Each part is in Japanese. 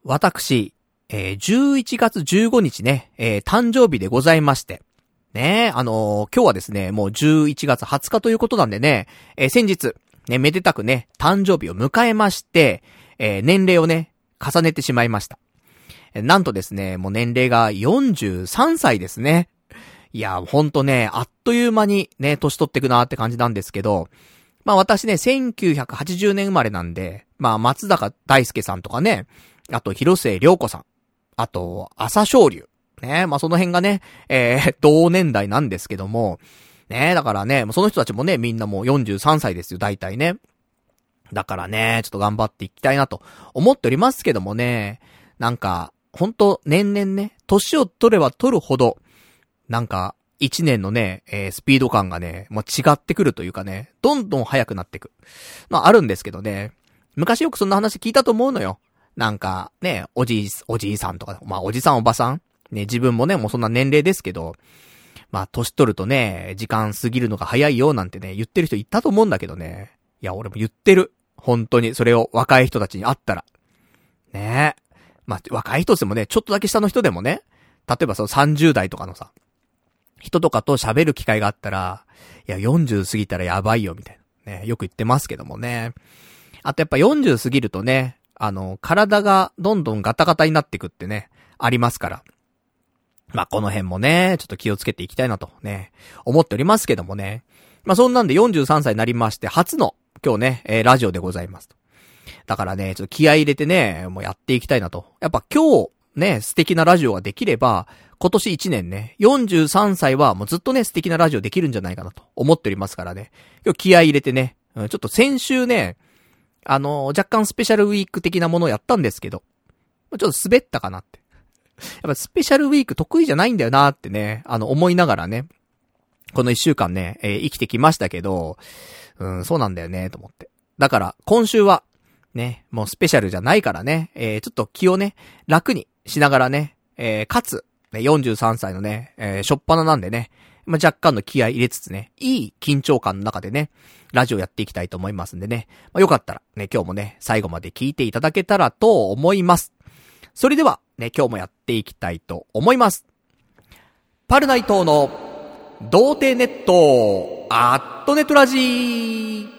私、11月15日ね、誕生日でございまして。ね、今日はですね、もう11月20日ということなんでね、先日、ね、めでたくね、誕生日を迎えまして、年齢をね、重ねてしまいました。なんとですね、もう年齢が43歳ですね。いや、ほんとね、あっという間にね、年取ってくなーって感じなんですけど、まあ私ね、1980年生まれなんで、まあ松坂大輔さんとかね、あと広末涼子さん、あと朝青龍、ね、まあその辺がね、同年代なんですけども、ね、だからね、その人たちもね、みんなもう43歳ですよ、大体ね。だからね、ちょっと頑張っていきたいなと思っておりますけどもね、なんか、ほんと年々ね、年を取れば取るほど、なんか、一年のね、スピード感がね、もう違ってくるというかね、どんどん速くなってく。まああるんですけどね、昔よくそんな話聞いたと思うのよ。なんか、ね、おじいさんとか、まあおじさんおばさんね、自分もね、もうそんな年齢ですけど、まあ年取るとね、時間過ぎるのが早いよなんてね、言ってる人いたと思うんだけどね。いや、俺も言ってる。本当に、それを若い人たちに会ったら。ねえ。まあ若い人でもね、ちょっとだけ下の人でもね、例えばその30代とかのさ、人とかと喋る機会があったら、いや、40過ぎたらやばいよ、みたいな。ね、よく言ってますけどもね。あとやっぱ40過ぎるとね、体がどんどんガタガタになってくってね、ありますから。まあ、この辺もね、ちょっと気をつけていきたいなとね、思っておりますけどもね。まあ、そんなんで43歳になりまして、初の、今日ね、ラジオでございますと。だからね、ちょっと気合い入れてね、もうやっていきたいなと。やっぱ今日、ね、素敵なラジオができれば、今年1年ね、43歳はもうずっとね、素敵なラジオできるんじゃないかなと思っておりますからね。今日気合い入れてね、ちょっと先週ね、若干スペシャルウィーク的なものをやったんですけど、ちょっと滑ったかなって。やっぱスペシャルウィーク得意じゃないんだよなーってね、思いながらね、この1週間ね、生きてきましたけど、そうなんだよね、と思って。だから、今週は、ね、もうスペシャルじゃないからね、ちょっと気をね、楽にしながらね、かつ、ね、43歳のね、しょっぱななんでね、まあ、若干の気合い入れつつね、いい緊張感の中でね、ラジオやっていきたいと思いますんでね、まあ、よかったらね、今日もね、最後まで聞いていただけたらと思います。それでは、ね、今日もやっていきたいと思います。パルナイトの、童貞ネット、アットネットラジー。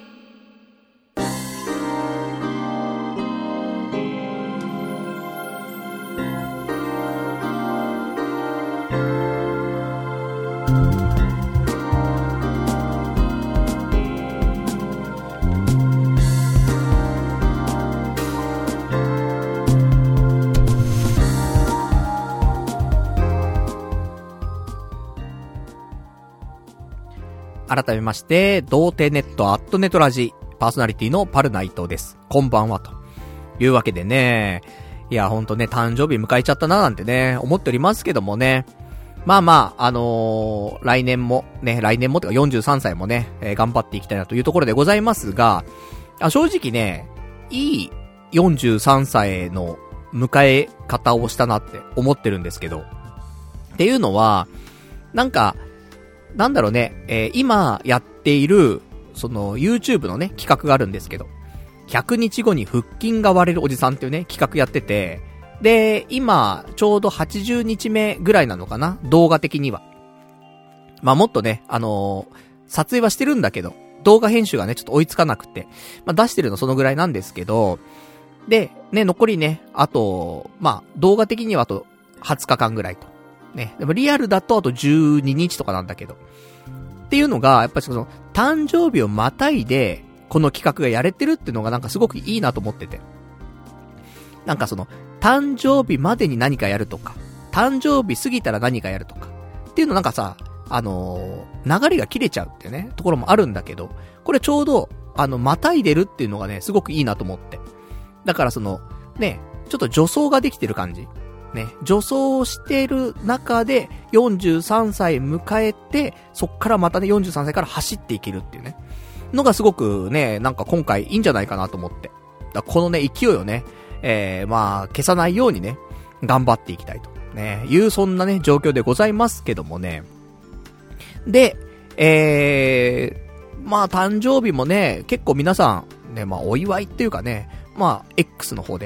改めまして、童貞ネットアットネトラジパーソナリティのパルナイトです。こんばんはというわけでね、いやほんとね、誕生日迎えちゃったななんてね思っておりますけどもね、まあまあ来年もというか43歳もね、頑張っていきたいなというところでございますが、正直ね、いい43歳の迎え方をしたなって思ってるんですけど、っていうのはなんだろうね、今やっている、その YouTube のね、企画があるんですけど、100日後に腹筋が割れるおじさんっていうね、企画やってて、で、今、ちょうど80日目ぐらいなのかな、動画的には。まあもっとね、撮影はしてるんだけど、動画編集がね、ちょっと追いつかなくて、まあ出してるのそのぐらいなんですけど、で、ね、残りね、あと、まあ動画的にはあと20日間ぐらいと。ね。でもリアルだとあと12日とかなんだけど。っていうのが、やっぱりその、誕生日をまたいで、この企画がやれてるっていうのがなんかすごくいいなと思ってて。なんかその、誕生日までに何かやるとか、誕生日過ぎたら何かやるとか。っていうのなんかさ、流れが切れちゃうっていうね、ところもあるんだけど、これちょうど、またいでるっていうのがね、すごくいいなと思って。だからその、ね、ちょっと助走ができてる感じ。ね、助走してる中で43歳迎えて、そっからまたね43歳から走っていけるっていうねのがすごくね、なんか今回いいんじゃないかなと思って。だこのね勢いをね、まあ消さないようにね頑張っていきたいとねいうそんなね状況でございますけどもね。で、まあ誕生日もね結構皆さんね、まあお祝いっていうかね、まあ X の方で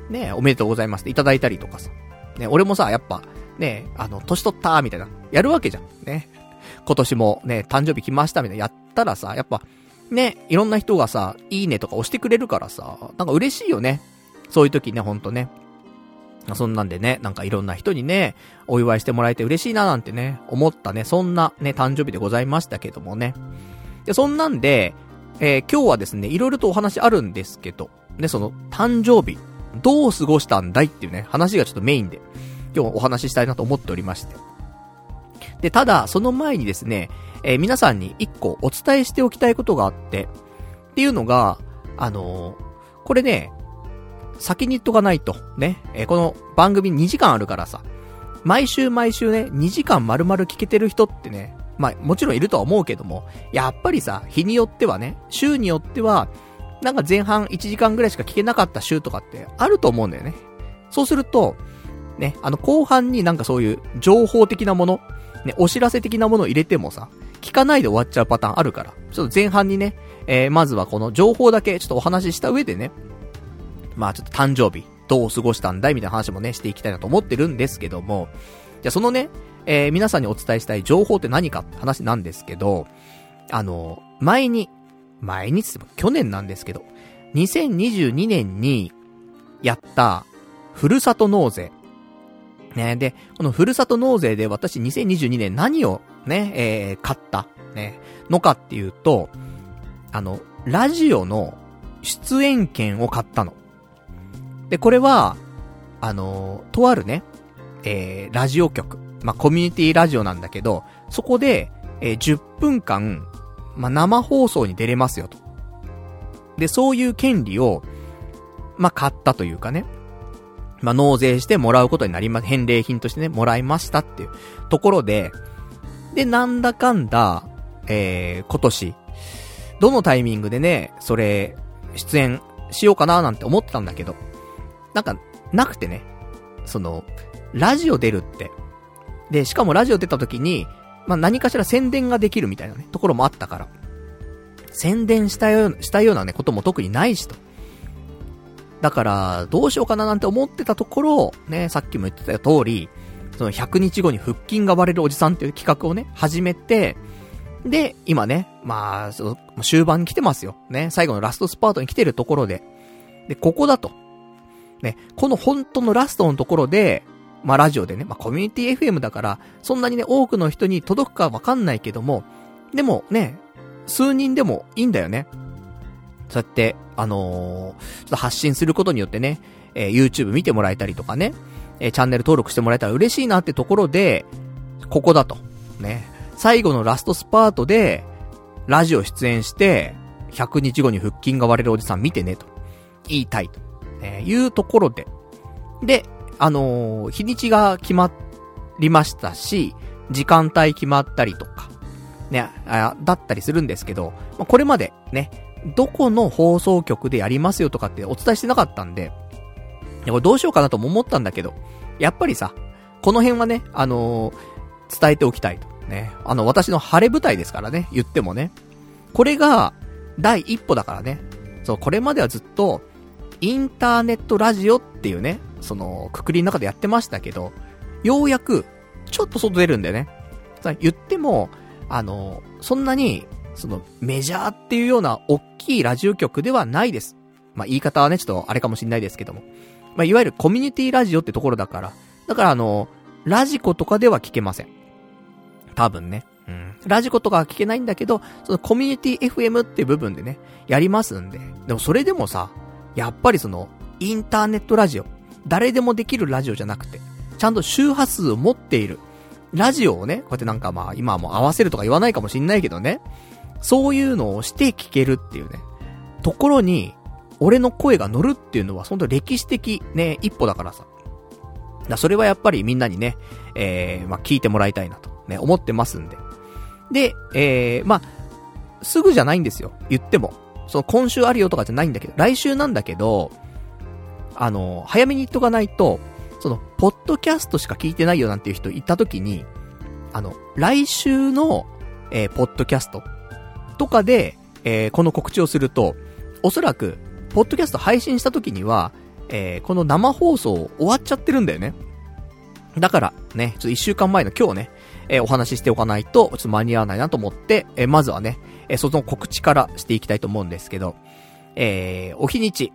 ね、おめでとうございますっていただいたりとかさ。ね、俺もさ、やっぱ、ね、年取ったみたいな、やるわけじゃん。ね。今年もね、誕生日来ましたみたいなやったらさ、やっぱ、ね、いろんな人がさ、いいねとか押してくれるからさ、なんか嬉しいよね。そういう時ね、ほんとね。そんなんでね、なんかいろんな人にね、お祝いしてもらえて嬉しいななんてね、思ったね、そんなね、誕生日でございましたけどもね。で、そんなんで、今日はですね、いろいろとお話あるんですけど、ね、その、誕生日、どう過ごしたんだいっていうね、話がちょっとメインで、今日お話ししたいなと思っておりまして。で、ただ、その前にですね、皆さんに一個お伝えしておきたいことがあって、っていうのが、これね、先に言っとかないと、ね、この番組2時間あるからさ、毎週毎週ね、2時間丸々聞けてる人ってね、まあ、もちろんいるとは思うけども、やっぱりさ、日によってはね、週によっては、なんか前半1時間ぐらいしか聞けなかった週とかってあると思うんだよね。そうすると、ね、後半になんかそういう情報的なもの、ね、お知らせ的なものを入れてもさ、聞かないで終わっちゃうパターンあるから、ちょっと前半にね、まずはこの情報だけちょっとお話しした上でね、まあちょっと誕生日、どう過ごしたんだいみたいな話もね、していきたいなと思ってるんですけども、じゃあそのね、皆さんにお伝えしたい情報って何かって話なんですけど、前につっても去年なんですけど、2022年にやったふるさと納税。ね、で、このふるさと納税で私2022年何をね、買った、ね、のかっていうと、ラジオの出演権を買ったの。で、これは、とあるね、ラジオ局。まあ、コミュニティラジオなんだけど、そこで、10分間、まあ、生放送に出れますよと。で、そういう権利を、まあ、買ったというかね。まあ、納税してもらうことになります。返礼品としてね、もらいましたっていうところで、で、なんだかんだ、今年、どのタイミングでね、それ、出演しようかななんて思ってたんだけど、なんか、なくてね、ラジオ出るって。で、しかもラジオ出た時に、まあ、何かしら宣伝ができるみたいなね、ところもあったから。宣伝したようなね、ことも特にないしと。だから、どうしようかななんて思ってたところ、ね、さっきも言ってた通り、その100日後に腹筋が割れるおじさんっていう企画をね、始めて、で、今ね、まあ、終盤に来てますよ。ね、最後のラストスパートに来てるところで。で、ここだと。ね、この本当のラストのところで、まあラジオでね、まあコミュニティ FM だから、そんなにね、多くの人に届くかわかんないけども、でもね、数人でもいいんだよね。そうやって、ちょっと発信することによってね、YouTube 見てもらえたりとかね、チャンネル登録してもらえたら嬉しいなってところで、ここだと。ね。最後のラストスパートで、ラジオ出演して、100日後に腹筋が割れるおじさん見てね、と。言いたいと。いうところで。で、日にちが決まりましたし、時間帯決まったりとか、ね、だったりするんですけど、まあ、これまでね、どこの放送局でやりますよとかってお伝えしてなかったんで、これどうしようかなとも思ったんだけど、やっぱりさ、この辺はね、伝えておきたいと。ね、私の晴れ舞台ですからね、言ってもね。これが、第一歩だからね。そう、これまではずっと、インターネットラジオっていうね、くくりの中でやってましたけど、ようやく、ちょっと外出るんだよね。言っても、そんなに、メジャーっていうような大きいラジオ局ではないです。まあ、言い方はね、ちょっとあれかもしれないですけども。まあ、いわゆるコミュニティラジオってところだから。だからラジコとかでは聞けません。多分ね。うん。ラジコとかは聞けないんだけど、コミュニティ FM っていう部分でね、やりますんで。でもそれでもさ、やっぱりインターネットラジオ。誰でもできるラジオじゃなくて、ちゃんと周波数を持っている。ラジオをね、こうやってなんかまあ、今はもう合わせるとか言わないかもしんないけどね。そういうのをして聞けるっていうね。ところに、俺の声が乗るっていうのは、本当歴史的ね、一歩だからさ。それはやっぱりみんなにね、まあ、聞いてもらいたいなと、ね、思ってますんで。で、まあ、すぐじゃないんですよ。言っても。今週あるよとかじゃないんだけど、来週なんだけど、早めに言っとかないと、ポッドキャストしか聞いてないよなんていう人いたときに、来週の、ポッドキャストとかで、この告知をすると、おそらく、ポッドキャスト配信したときには、 この生放送終わっちゃってるんだよね。だからね、ちょっと1週間前の今日ね、お話ししておかないとちょっと間に合わないなと思って、まずはね、その告知からしていきたいと思うんですけど、お日にち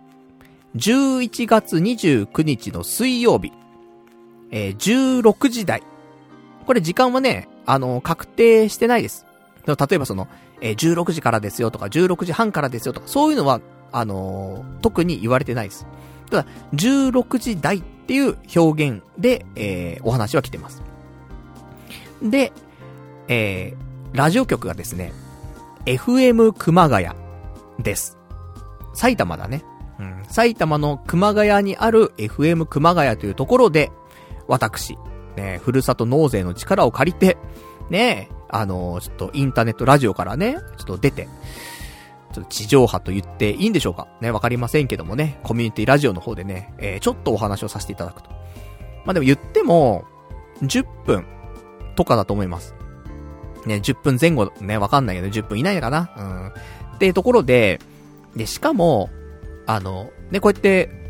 11月29日の水曜日、16時台。これ時間はね、確定してないです。例えばその、16時からですよとか、16時半からですよとか、そういうのは、特に言われてないです。ただ、16時台っていう表現で、お話は来てます。で、ラジオ局がですね、FM 熊谷です。埼玉だね。埼玉の熊谷にある FM 熊谷というところで、私、ね、ふるさと納税の力を借りて、ね、ちょっとインターネットラジオからね、ちょっと出て、ちょっと地上波と言っていいんでしょうかね、わかりませんけどもね、コミュニティラジオの方でね、ちょっとお話をさせていただくと。まあでも言っても、10分とかだと思います。ね、10分前後ね、わかんないけど、10分以内かな。っていうところで、しかも、ね、こうやって、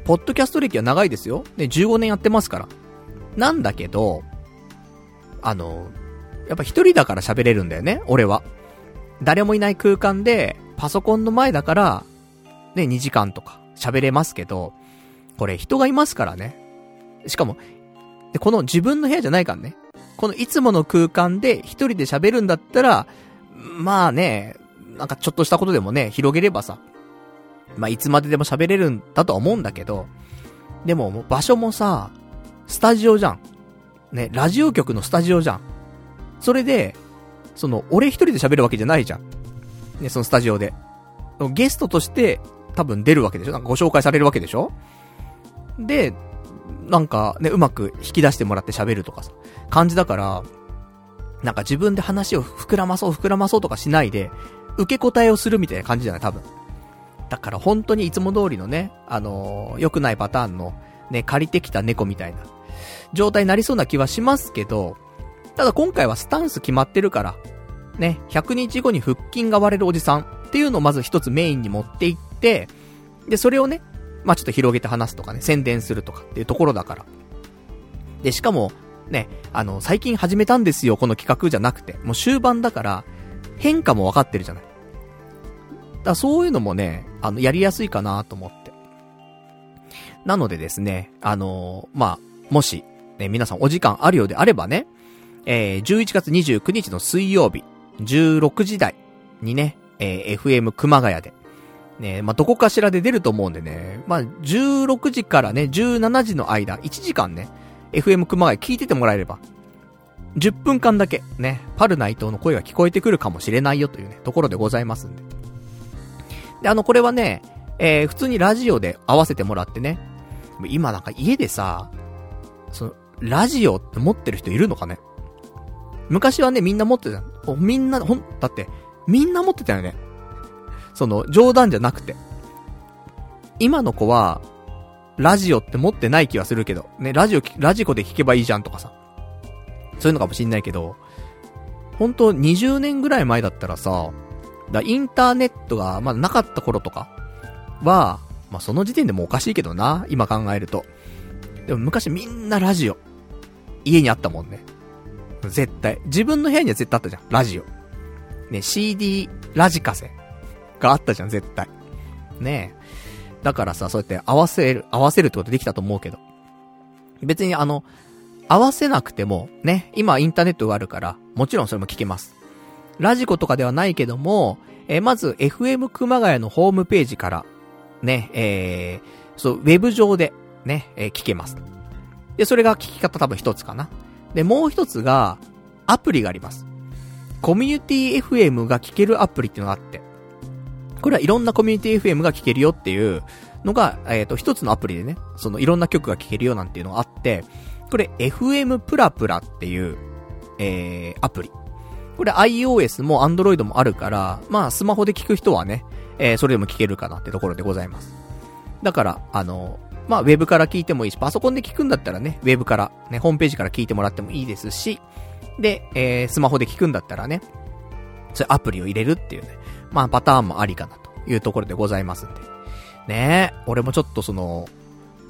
ポッドキャスト歴は長いですよ。ね、15年やってますから。なんだけど、やっぱ一人だから喋れるんだよね、俺は。誰もいない空間で、パソコンの前だから、ね、2時間とか喋れますけど、これ人がいますからね。しかも、でこの自分の部屋じゃないからね。このいつもの空間で一人で喋るんだったら、まあね、なんかちょっとしたことでもね、広げればさ、まあいつまででも喋れるんだとは思うんだけど、でももう場所もさ、スタジオじゃん。ね、ラジオ局のスタジオじゃん。それで、俺一人で喋るわけじゃないじゃん。ね、そのスタジオで。ゲストとして多分出るわけでしょ。なんかご紹介されるわけでしょ。で、なんかね、うまく引き出してもらって喋るとかさ、感じだから、なんか自分で話を膨らまそうとかしないで、受け答えをするみたいな感じじゃない、多分。だから本当にいつも通りのね、良くないパターンの、ね、借りてきた猫みたいな状態になりそうな気はしますけど、ただ今回はスタンス決まってるから、ね、100日後に腹筋が割れるおじさんっていうのをまず一つメインに持っていって、で、それをね、まあ、ちょっと広げて話すとかね、宣伝するとかっていうところだから。で、しかも、ね、最近始めたんですよ、この企画じゃなくて。もう終盤だから、変化も分かってるじゃない。だからそういうのもね、やりやすいかなと思って。なのでですね、まあ、もし、ね、皆さんお時間あるようであればね、11月29日の水曜日、16時台にね、FM 熊谷で、ね、まあ、どこかしらで出ると思うんでね、まあ、16時からね、17時の間、1時間ね、FM 熊谷聞いててもらえれば、10分間だけ、ね、パル内藤の声が聞こえてくるかもしれないよというね、ところでございますんで。で、これはね、普通にラジオで合わせてもらってね、今なんか家でさ、ラジオって持ってる人いるのかね。昔はね、みんな持ってた。みんな、だって、みんな持ってたよね。冗談じゃなくて。今の子は、ラジオって持ってない気はするけど、ね、ラジコで聞けばいいじゃんとかさ。そういうのかもしんないけど、本当20年ぐらい前だったらさ、インターネットがまだなかった頃とかは、まあ、その時点でもおかしいけどな、今考えると。でも昔みんなラジオ、家にあったもんね。絶対。自分の部屋には絶対あったじゃん、ラジオ。ね、CD ラジカセがあったじゃん、絶対。ねえ。だからさ、そうやって合わせるってことできたと思うけど。別に合わせなくても、ね、今インターネットがあるから、もちろんそれも聞けます。ラジコとかではないけども、まず FM 熊谷のホームページから、ね、ウェブ上で、ね、聞けます。で、それが聞き方多分一つかな。で、もう一つが、アプリがあります。コミュニティ FM が聞けるアプリっていうのがあって、これはいろんなコミュニティ FM が聞けるよっていうのが、一つのアプリでね、いろんな曲が聞けるよなんていうのがあって、これ FM プラプラっていう、アプリ。これ iOS も Android もあるから、まあスマホで聞く人はね、それでも聞けるかなってところでございます。だから、まあウェブから聞いてもいいし、パソコンで聞くんだったらね、ウェブから、ね、ホームページから聞いてもらってもいいですし、で、スマホで聞くんだったらね、そういうアプリを入れるっていうね、まあパターンもありかなというところでございますんで。ねえ、俺もちょっと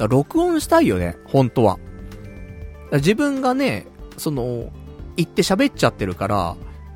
録音したいよね、本当は。自分がね、行って喋っちゃってるから、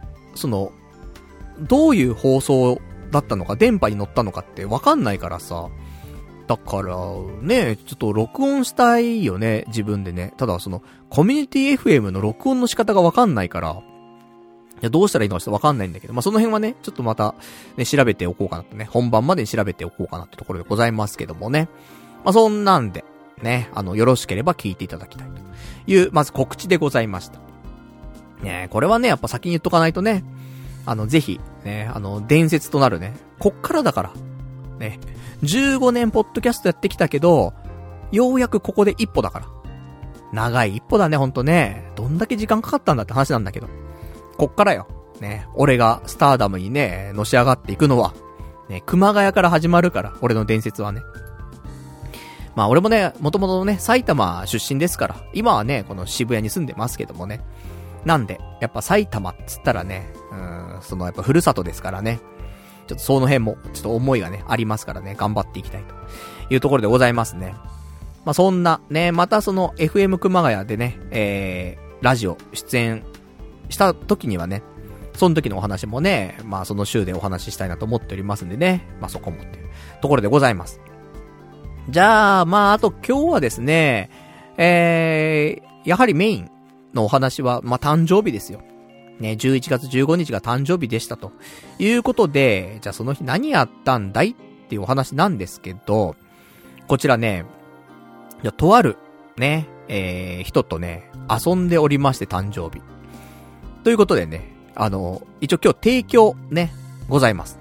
どういう放送だったのか、電波に乗ったのかってわかんないからさ。だから、ね、ちょっと録音したいよね、自分でね。ただコミュニティ FM の録音の仕方がわかんないから、いや、どうしたらいいのかちょっとわかんないんだけど、まあ、その辺はね、ちょっとまた、ね、調べておこうかなとね、本番までに調べておこうかなってところでございますけどもね。まあ、そんなんで、ね、よろしければ聞いていただきたいという、まず告知でございました。ね、これはね、やっぱ先に言っとかないとね、ぜひ、ね、伝説となるね、こっからだから、ね、15年ポッドキャストやってきたけど、ようやくここで一歩だから。長い一歩だね、ほんとね。どんだけ時間かかったんだって話なんだけど。こっからよ。ね、俺がスターダムにね、のし上がっていくのは、ね、熊谷から始まるから、俺の伝説はね。まあ俺もね、もともとね、埼玉出身ですから、今はね、この渋谷に住んでますけどもね。なんで、やっぱ埼玉っつったらね、やっぱふるさとですからね。ちょっとその辺も、ちょっと思いがね、ありますからね、頑張っていきたいというところでございますね。まあそんな、ね、またFM 熊谷でね、ラジオ出演した時にはね、その時のお話もね、まあその週でお話ししたいなと思っておりますんでね、まあそこもっていうところでございます。じゃあ、まああと今日はですね、やはりメインのお話は、まあ誕生日ですよ。ね、11月15日が誕生日でしたということで、じゃあその日何やったんだいっていうお話なんですけど、こちらね、じゃとあるね、人とね、遊んでおりまして誕生日。ということでね、一応今日提供ね、ございます。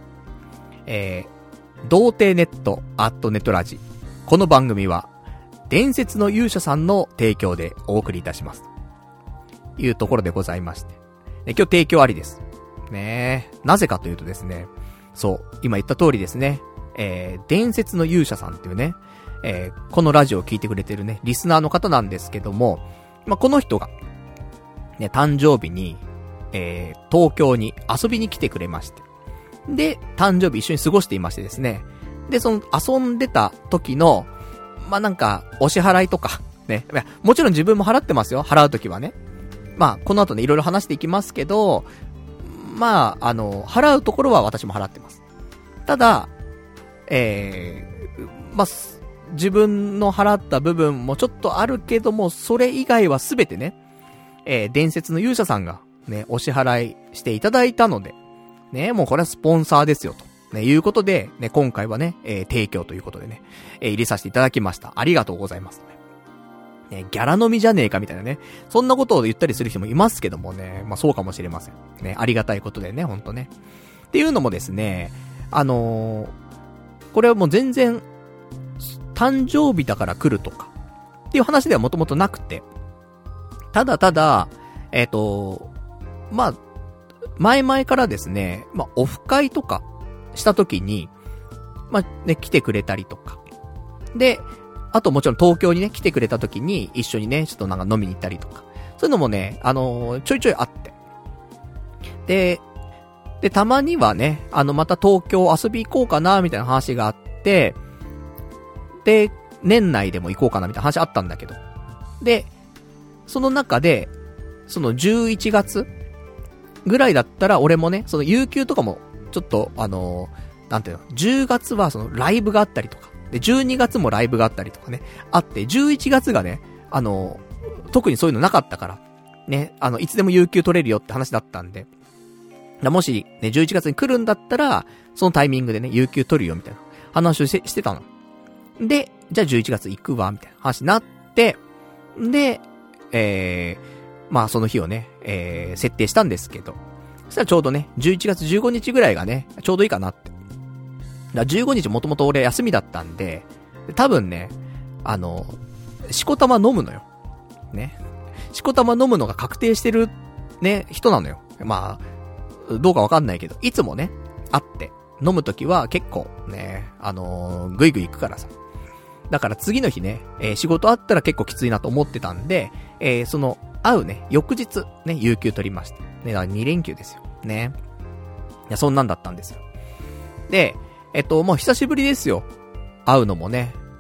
童貞ネットネットラジ。この番組は、伝説の勇者さんの提供でお送りいたします。というところでございまして。今日提供ありです。ねえ。なぜかというとですね、そう、今言った通りですね、伝説の勇者さんっていうね、このラジオを聞いてくれてるね、リスナーの方なんですけども、まあ、この人が、ね、誕生日に、東京に遊びに来てくれまして。で、誕生日一緒に過ごしていましてですね。で、遊んでた時の、まあ、なんか、お支払いとか、ね。いや、もちろん自分も払ってますよ。払う時はね。まあ、この後ね、いろいろ話していきますけど、まあ、払うところは私も払ってます。ただ、まあ、自分の払った部分もちょっとあるけども、それ以外はすべてね、伝説の勇者さんがね、お支払いしていただいたので、ね、もうこれはスポンサーですよと、ね、いうことで、ね、今回はね、提供ということでね、入れさせていただきました。ありがとうございます。ね、ギャラ飲みじゃねえかみたいなね、そんなことを言ったりする人もいますけどもね、まあそうかもしれません。ね、ありがたいことでね、ほんとね。っていうのもですね、これはもう全然、誕生日だから来るとか、っていう話ではもともとなくて、ただただ、まあ、前々からですね、まあ、オフ会とかした時に、まあ、ね、来てくれたりとか。で、あともちろん東京にね、来てくれた時に一緒にね、ちょっとなんか飲みに行ったりとか。そういうのもね、ちょいちょいあって。で、たまにはね、また東京遊び行こうかな、みたいな話があって、で、年内でも行こうかな、みたいな話あったんだけど。で、その中で、その11月ぐらいだったら、俺もね、その有給とかも、ちょっと、なんていうの、10月はそのライブがあったりとか、で、12月もライブがあったりとかね、あって、11月がね、特にそういうのなかったから、ね、いつでも有給取れるよって話だったんで、もし、ね、11月に来るんだったら、そのタイミングでね、有給取るよ、みたいな話をしてたの。で、じゃあ11月行くわ、みたいな話になって、で、まあその日をね、設定したんですけど、そしたらちょうどね、11月15日ぐらいがね、ちょうどいいかなって。だ15日もともと俺休みだったんで、多分ね、しこたま飲むのよ。ね。しこたま飲むのが確定してる、ね、人なのよ。まあ、どうかわかんないけど、いつもね、会って、飲むときは結構ね、ぐいぐい行くからさ。だから次の日ね、仕事あったら結構きついなと思ってたんで、会うね、翌日、ね、有給取りました。ね、だから2連休ですよ。ね。いや、そんなんだったんですよ。で、もう久しぶりですよ。会うのもね。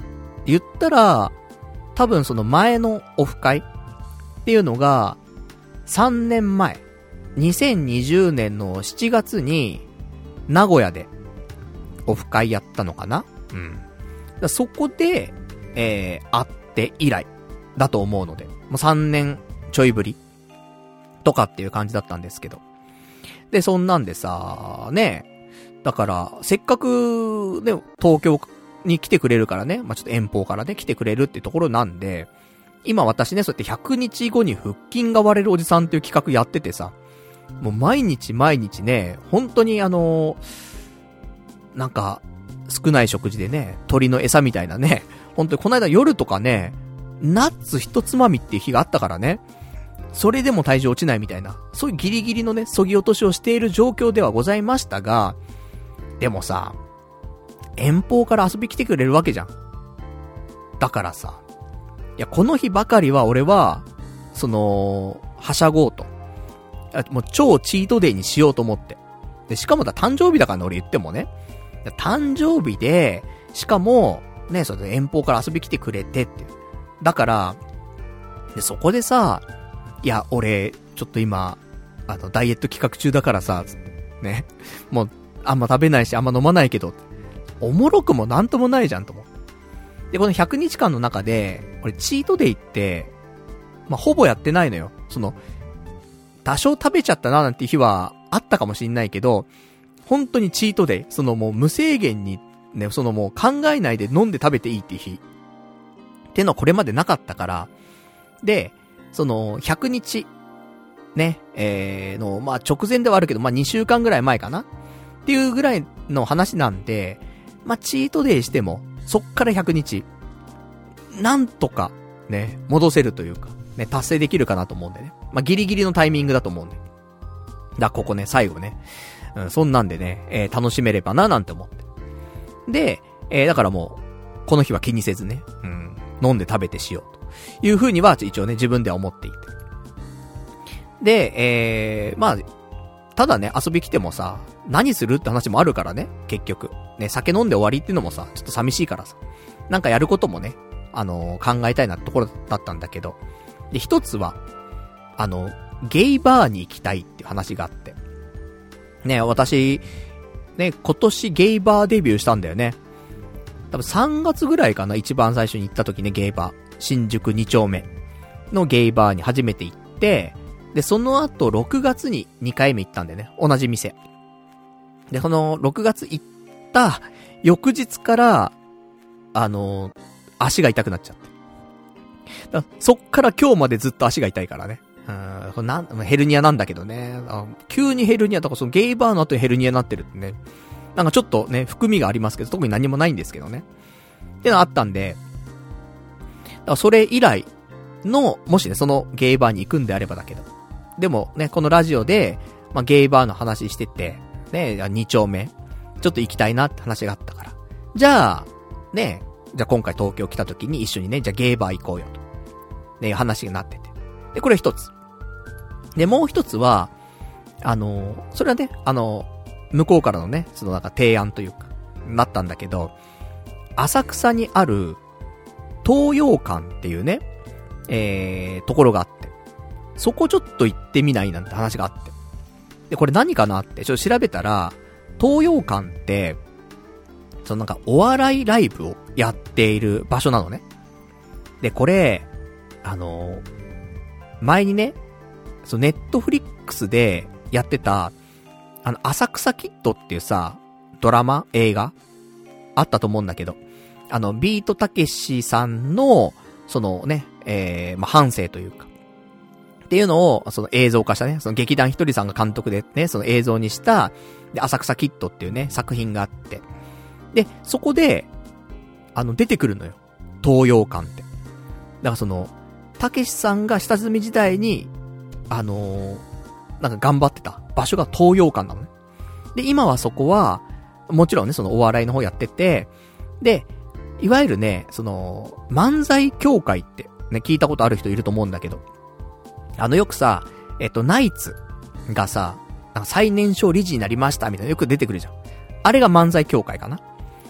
言ったら、多分その前のオフ会っていうのが、3年前、2020年の7月に、名古屋で、オフ会やったのかな？うん。だそこで、会って以来、だと思うので、もう3年ちょいぶり、とかっていう感じだったんですけど。で、そんなんでさ、ね、だから、せっかく、ね、東京に来てくれるからね、まあ、ちょっと遠方からね、来てくれるっていうところなんで、今私ね、そうやって100日後に腹筋が割れるおじさんっていう企画やっててさ、もう毎日ね、本当になんか、少ない食事でね、鳥の餌みたいなね、本当にこの間夜とかね、ナッツ一つまみっていう日があったからね、それでも体重落ちないみたいな、そういうギリギリのね、削ぎ落としをしている状況ではございましたが、でもさ、遠方から遊び来てくれるわけじゃん。だからさ、いや、この日ばかりは俺は、はしゃごうと。もう超チートデイにしようと思って。で、しかも誕生日だからね、俺言ってもね。誕生日で、しかも、ね、遠方から遊び来てくれてって。だから、で、そこでさ、いや、俺、ちょっと今、ダイエット企画中だからさ、ね、もう、あんま食べないし、あんま飲まないけど、おもろくもなんともないじゃんと思って。で、この100日間の中で、俺、チートデイって、まあ、ほぼやってないのよ。多少食べちゃったななんていう日はあったかもしんないけど、本当にチートデイ、もう無制限に、ね、もう考えないで飲んで食べていいっていう日。っていうのはこれまでなかったから。で、100日、ね、まあ、直前ではあるけど、まあ、2週間ぐらい前かなっていうぐらいの話なんで、まあ、チートデイしても、そっから100日、なんとか、ね、戻せるというか、ね、達成できるかなと思うんでね。まあ、ギリギリのタイミングだと思うんで。ここね、最後ね。そんなんでね、楽しめればな、なんて思って。で、だからもう、この日は気にせずね、飲んで食べてしようという風には、一応ね、自分では思っていて。で、まあ、ただね、遊び来てもさ、何するって話もあるからね、結局。ね、酒飲んで終わりっていうのもさ、ちょっと寂しいからさ。なんかやることもね、考えたいなってところだったんだけど。で、一つは、ゲイバーに行きたいっていう話があって。ね、私、ね、今年ゲイバーデビューしたんだよね。多分3月ぐらいかな、一番最初に行った時ね、ゲイバー。新宿2丁目のゲイバーに初めて行って、で、その後6月に2回目行ったんだよね。同じ店。で、この6月行った翌日から、足が痛くなっちゃって。そっから今日までずっと足が痛いからね。ヘルニアなんだけどね。急にヘルニアとか、ゲイバーの後にヘルニアになってるってね。なんかちょっとね、含みがありますけど、特に何もないんですけどね。ってのあったんで、だからそれ以来の、もしね、そのゲイバーに行くんであればだけど。でもね、このラジオで、まあ、ゲイバーの話してて、ね、2丁目、ちょっと行きたいなって話があったから。じゃあ、ね、じゃあ今回東京来た時に一緒にね、じゃあゲイバー行こうよと。ね、話になってて。で、これ一つ。で、もう一つは、それはね、向こうからのね、なんか提案というか、なったんだけど、浅草にある、東洋館っていうね、ところがあって、そこちょっと行ってみないなんて話があって。で、これ何かなってちょっと調べたら、東洋館って、なんかお笑いライブをやっている場所なのね。で、これ、前にね、ネットフリックスでやってた、浅草キッドっていうさ、ドラマ映画あったと思うんだけど、ビートたけしさんの、まあ、反省というか、っていうのを、映像化したね、劇団ひとりさんが監督でね、映像にした、で、浅草キッドっていうね、作品があって、で、そこで、出てくるのよ。東洋館って。だからたけしさんが下積み時代に、なんか頑張ってた場所が東洋館なのね。で、今はそこは、もちろんね、お笑いの方やってて、で、いわゆるね、漫才協会ってね、聞いたことある人いると思うんだけど、よくさ、ナイツがさ、なんか最年少理事になりましたみたいなよく出てくるじゃん。あれが漫才協会かな。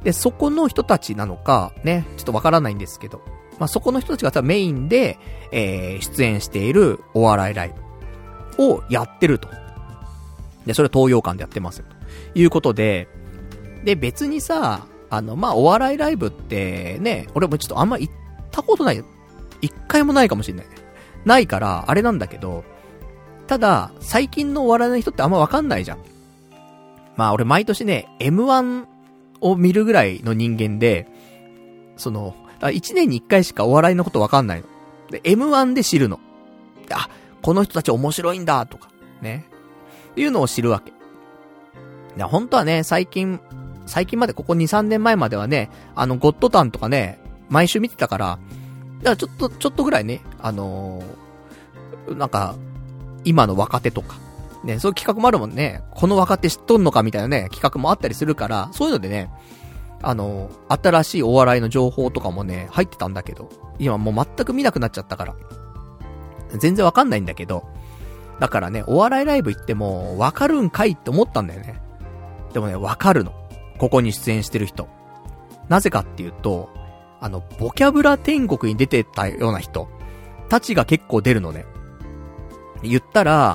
で、そこの人たちなのか、ね、ちょっとわからないんですけど、まあ、そこの人たちがメインで、出演しているお笑いライブをやってると。で、それ東洋館でやってますよ。ということで、で、別にさ、まあ、お笑いライブってね、俺もちょっとあんま行ったことない。一回もないかもしれない。ないから、あれなんだけど、ただ、最近のお笑いの人ってあんまわかんないじゃん。まあ、俺毎年ね、M1 を見るぐらいの人間で、1年に1回しかお笑いのことわかんないの。で、M1 で知るの。で、あ、この人たち面白いんだ、とか、ね。いうのを知るわけ。で、本当はね、最近までここ2、3年前まではね、ゴッドタンとかね、毎週見てたから、だからちょっとぐらいね、なんか、今の若手とか、ね、そういう企画もあるもんね。この若手知っとんのかみたいなね、企画もあったりするから、そういうのでね、新しいお笑いの情報とかもね、入ってたんだけど、今もう全く見なくなっちゃったから、全然わかんないんだけど、だからね、お笑いライブ行っても、わかるんかいって思ったんだよね。でもね、わかるの。ここに出演してる人。なぜかっていうと、ボキャブラ天国に出てたような人たちが結構出るのね。言ったら、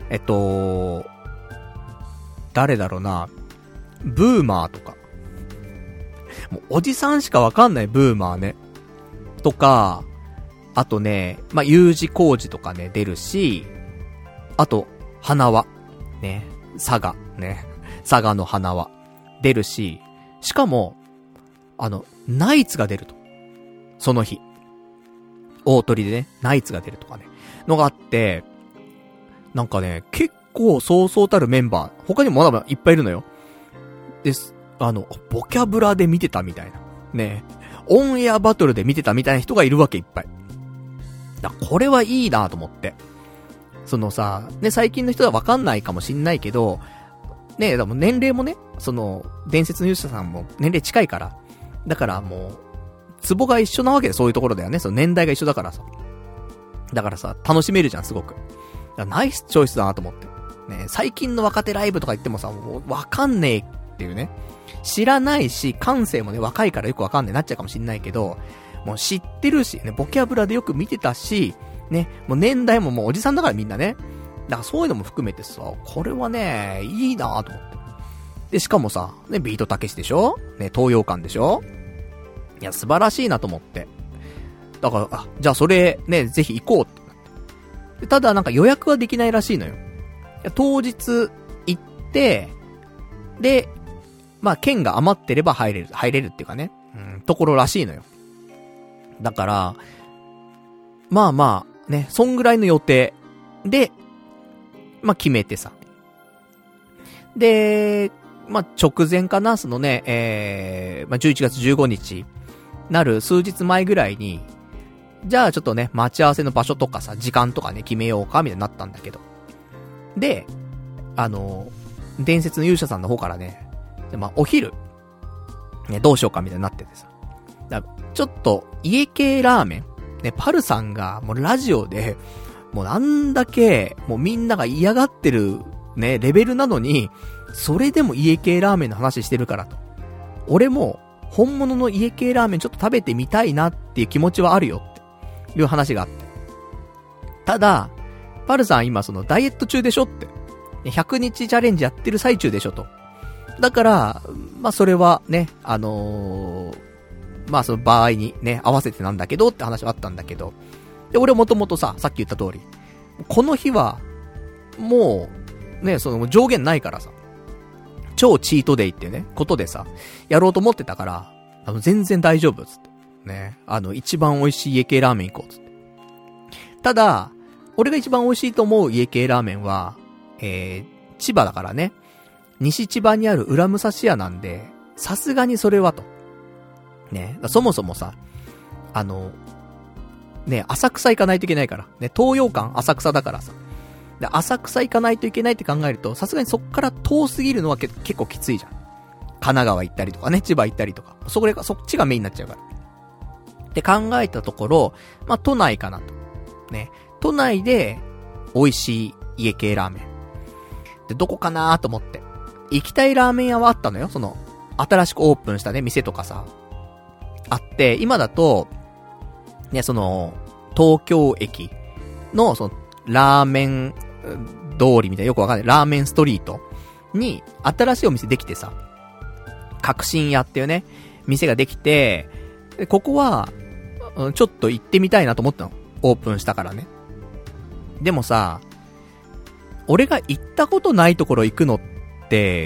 誰だろうな、ブーマーとか。もうおじさんしかわかんないブーマーね。とか、あとね、まあ、U字工事とかね、出るし、あと、花輪。ね。佐賀。ね。佐賀の花輪。出るし、しかも、ナイツが出ると。その日。大鳥でね、ナイツが出るとかね。のがあって、なんかね、結構そうそうたるメンバー、他にもまだまだいっぱいいるのよ。です。ボキャブラで見てたみたいな。ね。オンエアバトルで見てたみたいな人がいるわけいっぱい。これはいいなと思って。さ、ね、最近の人はわかんないかもしんないけど、ね、でも年齢もね、伝説の勇者さんも年齢近いから。だからもう、ツボが一緒なわけで、そういうところだよね。年代が一緒だからさ。だからさ、楽しめるじゃん、すごく。ナイスチョイスだなと思って。ね、最近の若手ライブとか言ってもさ、もうわかんねえっていうね。知らないし、感性もね、若いからよくわかんねえなっちゃうかもしんないけど、もう知ってるし、ね、ボキャブラでよく見てたし、ね、もう年代ももうおじさんだからみんなね。だからそういうのも含めてさ、これはね、いいなと思って。で、しかもさ、ね、ビートたけしでしょ？ね、東洋館でしょ？いや、素晴らしいなと思って。だから、じゃあそれ、ね、ぜひ行こうってなって。ただなんか予約はできないらしいのよ。当日行って、で、まあ、券が余ってれば入れるっていうかね、ところらしいのよ。だから、まあまあ、ね、そんぐらいの予定で、まあ決めてさ。で、まあ直前かな、まあ11月15日なる数日前ぐらいに、じゃあちょっとね、待ち合わせの場所とかさ、時間とかね、決めようか、みたいになったんだけど。で、伝説の勇者さんの方からね、まあお昼、ね、どうしようかみたいになっててさ。ちょっと、家系ラーメン、ね、パルさんがもうラジオで、もうなんだけ、もうみんなが嫌がってる、ね、レベルなのに、それでも家系ラーメンの話してるからと。俺も、本物の家系ラーメンちょっと食べてみたいなっていう気持ちはあるよっていう話があって。ただ、パルさん今ダイエット中でしょって。100日チャレンジやってる最中でしょと。だから、まあそれはね、まあその場合にね、合わせてなんだけどって話はあったんだけど。で、俺もともとさっき言った通り、この日は、もう、ね、上限ないからさ、超チートデイっていうね、ことでさ、やろうと思ってたから、全然大丈夫、つって。ね、一番美味しい家系ラーメン行こう、つって。ただ、俺が一番美味しいと思う家系ラーメンは、千葉だからね、西千葉にある浦武蔵屋なんで、さすがにそれはと。ね、そもそもさ、ね、浅草行かないといけないから。ね、東洋館浅草だからさ。で、浅草行かないといけないって考えると、さすがにそっから遠すぎるのは結構きついじゃん。神奈川行ったりとかね、千葉行ったりとか。そっちがメインになっちゃうから。って考えたところ、まあ、都内かなと。ね。都内で、美味しい家系ラーメン。で、どこかなと思って。行きたいラーメン屋はあったのよ。 新しくオープンしたね、店とかさ、あって、今だと、ね、その、東京駅の、その、ラーメン通りみたいなよくわかんない、ラーメンストリートに、新しいお店できてさ、革新屋っていうね、店ができて、でここは、ちょっと行ってみたいなと思ったの。オープンしたからね。でもさ、俺が行ったことないところ行くのって、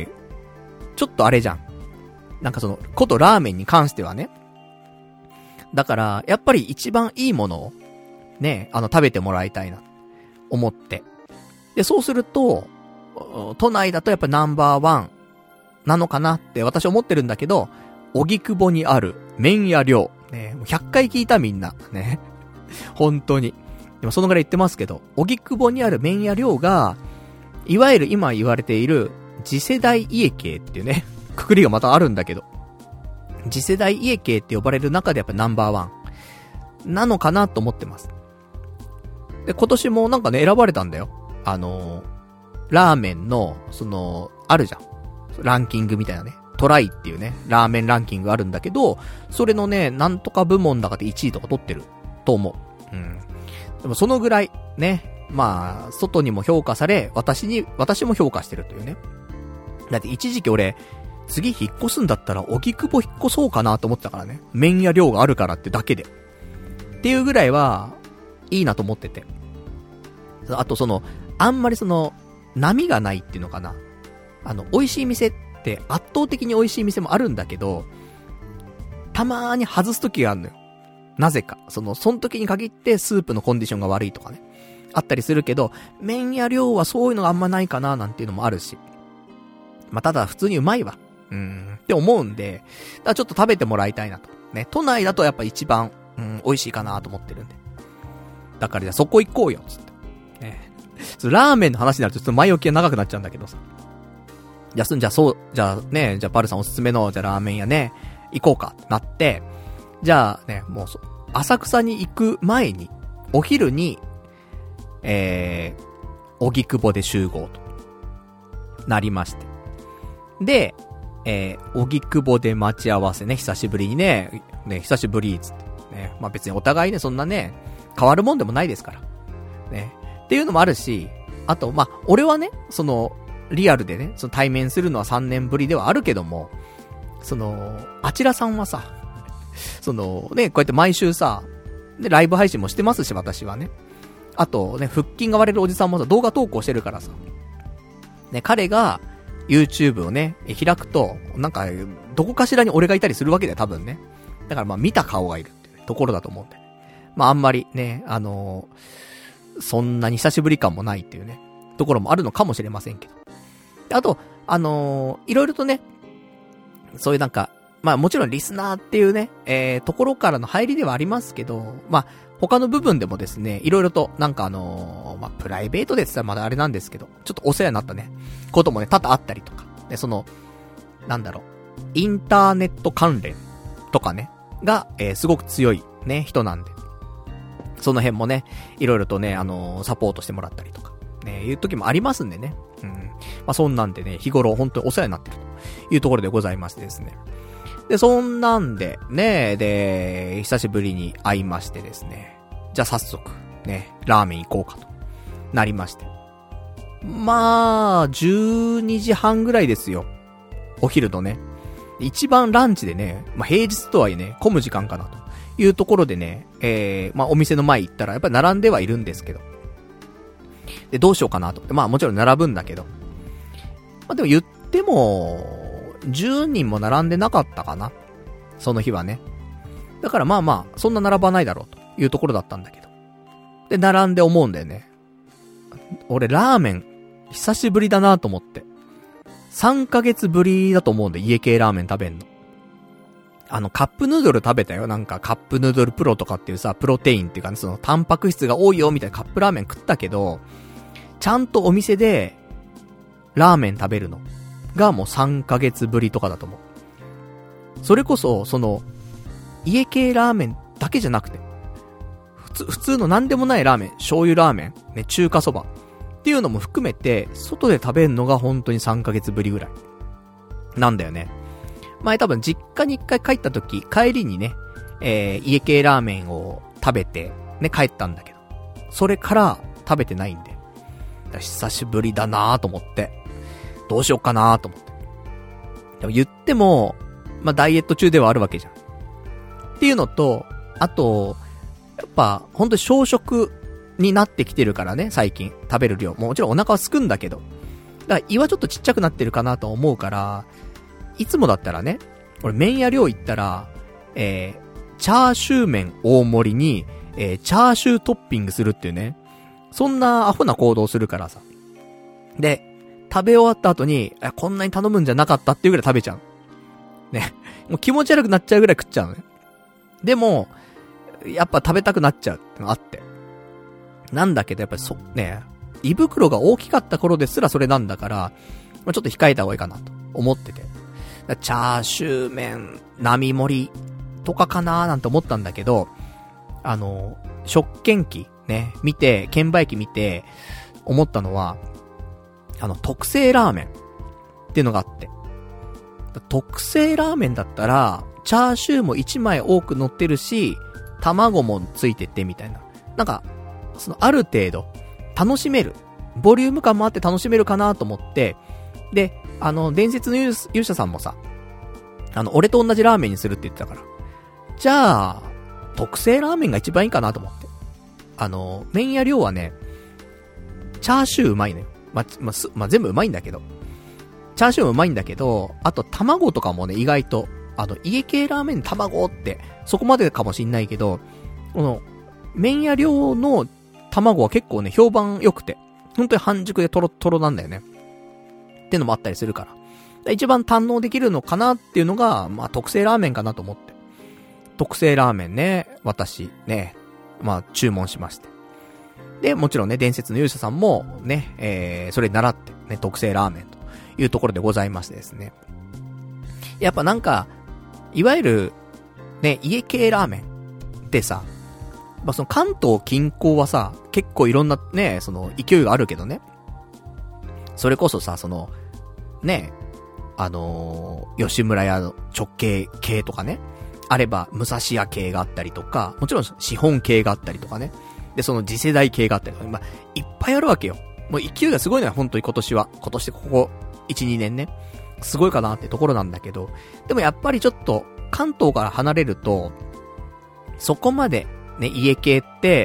ちょっとあれじゃん。なんかその、ことラーメンに関してはね。だから、やっぱり一番いいものを、ね、食べてもらいたいな、思って。で、そうすると、都内だとやっぱナンバーワンなのかなって私思ってるんだけど、荻窪にある麺屋寮。ね、もう100回聞いたみんな。ね。本当に。でもそのぐらい言ってますけど、荻窪にある麺屋寮が、いわゆる今言われている次世代家系っていうね、くくりがまたあるんだけど、次世代家系って呼ばれる中でやっぱナンバーワンなのかなと思ってます。で、今年もなんかね、選ばれたんだよ。ラーメンの、あるじゃん。ランキングみたいなね。トライっていうね、ラーメンランキングあるんだけど、それのね、なんとか部門だかで1位とか取ってると思う。うん。でもそのぐらい、ね、まあ、外にも評価され、私も評価してるというね。だって一時期俺、次引っ越すんだったら、荻窪引っ越そうかなと思ってたからね。麺屋寮があるからってだけで。っていうぐらいは、いいなと思ってて。あとあんまり波がないっていうのかな。美味しい店って圧倒的に美味しい店もあるんだけど、たまーに外す時があるのよ。なぜか。その時に限ってスープのコンディションが悪いとかね。あったりするけど、麺屋寮はそういうのがあんまないかななんていうのもあるし。まあ、ただ普通にうまいわ。って思うんで、だからちょっと食べてもらいたいなと。ね、都内だとやっぱ一番、美味しいかなと思ってるんで。だからじゃあそこ行こうよ、つって。ね。ラーメンの話になるとちょっと前置きが長くなっちゃうんだけどさ。じゃあね、じゃあパルさんおすすめの、じゃあラーメン屋ね、行こうか、ってなって、じゃあね、もう浅草に行く前に、お昼に、荻窪で集合と、なりまして。で、荻窪で待ち合わせね、久しぶりにね、久しぶり、つって。ね、まあ別にお互いね、そんなね、変わるもんでもないですから。ね。っていうのもあるし、あと、まあ、俺はね、リアルでね、対面するのは3年ぶりではあるけども、あちらさんはさ、ね、こうやって毎週さ、で、ライブ配信もしてますし、私はね。あとね、腹筋が割れるおじさんもさ、動画投稿してるからさ。ね、彼が、YouTube をね、開くと、なんか、どこかしらに俺がいたりするわけだよ、多分ね。だからまあ、見た顔がいるっていうところだと思うんで。まあ、あんまりね、そんなに久しぶり感もないっていうね、ところもあるのかもしれませんけど。あと、いろいろとね、そういうなんか、まあもちろんリスナーっていうね、ところからの入りではありますけど、まあ、他の部分でもですね、いろいろと、なんかまあ、プライベートで言ったらまだあれなんですけど、ちょっとお世話になったね、こともね、多々あったりとか、で、なんだろう、インターネット関連とかね、が、すごく強いね、人なんで、その辺もね、いろいろとね、サポートしてもらったりとか、ね、いう時もありますんでね、まあ、そんなんでね、日頃本当にお世話になってるというところでございましてですね。で、そんなんで、ね、で、久しぶりに会いましてですね。じゃあ早速、ね、ラーメン行こうかと、なりまして。まあ、12時半ぐらいですよ。お昼のね。一番ランチでね、まあ平日とはいえね、混む時間かなというところでね、まあお店の前行ったらやっぱり並んではいるんですけど。で、どうしようかなと。まあもちろん並ぶんだけど。まあでも言っても、10人も並んでなかったかな。その日はね。だからまあまあ、そんな並ばないだろうというところだったんだけど。で、並んで思うんだよね。俺ラーメン、久しぶりだなと思って。3ヶ月ぶりだと思うんだよ、家系ラーメン食べんの。カップヌードル食べたよ。なんかカップヌードルプロとかっていうさ、プロテインっていうかね、タンパク質が多いよみたいなカップラーメン食ったけど、ちゃんとお店で、ラーメン食べるのがもう3ヶ月ぶりとかだと思う。それこそ、家系ラーメンだけじゃなくて、普通のなんでもないラーメン、醤油ラーメン、ね、中華そばっていうのも含めて、外で食べるのが本当に3ヶ月ぶりぐらい。なんだよね。 前多分実家に一回帰った時、帰りにね、家系ラーメンを食べて、ね、帰ったんだけど、それから食べてないんで、久しぶりだなぁと思って、どうしよっかなぁと思って。でも言っても、まあ、ダイエット中ではあるわけじゃん。っていうのと、あと、やっぱ、ほんと小食になってきてるからね、最近。食べる量。もちろんお腹はすくんだけど。だから胃はちょっとちっちゃくなってるかなと思うから、いつもだったらね、俺麺屋寮行ったら、チャーシュー麺大盛りに、チャーシュートッピングするっていうね。そんなアホな行動するからさ。で、食べ終わった後に、こんなに頼むんじゃなかったっていうぐらい食べちゃう。ね。もう気持ち悪くなっちゃうぐらい食っちゃうのね。でも、やっぱ食べたくなっちゃうってのがあって。なんだけどやっぱりね、胃袋が大きかった頃ですらそれなんだから、まあ、ちょっと控えた方がいいかなと思ってて。チャーシュー麺、並盛りとかかなーなんて思ったんだけど、食券機ね、見て、券売機見て、思ったのは、特製ラーメンっていうのがあって。特製ラーメンだったら、チャーシューも1枚多く乗ってるし、卵もついててみたいな。なんか、ある程度、楽しめる。ボリューム感もあって楽しめるかなと思って、で、伝説の勇者さんもさ、俺と同じラーメンにするって言ってたから。じゃあ、特製ラーメンが一番いいかなと思って。麺屋寮はね、チャーシューうまいのよ。全部うまいんだけど。チャーシューもうまいんだけど、あと卵とかもね、意外と、家系ラーメン卵って、そこまでかもしんないけど、麺屋寮の卵は結構ね、評判良くて、本当に半熟でトロトロなんだよね。ってのもあったりするから。一番堪能できるのかなっていうのが、まあ、特製ラーメンかなと思って。特製ラーメンね、私、ね、まあ、注文しまして。で、もちろんね、伝説の勇者さんも、ね、それに習って、ね、特製ラーメンというところでございましてですね。やっぱなんか、いわゆる、ね、家系ラーメンってさ、まあ、その関東近郊はさ、結構いろんなね、勢いがあるけどね。それこそさ、ね、吉村屋の直系系とかね。あれば、武蔵屋系があったりとか、もちろん資本系があったりとかね。で、その次世代系があったりとか、まあ、いっぱいあるわけよ。もう勢いがすごいのよ、本当に今年は。今年ここ、1、2年ね。すごいかなってところなんだけど、でもやっぱりちょっと、関東から離れると、そこまで、ね、家系って、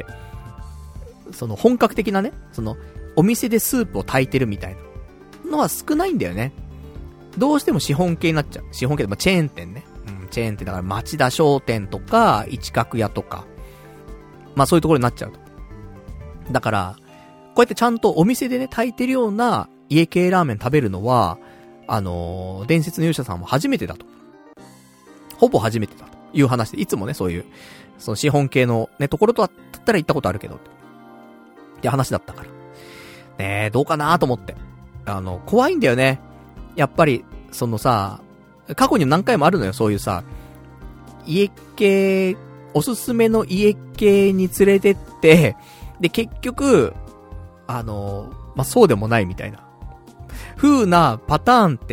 本格的なね、お店でスープを炊いてるみたいなのは少ないんだよね。どうしても資本系になっちゃう。資本系で、まあ、チェーン店ね。チェーン店だから町田商店とか、一角屋とか、まあそういうところになっちゃうと。だから、こうやってちゃんとお店でね、炊いてるような家系ラーメン食べるのは、伝説の勇者さんも初めてだと。ほぼ初めてだという話で、いつもね、そういう、資本系のね、ところとだったら行ったことあるけど、って話だったから。ねえ、どうかなと思って。怖いんだよね。やっぱり、過去に何回もあるのよ、そういうさ、家系、おすすめの家系に連れてって、で、結局、まあ、そうでもないみたいな。風なパターンって、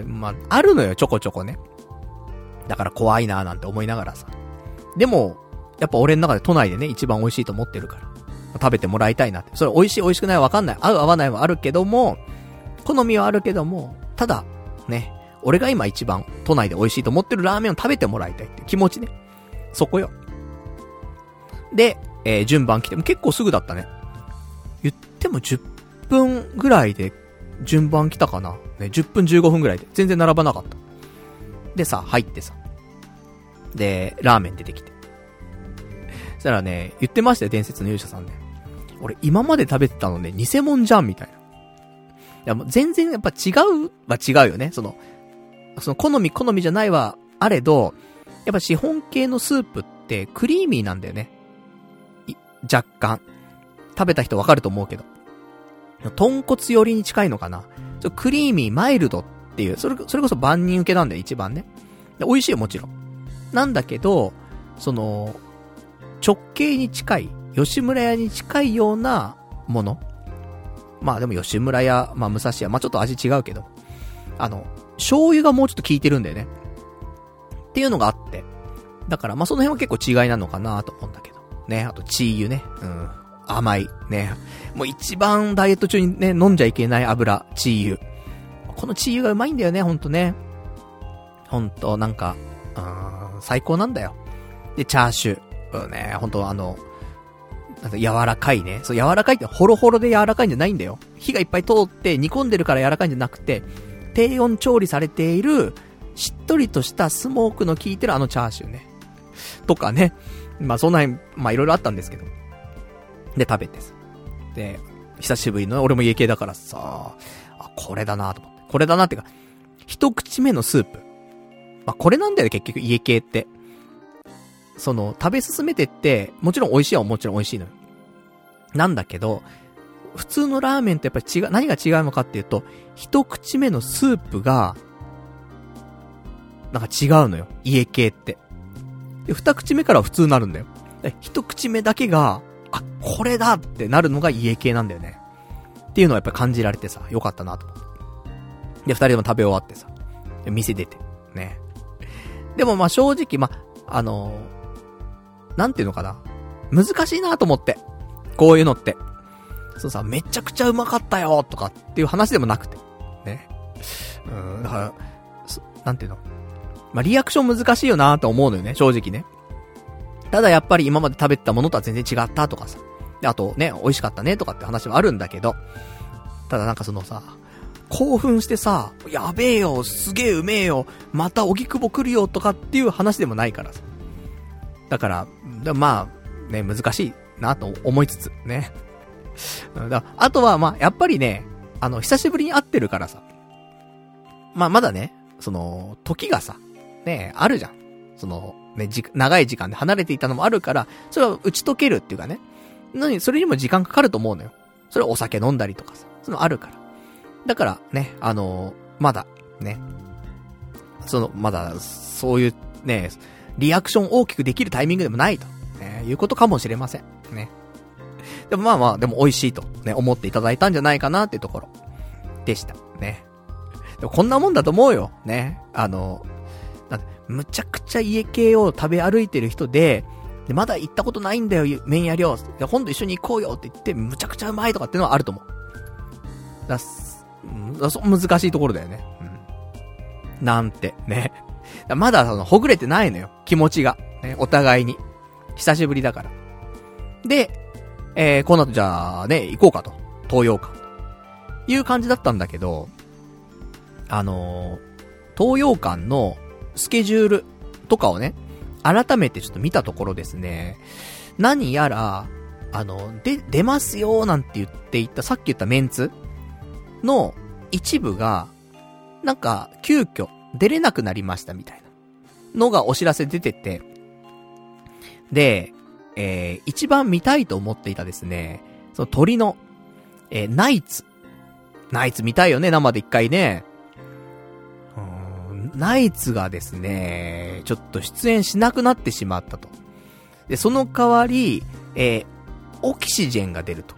まあ、あるのよ、ちょこちょこね。だから怖いなーなんて思いながらさ。でも、やっぱ俺の中で都内でね、一番美味しいと思ってるから。食べてもらいたいなって。それ美味しい美味しくないわかんない。合う合わないはあるけども、好みはあるけども、ただ、ね、俺が今一番都内で美味しいと思ってるラーメンを食べてもらいたいって気持ちね。そこよ。で、順番来ても結構すぐだったね。言っても10分ぐらいで順番来たかな。ね、10分15分ぐらいで全然並ばなかった。でさ、入ってさ。で、ラーメン出てきて。そしたらね、言ってましたよ、伝説の勇者さんね。俺今まで食べてたのね、偽物じゃんみたいな。いやもう全然やっぱ違うは違うよね。その好みじゃないはあれど、やっぱ資本系のスープってクリーミーなんだよね。若干。食べた人わかると思うけど。豚骨寄りに近いのかな。クリーミーマイルドっていう、それこそ万人受けなんだよ、一番ね。で美味しいよ、もちろん。なんだけど、直系に近い、吉村屋に近いようなもの。まあでも吉村屋、まあ武蔵屋、まあちょっと味違うけど。醤油がもうちょっと効いてるんだよね。 っていうのがあって。だからまあその辺は結構違いなのかなと思うんだけど。ね、あとチー油ね。甘い。ね。もう一番ダイエット中にね、飲んじゃいけない油、チー油。このチー油がうまいんだよね、ほんとね。ほんと、なんか、最高なんだよ。で、チャーシュー。ね、ほんとなんか柔らかいね。そう、柔らかいってホロホロで柔らかいんじゃないんだよ。火がいっぱい通って煮込んでるから柔らかいんじゃなくて、低温調理されている、しっとりとしたスモークの効いてるチャーシューね。とかね。まあそんな辺、まあいろいろあったんですけど。で、食べてさ。で、久しぶりの、俺も家系だからさ、これだなと思って。これだなってか、一口目のスープ。まあこれなんだよね、結局家系って。食べ進めてって、もちろん美味しいはもちろん美味しいのよ。なんだけど、普通のラーメンとやっぱり何が違うのかっていうと、一口目のスープが、なんか違うのよ。家系って。で、二口目からは普通になるんだよ。一口目だけが、これだってなるのが家系なんだよね。っていうのはやっぱり感じられてさ、よかったなと思って。で、二人でも食べ終わってさ、店出て、ね。でもまあ正直、なんていうのかな。難しいなと思って。こういうのって。そうさ、めちゃくちゃうまかったよとかっていう話でもなくて。ね。だから、なんていうの。まあ、リアクション難しいよなと思うのよね、正直ね。ただやっぱり今まで食べてたものとは全然違ったとかさ。で、あとね、美味しかったねとかって話はあるんだけど。ただなんかさ、興奮してさ、やべえよ、すげえうめえよ、また荻窪来るよとかっていう話でもないからさ。だから、まあ、ね、難しいなと思いつつ、ね。あとは、まあ、やっぱりね、久しぶりに会ってるからさ。まあ、まだね、時がさ、ね、あるじゃん。ね、長い時間で離れていたのもあるから、それは打ち解けるっていうかね。それにも時間かかると思うのよ。それはお酒飲んだりとかさ、そういうのあるから。だから、ね、まだ、ね、まだ、そういう、ね、リアクション大きくできるタイミングでもないと、いうことかもしれません。ね。でもまあまあ、でも美味しいと、ね、思っていただいたんじゃないかなっていうところ、でした。ね。でもこんなもんだと思うよ。ね。むちゃくちゃ家系を食べ歩いてる人で、まだ行ったことないんだよ、麺屋寮。今度一緒に行こうよって言って、むちゃくちゃうまいとかっていうのはあると思う。難しいところだよね。なんて、ね。まだほぐれてないのよ。気持ちが。ね、お互いに。久しぶりだから。で、この後じゃあね、行こうかと。東洋館。いう感じだったんだけど、東洋館のスケジュールとかをね、改めてちょっと見たところですね、何やら、出ますよなんて言っていた、さっき言ったメンツの一部が、なんか、急遽出れなくなりましたみたいなのがお知らせ出てて、で、一番見たいと思っていたですね、その鳥の、ナイツ見たいよね、生で一回ね。ナイツがですね、ちょっと出演しなくなってしまったと。で、その代わり、オキシジェンが出ると。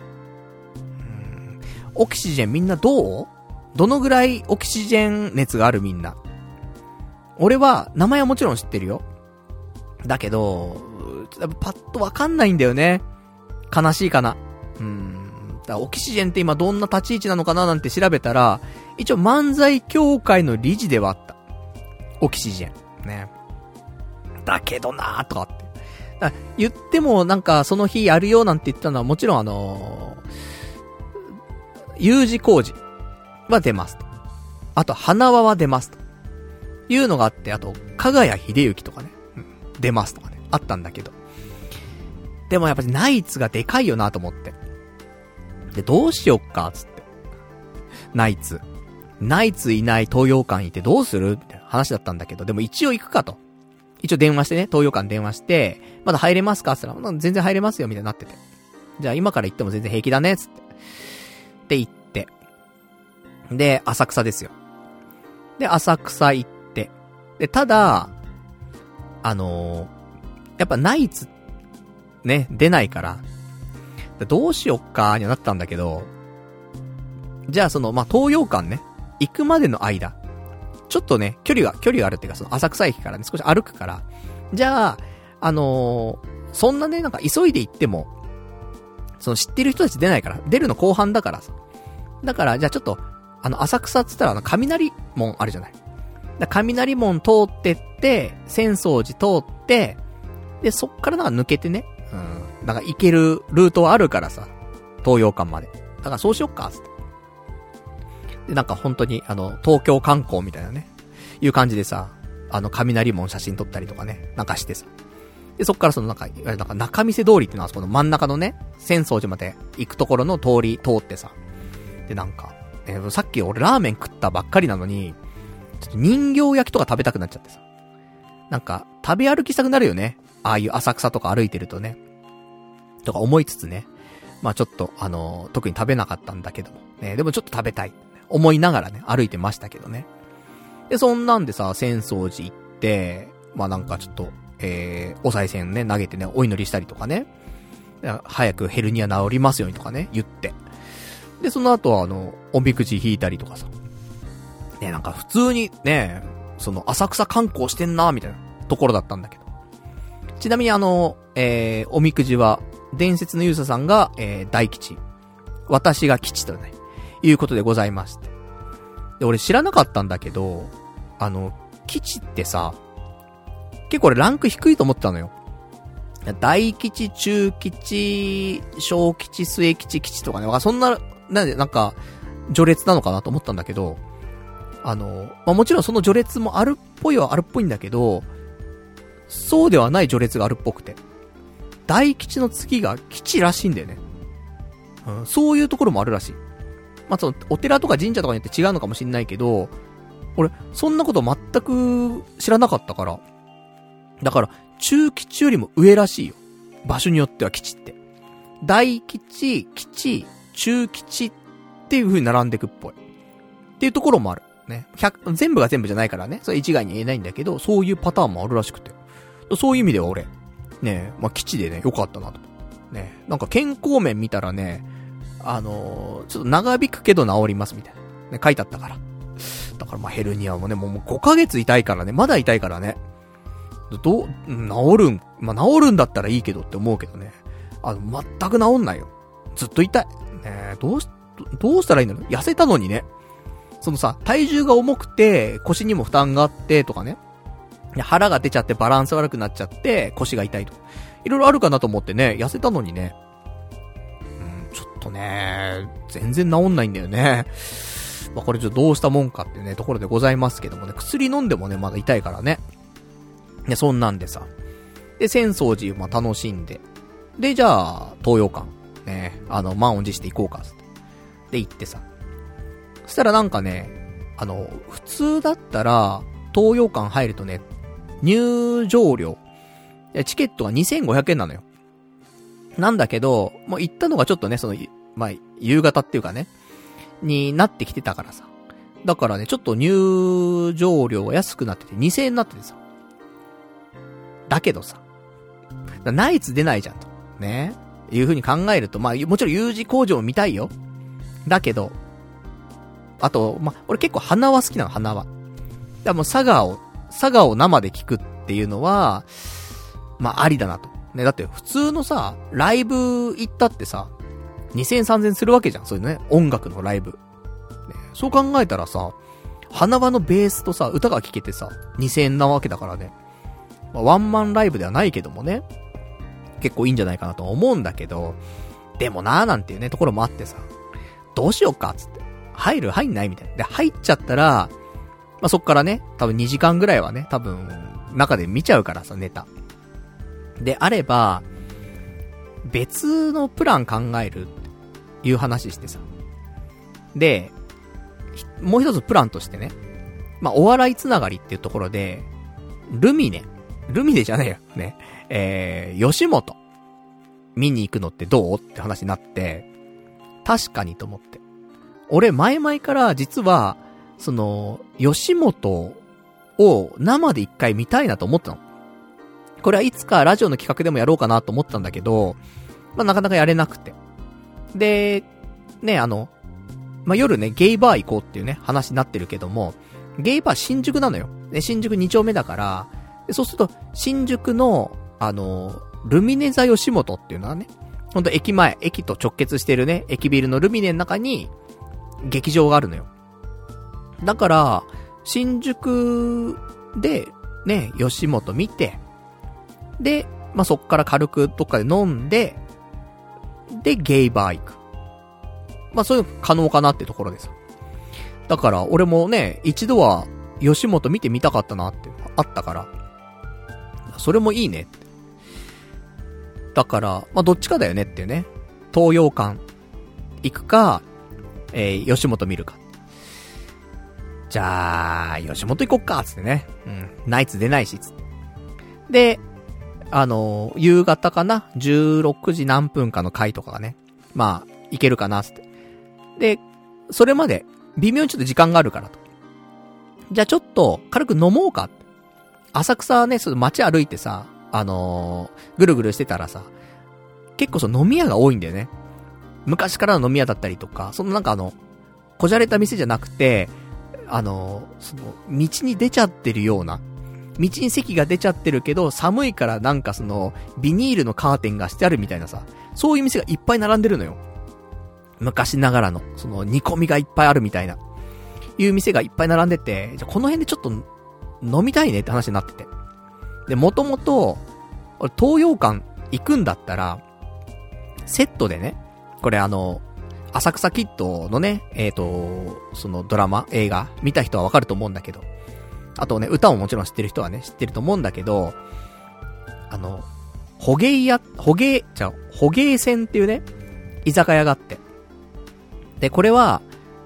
オキシジェンみんなどのぐらいオキシジェン熱があるみんな。俺は、名前はもちろん知ってるよ。だけど、パッとわかんないんだよね。悲しいかな。だオキシジェンって今どんな立ち位置なのかななんて調べたら、一応漫才協会の理事ではあった。オキシジェン。ね。だけどなーとかって。言ってもなんかその日やるよなんて言ったのはもちろんU字工事は出ますと。あと花輪は出ますと。いうのがあって、あと、かがや秀幸とかね、出ますとかね、あったんだけど。でもやっぱりナイツがでかいよなと思って。で、どうしよっか、つって。ナイツいない東洋館いてどうするって話だったんだけど、でも一応行くかと。一応電話してね、東洋館電話して、まだ入れますかって言ったら、全然入れますよ、みたいになってて。じゃあ今から行っても全然平気だね、つって。で、行って。で、浅草ですよ。で、浅草行って。で、ただ、やっぱナイツ、ね、出ないから、どうしよっか、にはなったんだけど、じゃあ東洋館ね、行くまでの間、 ちょっとね、距離があるっていうか、その浅草駅からね、少し歩くから、じゃあ、そんなね、なんか急いで行っても、その知ってる人たち出ないから、出るの後半だからさ。だから、じゃあちょっと、浅草っつったら雷門あるじゃない。雷門通ってって、浅草寺通って、で、そっからなんか抜けてね、なんか行けるルートはあるからさ、東洋館まで。だからそうしよっか、つって。で、なんか本当に、東京観光みたいなね、いう感じでさ、雷門写真撮ったりとかね、なんかしてさ。で、そっからそのなんか中見世通りってのはそこの真ん中のね、浅草寺まで行くところの通り通ってさ。で、なんか、さっき俺ラーメン食ったばっかりなのに、ちょっと人形焼きとか食べたくなっちゃってさ。なんか、食べ歩きしたくなるよね。ああいう浅草とか歩いてるとね。とか思いつつね。まあちょっと、特に食べなかったんだけども。ね、でもちょっと食べたい。思いながらね、歩いてましたけどね。で、そんなんでさ、浅草寺行って、まあなんかちょっと、お賽銭ね、投げてね、お祈りしたりとかね。早くヘルニア治りますようにとかね、言って。で、その後はおみくじ引いたりとかさ。ね、なんか普通にね、その浅草観光してんなみたいなところだったんだけど。ちなみにおみくじは、伝説のゆうささんが、大吉。私が吉とね、いうことでございまして。で、俺知らなかったんだけど、吉ってさ、結構俺ランク低いと思ってたのよ。大吉、中吉、小吉、末吉、吉とかね、そんな、なんか、序列なのかなと思ったんだけど、まあ、もちろんその序列もあるっぽいはあるっぽいんだけど、そうではない序列があるっぽくて。大吉の次が吉らしいんだよね。そういうところもあるらしい。まあ、その、お寺とか神社とかによって違うのかもしんないけど、俺、そんなこと全く知らなかったから。だから、中吉よりも上らしいよ。場所によっては吉って。大吉、吉、中吉っていう風に並んでくっぽい。っていうところもある。ね。全部が全部じゃないからね。それ一概に言えないんだけど、そういうパターンもあるらしくて。そういう意味では俺、ね、まあ、基地でね、よかったなと。ね。なんか健康面見たらね、ちょっと長引くけど治りますみたいな。ね、書いてあったから。だからまあヘルニアもね、もう5ヶ月痛いからね、まだ痛いからね。治るんだったらいいけどって思うけどね。全く治んないよ。ずっと痛い。ね、どうしたらいいんだろう。痩せたのにね。そのさ、体重が重くて、腰にも負担があってとかね。腹が出ちゃってバランス悪くなっちゃって腰が痛いとか。いろいろあるかなと思ってね、痩せたのにね。ちょっとね、全然治んないんだよね。まあこれちょっとどうしたもんかっていうね、ところでございますけどもね、薬飲んでもね、まだ痛いからね。ね、そんなんでさ。で、浅草寺も楽しんで。で、じゃあ、東洋館。ね、満を持して行こうか、って。で、行ってさ。そしたらなんかね、普通だったら、東洋館入るとね、入場料。チケットが2500円なのよ。なんだけど、もう行ったのがちょっとね、まあ、夕方っていうかね、になってきてたからさ。だからね、ちょっと入場料が安くなってて、2000円になっててさ。だけどさ、ナイツ出ないじゃんと。ね。いう風に考えると、まあ、もちろん U 字工場も見たいよ。だけど、あと、まあ、俺結構花は好きなの、花は。だからもう佐賀を生で聞くっていうのは、まあ、ありだなと。ね、だって普通のさ、ライブ行ったってさ、2000円3000円するわけじゃん。そういうね、音楽のライブ。ね、そう考えたらさ、花輪のベースとさ、歌が聴けてさ、2000円なわけだからね。まあ、ワンマンライブではないけどもね。結構いいんじゃないかなと思うんだけど、でもなーなんていうね、ところもあってさ、どうしようか、つって。入んないみたいな。で、入っちゃったら、まあ、そっからね、多分2時間ぐらいはね、多分、中で見ちゃうからさ、ネタ。で、あれば、別のプラン考える、いう話してさ。で、もう一つプランとしてね、まあ、お笑いつながりっていうところで、ルミネじゃねえよ。ね。吉本、見に行くのってどうって話になって、確かにと思って。俺、前々から実は、吉本を生で一回見たいなと思ったの。これはいつかラジオの企画でもやろうかなと思ったんだけど、まあ、なかなかやれなくて。で、ね、まあ、夜ね、ゲイバー行こうっていうね、話になってるけども、 ゲイバー新宿なのよ。で、新宿2丁目だから、でそうすると、新宿の、ルミネ座吉本っていうのはね、ほんと駅前、駅と直結してるね、駅ビルのルミネの中に、劇場があるのよ。だから、新宿で、ね、吉本見て、で、まあ、そっから軽くどっかで飲んで、で、ゲイバー行く。まあ、そういうの可能かなってところです。だから、俺もね、一度は、吉本見てみたかったなってあったから、それもいいねって。だから、まあ、どっちかだよねっていうね。東洋館行くか、吉本見るか。じゃあ、吉本行こっか、つってね。うん。ナイツ出ないし、つって。で、夕方かな ?16 時何分かの回とかがね。まあ、行けるかな、つって。で、それまで、微妙にちょっと時間があるからと。じゃあちょっと、軽く飲もうか。浅草ね、街歩いてさ、ぐるぐるしてたらさ、結構飲み屋が多いんだよね。昔からの飲み屋だったりとか、なんかこじゃれた店じゃなくて、道に出ちゃってるような、道に席が出ちゃってるけど、寒いからなんかビニールのカーテンがしてあるみたいなさ、そういう店がいっぱい並んでるのよ。昔ながらの、煮込みがいっぱいあるみたいな、いう店がいっぱい並んでて、じゃあこの辺でちょっと飲みたいねって話になってて。で、もともと、俺東洋館行くんだったら、セットでね、これ浅草キッドのね、ドラマ、映画、見た人はわかると思うんだけど、あとね、歌ももちろん知ってる人はね、知ってると思うんだけど、捕鯨船っていうね、居酒屋があって。で、これは、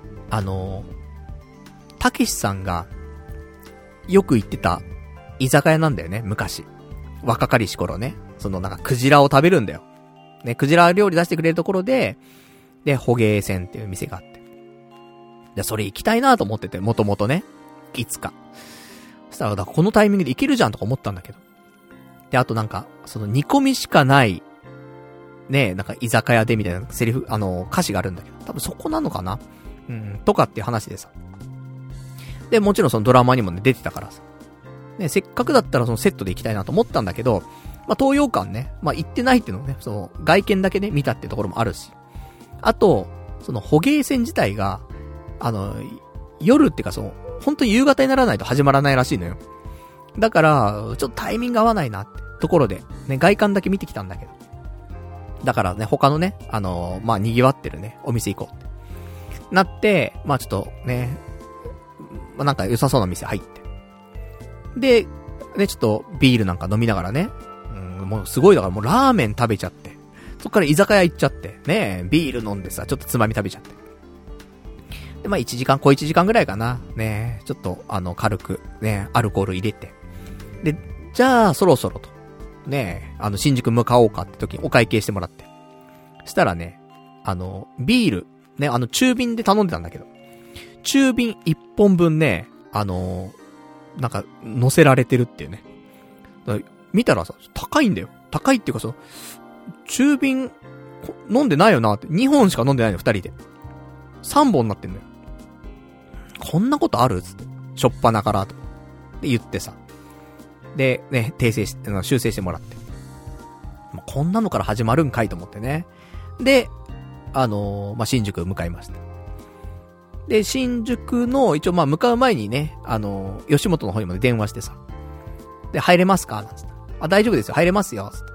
たけしさんが、よく行ってた、居酒屋なんだよね、昔。若かりし頃ね。なんか、クジラを食べるんだよ。ね、クジラ料理出してくれるところで、捕鯨船っていう店があって。で、それ行きたいなと思ってて、もともとね。いつか。そしたら、このタイミングで行けるじゃんとか思ったんだけど。で、あとなんか、煮込みしかない、ね、なんか居酒屋でみたいなセリフ、歌詞があるんだけど、多分そこなのかなとかっていう話でさ。で、もちろんドラマにもね、出てたからさ。ね、せっかくだったらセットで行きたいなと思ったんだけど、まあ、東洋館ね、まあ、行ってないっていうのね、外見だけね、見たってところもあるし。あと、捕鯨船自体が、夜っていうか本当に夕方にならないと始まらないらしいのよ。だから、ちょっとタイミング合わないなってところで、ね、外観だけ見てきたんだけど。だからね、他のね、まあ、賑わってるね、お店行こうって。なって、まあ、ちょっとね、まあ、なんか良さそうな店入って。で、ね、ちょっとビールなんか飲みながらね、もうすごいだからもうラーメン食べちゃって、そっから居酒屋行っちゃって、ね、ビール飲んでさ、ちょっとつまみ食べちゃって。で、まあ、小1時間ぐらいかな、ね、ちょっと軽く、ね、アルコール入れて。で、じゃあ、そろそろと、ね、新宿向かおうかって時にお会計してもらって。したらね、ビール、ね、中瓶で頼んでたんだけど、中瓶1本分ね、なんか、乗せられてるっていうね。見たらさ、高いんだよ。高いっていうか中瓶、飲んでないよなって。2本しか飲んでないの、2人で。3本になってんのよ。こんなことあるつって。しょっぱなからと。で、言ってさ。で、ね、修正してもらって。まあ、こんなのから始まるんかいと思ってね。で、まあ、新宿向かいました。で、新宿の、一応まあ、向かう前にね、吉本の方にまで電話してさ。で、入れますかなんつって。あ、大丈夫ですよ。入れますよ。つって。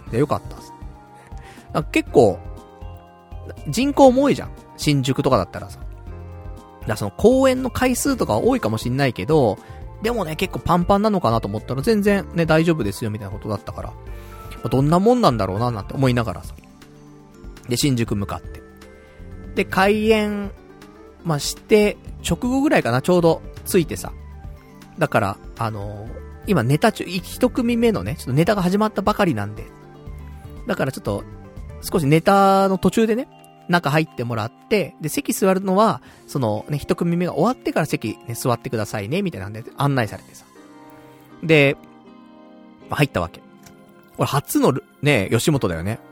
で、よかったっつって。なんか結構、人口も多いじゃん。新宿とかだったらさ。だから公演の回数とかは多いかもしんないけど、でもね、結構パンパンなのかなと思ったら全然ね、大丈夫ですよ、みたいなことだったから。どんなもんなんだろうな、なんて思いながらさ。で、新宿向かって。で、開演、まあ、して、直後ぐらいかな、ちょうど、着いてさ。だから、今ネタ中、一組目のね、ちょっとネタが始まったばかりなんで。だからちょっと、少しネタの途中でね、中入ってもらって、で、席座るのは、ね、一組目が終わってから席ね、座ってくださいね、みたいなんで案内されてさ。で、入ったわけ。これ初のね、吉本だよね。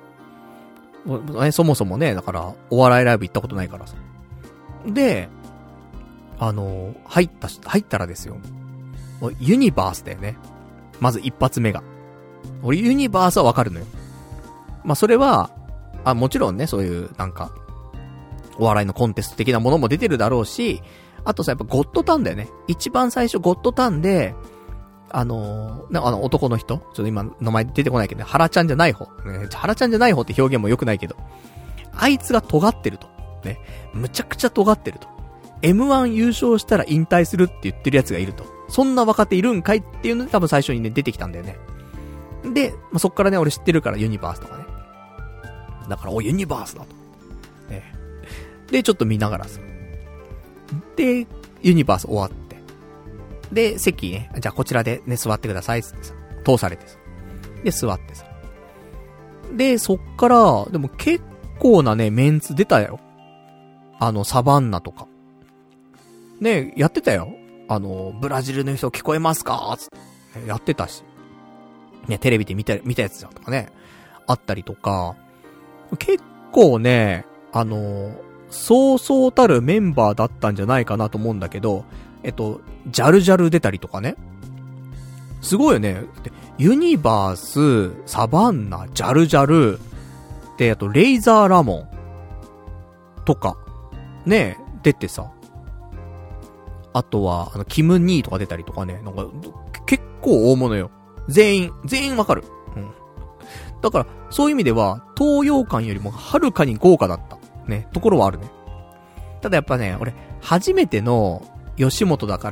そもそもね、だから、お笑いライブ行ったことないからさ。で、 入ったらですよ。ユニバースだよね。まず一発目が。俺ユニバースはわかるのよ。まあ、それは、もちろんね、そういう、なんか、お笑いのコンテスト的なものも出てるだろうし、あとさ、やっぱゴッドタンだよね。一番最初ゴッドタンで、男の人ちょっと今名前出てこないけど、ハラちゃんじゃない方。ね、ハラちゃんじゃない方って表現も良くないけど、あいつが尖ってると。ね。むちゃくちゃ尖ってると。M1 優勝したら引退するって言ってる奴がいると。そんな若手いるんかいっていうので多分最初にね、出てきたんだよね。で、まあ、そっからね、俺知ってるからユニバースとかね。だから、ユニバースだと。ね。で、ちょっと見ながらさ。で、ユニバース終わって。で、席ね、じゃあこちらでね、座ってくださいっつってさ、通されてさ。で、座ってさ。で、そっから、でも結構なね、メンツ出たよ。サバンナとか。ね、やってたよ。ブラジルの人聞こえますかつって。やってたし。ね、テレビで見たやつだとかね。あったりとか。結構ね、そうそうたるメンバーだったんじゃないかなと思うんだけど、ジャルジャル出たりとかね。すごいよね。ユニバース、サバンナ、ジャルジャル、で、あと、レイザーラモンとか、ね、出てさ。あとは、キムニーとか出たりとかね。なんか、結構大物よ。全員わかる。うん。だから、そういう意味では、東洋館よりもはるかに豪華だった。ね、ところはあるね。ただやっぱね、俺、初めての吉本だから、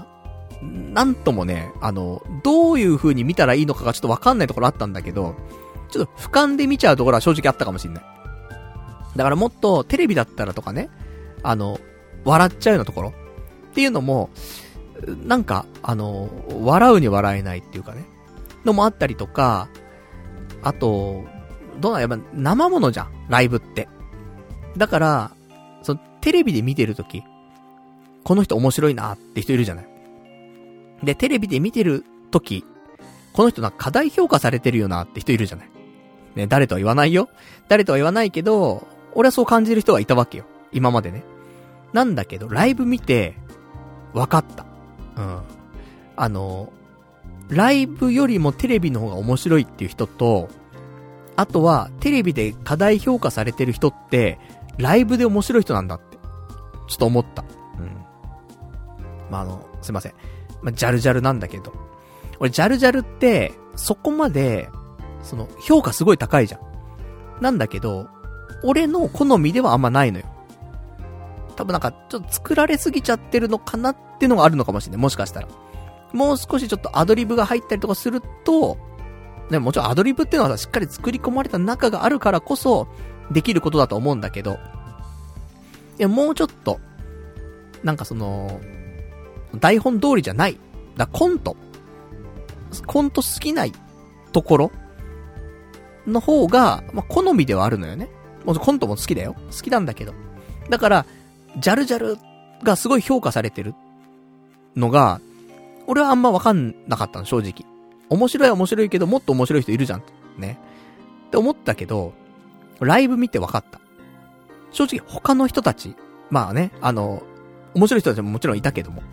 なんともね、どういう風に見たらいいのかがちょっとわかんないところあったんだけど、ちょっと俯瞰で見ちゃうところは正直あったかもしんない。だからもっとテレビだったらとかね、笑っちゃうようなところっていうのも、なんか、笑うに笑えないっていうかね、のもあったりとか、あと、どうなんやっぱ生ものじゃん、ライブって。だから、テレビで見てるとき、この人面白いなって人いるじゃない。で、テレビで見てるとき、この人なんか過大評価されてるよなって人いるじゃない。ね、誰とは言わないよ。誰とは言わないけど、俺はそう感じる人はいたわけよ。今までね。なんだけど、ライブ見て、分かった。うん。ライブよりもテレビの方が面白いっていう人と、あとは、テレビで過大評価されてる人って、ライブで面白い人なんだって、ちょっと思った。うん。まあ、すいません。まあ、ジャルジャルなんだけど。俺、ジャルジャルって、そこまで、評価すごい高いじゃん。なんだけど、俺の好みではあんまないのよ。多分なんか、ちょっと作られすぎちゃってるのかなっていうのがあるのかもしれない。もしかしたら。もう少しちょっとアドリブが入ったりとかすると、ね、もちろんアドリブっていうのはさ、しっかり作り込まれた中があるからこそ、できることだと思うんだけど、いや、もうちょっと、なんか台本通りじゃない。コント好きないところの方が、まあ、好みではあるのよね。もうコントも好きだよ。好きなんだけど。だから、ジャルジャルがすごい評価されてるのが、俺はあんまわかんなかったの、正直。面白いけど、もっと面白い人いるじゃん。ね。って思ったけど、ライブ見てわかった。正直他の人たち、まあね、面白い人たちももちろんいたけども、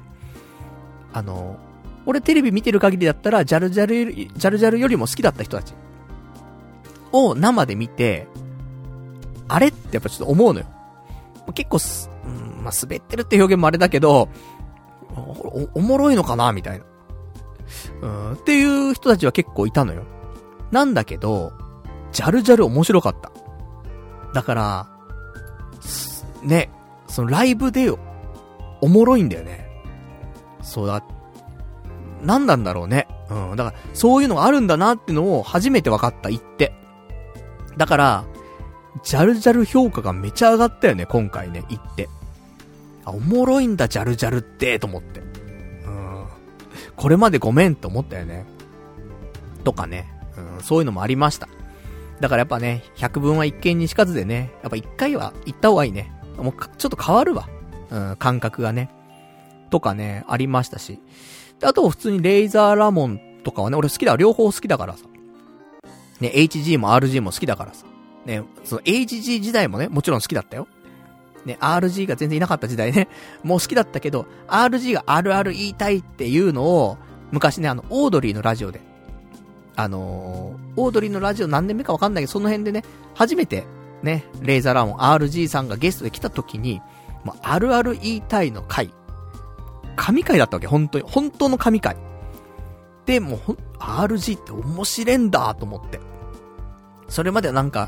俺テレビ見てる限りだったら、ジャルジャルよりも好きだった人たちを生で見て、あれってやっぱちょっと思うのよ。結構まあ、滑ってるって表現もあれだけど、おもろいのかなみたいな。っていう人たちは結構いたのよ。なんだけど、ジャルジャル面白かった。だから、ね、ライブでおもろいんだよね。そうだ。なんなんだろうね。うん。だから、そういうのがあるんだなってのを初めて分かった、言って。だから、ジャルジャル評価がめちゃ上がったよね、今回ね、言って。あ、おもろいんだ、ジャルジャルって、と思って。これまでごめんと思ったよね。とかね。そういうのもありました。だからやっぱね、百聞は一見にしかずでね、やっぱ一回は行った方がいいね。もうちょっと変わるわ。感覚がね。とかね、ありましたし。で、あと普通にレイザーラモンとかはね、俺好きだ、両方好きだからさ。ね、HG も RG も好きだからさ。ね、HG 時代もね、もちろん好きだったよ。 ね、RG が全然いなかった時代ね、もう好きだったけど、RG があるある言いたいっていうのを、昔ね、オードリーのラジオで、オードリーのラジオ何年目かわかんないけど、その辺でね、初めて、ね、レイザーラモン RG さんがゲストで来た時に、もうあるある言いたいの回、神回だったわけ、本当の神回。で、もうRG って面白いんだと思って。それまではなんか、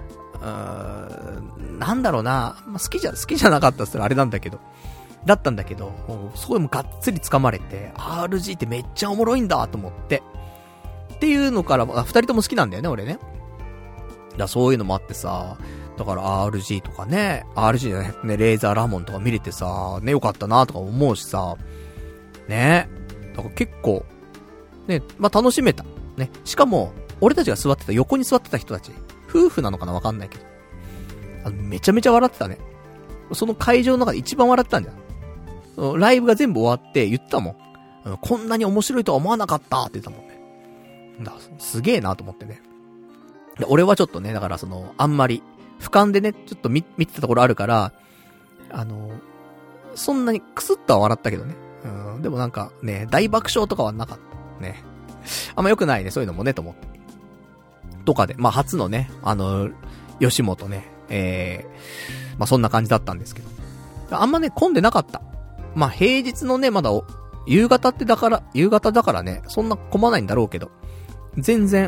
なんだろうな、まあ、好きじゃなかったっすらあれなんだけど、だったんだけど、すごいもうがっつり掴まれて、RG ってめっちゃおもろいんだと思って。っていうのから、二人とも好きなんだよね、俺ね。そういうのもあってさ、だから RG とかね、RG じゃないね、レーザーラモンとか見れてさ、ね、よかったなとか思うしさ、ね。だから結構、ね、まあ、楽しめた。ね。しかも、俺たちが座ってた、横に座ってた人たち、夫婦なのかなわかんないけど。めちゃめちゃ笑ってたね。その会場の中で一番笑ってたんじゃん。ライブが全部終わって言ったもん。こんなに面白いとは思わなかったって言ったもんね。すげえなと思ってね。で、俺はちょっとね、だからあんまり、俯瞰でね、ちょっと見てたところあるから、そんなにクスッとは笑ったけどね。でもなんかね、大爆笑とかはなかった。ね。あんま良くないね、そういうのもね、と思って。とかで、まあ初のね、吉本ね、まあそんな感じだったんですけど。あんまね、混んでなかった。まあ平日のね、まだ夕方だからね、そんな混まないんだろうけど、全然、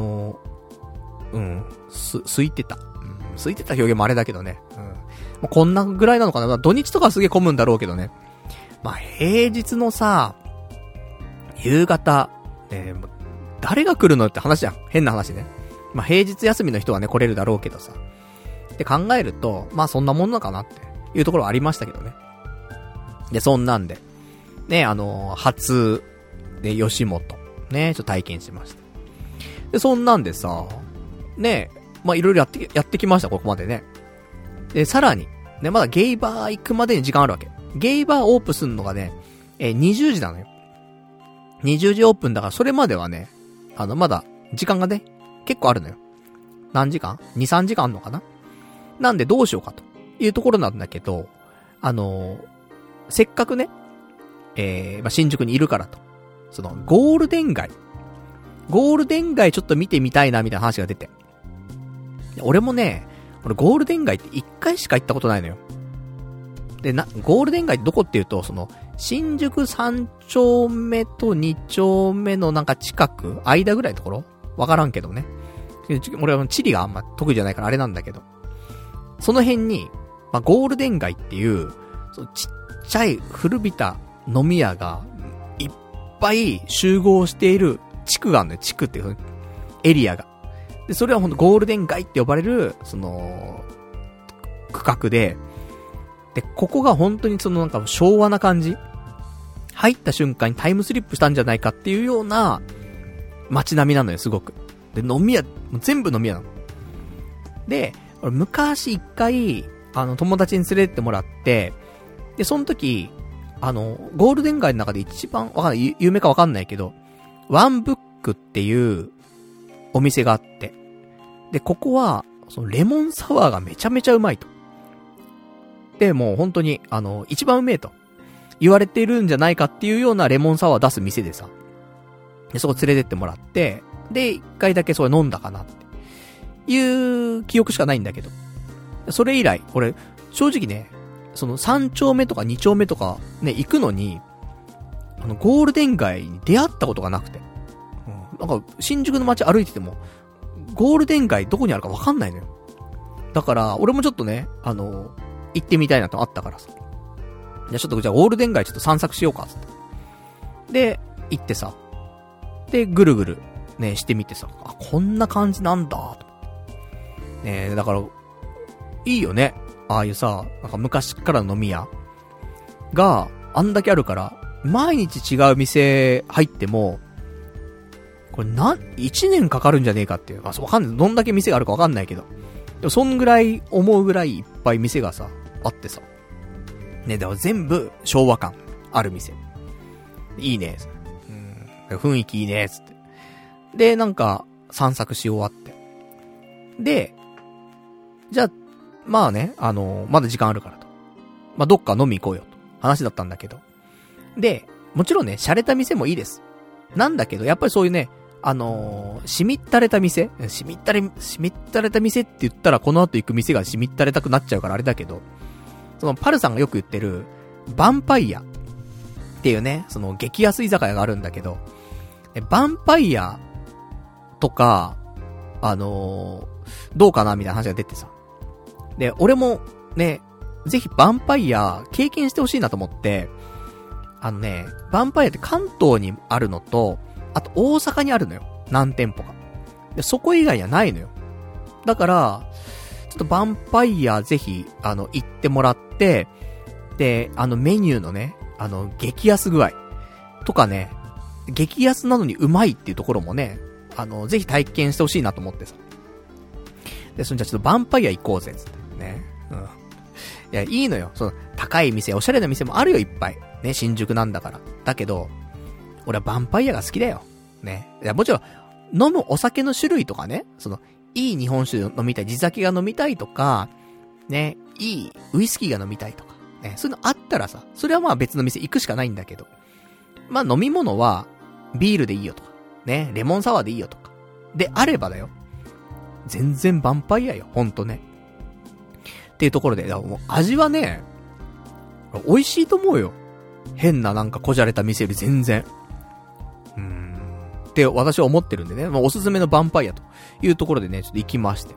空いてた。空いてた表現もあれだけどね。もうこんなぐらいなのかな。土日とかすげえ混むんだろうけどね。まあ平日のさ、夕方、誰が来るのって話じゃん。変な話ね。まあ平日休みの人はね、来れるだろうけどさ。って考えると、まあそんなもんなのかなっていうところはありましたけどね。で、そんなんで。ね、初、で、吉本。ね、ちょっと体験しました。で、そんなんでさ、ね、まあいろいろやってきました、ここまでね。で、さらに、ね、まだゲイバー行くまでに時間あるわけ。ゲイバーオープンするのがね、20時なのよ。20時オープンだから、それまではね、まだ、時間がね、結構あるのよ。何時間 ?2、3時間あんのかな。なんでどうしようかというところなんだけど、せっかくね、まあ、新宿にいるからと。ゴールデン街ちょっと見てみたいな、みたいな話が出て。俺もね、ゴールデン街って1回しか行ったことないのよ。で、ゴールデン街ってどこっていうと、新宿3丁目と2丁目のなんか近く、間ぐらいのところわからんけどね。俺は地理があんま得意じゃないからあれなんだけど。その辺に、まあ、ゴールデン街っていう、ちっちゃい古びた飲み屋が、いっぱい集合している地区があるのよ。地区っていうエリアが。で、それはほんとゴールデン街って呼ばれる、区画で、で、ここが本当になんか昭和な感じ？入った瞬間にタイムスリップしたんじゃないかっていうような街並みなのよ、すごく。で、飲み屋、全部飲み屋なの。で、俺昔一回、友達に連れてってもらって、で、その時、ゴールデン街の中で一番、わかんない、有名かわかんないけど、ワンブックっていうお店があって、で、ここは、レモンサワーがめちゃめちゃうまいと。で、もう本当に、一番うめえと言われているんじゃないかっていうようなレモンサワー出す店でさ、で、そこ連れてってもらって、で、一回だけそれ飲んだかなっていう記憶しかないんだけど、それ以来、俺、正直ね、3丁目とか2丁目とかね、行くのに、ゴールデン街に出会ったことがなくて、なんか、新宿の街歩いてても、ゴールデン街どこにあるかわかんないのよ。だから、俺もちょっとね、行ってみたいなとあったからさ。じゃあちょっと、じゃあゴールデン街ちょっと散策しようか、つって。で、行ってさ。で、ぐるぐる、ね、してみてさ。あ、こんな感じなんだ、と。ね、だから、いいよね。ああいうさ、なんか昔からの飲み屋があんだけあるから、毎日違う店入っても、これ1年かかるんじゃねえかっていう。わかんない。どんだけ店があるかわかんないけど。でもそんぐらい思うぐらいいっぱい店がさ、あってさ。ね、だから全部昭和感ある店。いいね。雰囲気いいね、つって。で、なんか散策し終わって。で、じゃあ、 まあね、まだ時間あるからと。まあどっか飲み行こうよと。話だったんだけど。で、もちろんね、洒落た店もいいです。なんだけど、やっぱりそういうね、しみったれた店しみったれた店って言ったらこの後行く店がしみったれたくなっちゃうからあれだけど、そのパルさんがよく言ってる、ヴァンパイアっていうね、その激安居酒屋があるんだけど、ヴァンパイアとか、どうかなみたいな話が出てさ。で、俺もね、ぜひヴァンパイア経験してほしいなと思って、ヴァンパイアって関東にあるのと、あと大阪にあるのよ。何店舗か。で、そこ以外にはないのよ。だから、ちょっとヴァンパイアぜひ、行ってもらって、で、メニューのね、激安具合とかね、激安なのにうまいっていうところもね、ぜひ体験してほしいなと思ってさ。で、じゃあちょっとヴァンパイア行こうぜ、つってね。うん。いや、いいのよ。その、高い店、おしゃれな店もあるよ、いっぱい。ね、新宿なんだから。だけど、俺はヴァンパイアが好きだよ。ね。いや、もちろん、飲むお酒の種類とかね、その、いい日本酒飲みたい、地酒が飲みたいとか、ね、いいウイスキーが飲みたいとか、ね、そういうのあったらさ、それはまあ別の店行くしかないんだけど、まあ飲み物は、ビールでいいよとか、ね、レモンサワーでいいよとか、であればだよ。全然ヴァンパイアよ、ほんとね。っていうところで、もう味はね、美味しいと思うよ。変ななんかこじゃれた店より全然。って私は思ってるんでね、まあ、おすすめのヴァンパイアというところでね、ちょっと行きまして。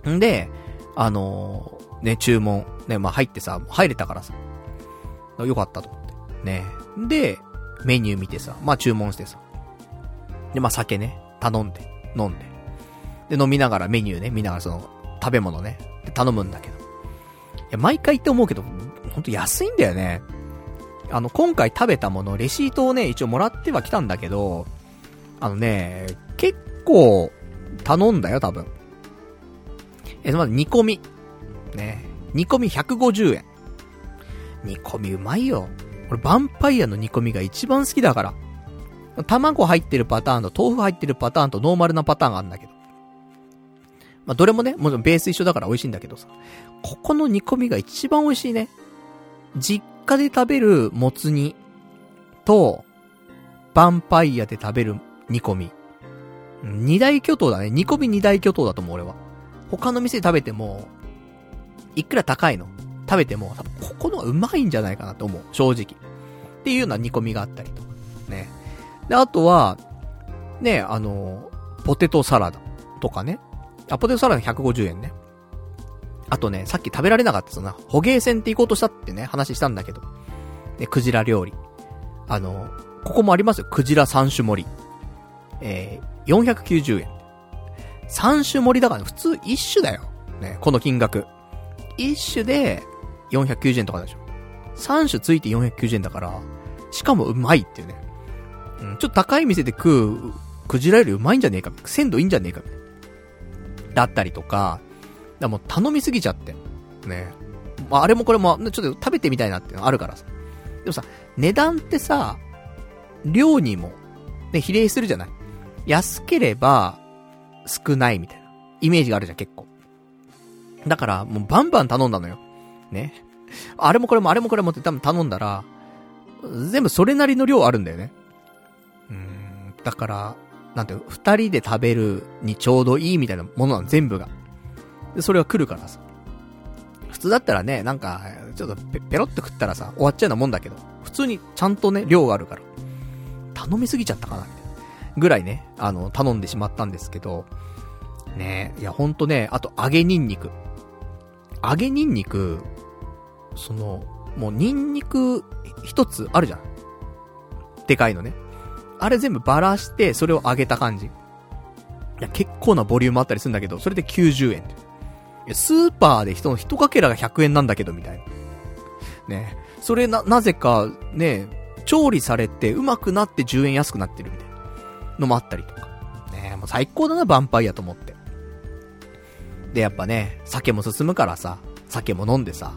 んで、ね、注文、ね、まあ、入ってさ、入れたからさ、よかったと思って。ね。で、メニュー見てさ、まあ、注文してさ。で、まあ、酒ね、頼んで、飲んで。で、飲みながらメニューね、見ながらその、食べ物ね、頼むんだけど。いや、毎回って思うけど、ほんと安いんだよね。今回食べたもの、レシートをね、一応もらっては来たんだけど、結構、頼んだよ、多分。まず煮込み。ね。煮込み150円。煮込みうまいよ。俺、ヴァンパイアの煮込みが一番好きだから。卵入ってるパターンと豆腐入ってるパターンとノーマルなパターンがあるんだけど。まあ、どれもね、もちろんベース一緒だから美味しいんだけどさ。ここの煮込みが一番美味しいね。実家で食べるもつ煮と、ヴァンパイアで食べる煮込み。二大巨頭だね。煮込み二大巨頭だと思う俺は。他の店で食べても、いくら高いの食べても、多分ここのがうまいんじゃないかなと思う。正直。っていうような煮込みがあったりとか。ね。で、あとは、ね、ポテトサラダとかね。ポテトサラダ150円ね。あとね、さっき食べられなかったその捕鯨船って行こうとしたってね、話したんだけど。で、クジラ料理。ここもありますよ。クジラ3種盛り。490円。3種盛りだから、ね、普通1種だよ。ね、この金額。1種で490円とかでしょ。3種ついて490円だから、しかもうまいっていうね。ちょっと高い店で食うクジラよりうまいんじゃねえか。鮮度いいんじゃねえか。だったりとか、だもう頼みすぎちゃって。ね。まあ、あれもこれも、ちょっと食べてみたいなっていうのあるからさ。でもさ、値段ってさ、量にも、ね、比例するじゃない。安ければ、少ないみたいな、イメージがあるじゃん、結構。だから、もうバンバン頼んだのよ。ね。あれもこれもあれもこれもって多分頼んだら、全部それなりの量あるんだよね。だから、なんていう、二人で食べるにちょうどいいみたいなものなの、全部が。で、それが来るからさ。普通だったらね、なんか、ちょっとペロって食ったらさ、終わっちゃうようなもんだけど、普通にちゃんとね、量があるから。頼みすぎちゃったかな、みたいな。ぐらいね、頼んでしまったんですけど、ね、いや、ほんとね、あと、揚げニンニク。揚げニンニク、もうニンニク一つあるじゃん。でかいのね。あれ全部バラして、それを揚げた感じ。いや、結構なボリュームあったりするんだけど、それで90円。いや、スーパーで一かけらが100円なんだけど、みたいな。ね。それなぜか、ね、調理されて、うまくなって10円安くなってるみたいなのもあったりとか。ね、もう最高だな、ヴァンパイアと思って。で、やっぱね、酒も進むからさ、酒も飲んでさ、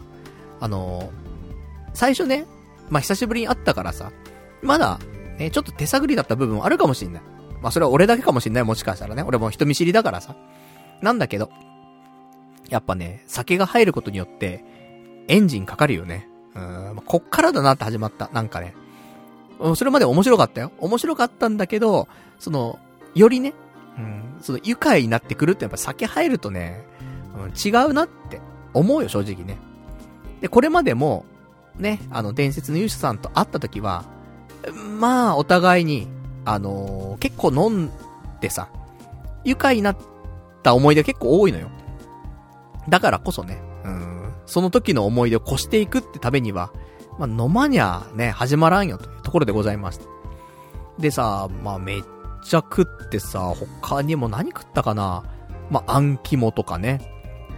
最初ね、まあ、久しぶりに会ったからさ、まだ、ね、ちょっと手探りだった部分あるかもしんない。まあ、それは俺だけかもしんない、もしかしたらね。俺も人見知りだからさ。なんだけど、 やっぱね、酒が入ることによって、エンジンかかるよね。こっからだなって始まった。なんかね。それまで面白かったよ。面白かったんだけど、よりね、愉快になってくるってやっぱ酒入るとね、違うなって思うよ、正直ね。で、これまでも、ね、伝説の勇者さんと会った時は、まあ、お互いに、結構飲んでさ、愉快になった思い出結構多いのよ。だからこそね、その時の思い出を越していくってためには、まあ、飲まにゃね、始まらんよというところでございます。でさ、まあ、めっちゃ食ってさ、他にも何食ったかな、まあ、あん肝とかね、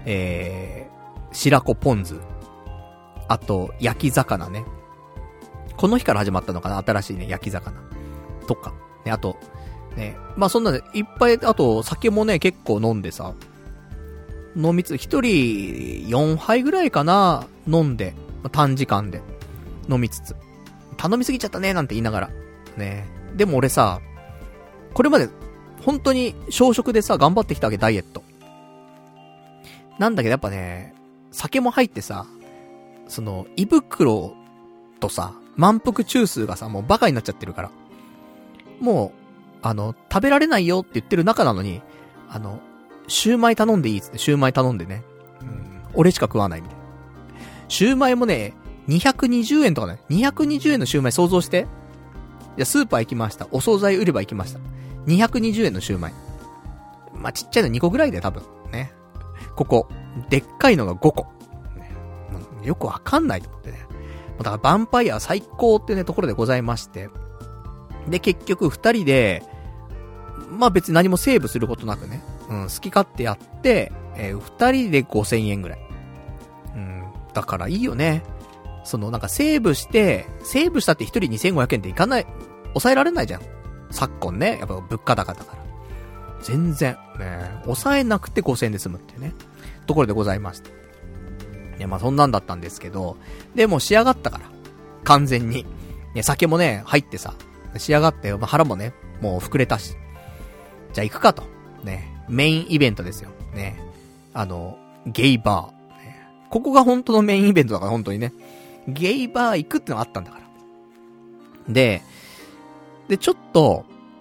白子ポン酢、あと、焼き魚ね。この日から始まったのかな、新しいね、焼き魚。とか。ね、あと、ね、まあ、そんなで、いっぱい、あと、酒もね、結構飲んでさ、飲みつ、一人4杯ぐらいかな、飲んで、短時間で、飲みつつ。頼みすぎちゃったね、なんて言いながら。ね。でも俺さ、これまで、本当に、小食でさ、頑張ってきたわけ、ダイエット。なんだけどやっぱね、酒も入ってさ、胃袋とさ、満腹中枢がさ、もうバカになっちゃってるから。もう、食べられないよって言ってる中なのに、シューマイ頼んでいいっつって、シューマイ頼んでね。俺しか食わないみたいな。シューマイもね、220円とかね、220円のシューマイ想像して。じゃスーパー行きました。お惣菜売り場行きました。220円のシューマイ。まあ、ちっちゃいの2個ぐらいで多分。ね。ここ。でっかいのが5個。よくわかんないと思ってね。だからヴァンパイア最高ってねところでございまして。で、結局二人で、まあ別に何もセーブすることなくね。好き勝手やって、二人で5000円ぐらい。だからいいよね。なんかセーブしたって一人2500円っていかない、抑えられないじゃん。昨今ね。やっぱ物価高だから。全然、ね、抑えなくて5000円で済むっていうね。ところでございました。いや、まあそんなんだったんですけど、でも仕上がったから。完全に。ね、酒もね、入ってさ、仕上がって、まあ、腹もね、もう膨れたし。じゃあ行くかと。ね、メインイベントですよ。ね。ゲイバー。ね、ここが本当のメインイベントだから、本当にね。ゲイバー行くってのがあったんだから。で、ちょっと、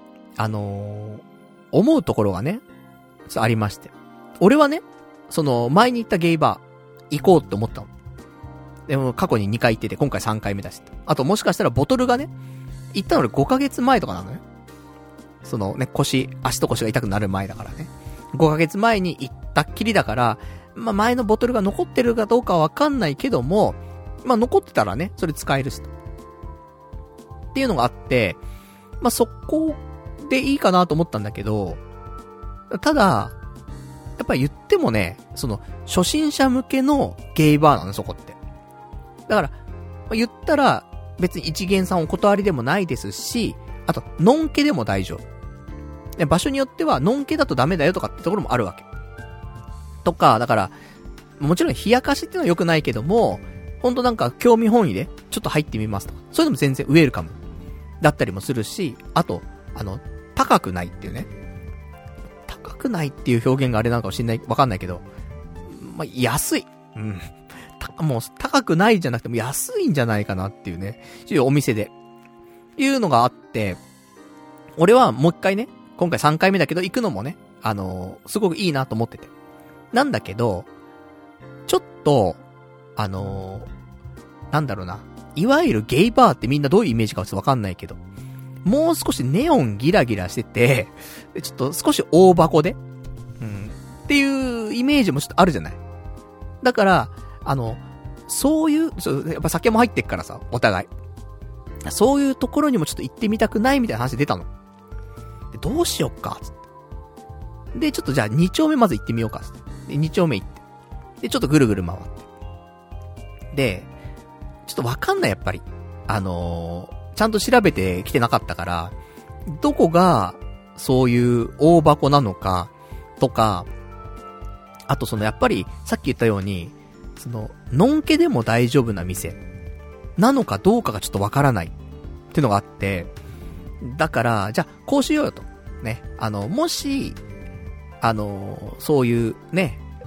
思うところがね、ありまして。俺はね、前に行ったゲイバー、行こうって思ったの。でも過去に2回行ってて、今回3回目だし。あともしかしたらボトルがね、行ったの俺5ヶ月前とかなのよ。足と腰が痛くなる前だからね。5ヶ月前に行ったっきりだから、まあ前のボトルが残ってるかどうかはわかんないけども、まあ残ってたらね、それ使えるしと。っていうのがあって、まあそこでいいかなと思ったんだけど、ただ、やっぱり言ってもね、初心者向けのゲイバーなの、そこって。だから、言ったら、別に一元さんお断りでもないですし、あと、ノンケでも大丈夫。で場所によっては、ノンケだとダメだよとかってところもあるわけ。とか、だから、もちろん冷やかしっていうのは良くないけども、ほんとなんか興味本位で、ちょっと入ってみますとか。それでも全然ウェルカム。だったりもするし、あと、高くないっていうね。高くないっていう表現があれなのかもしんない、わかんないけど、まあ、安い。もう、高くないじゃなくても安いんじゃないかなっていうね。お店で。いうのがあって、俺はもう一回ね、今回3回目だけど行くのもね、すごくいいなと思ってて。なんだけど、ちょっと、なんだろうな。いわゆるゲイバーってみんなどういうイメージかちょっとわかんないけど、もう少しネオンギラギラしてて、ちょっと少し大箱で、っていうイメージもちょっとあるじゃない。だから、そういう、やっぱ酒も入ってっからさ、お互い。そういうところにもちょっと行ってみたくないみたいな話出たの。でどうしよっか、つって。で、ちょっとじゃあ2丁目まず行ってみようか、つって。で、2丁目行って。で、ちょっとぐるぐる回って。で、ちょっとわかんない、やっぱり。ちゃんと調べてきてなかったから、どこが、そういう大箱なのか、とか、あとやっぱり、さっき言ったように、のんけでも大丈夫な店、なのかどうかがちょっとわからない、ってのがあって、だから、じゃあ、こうしようよと。ね。もし、そういう、ね、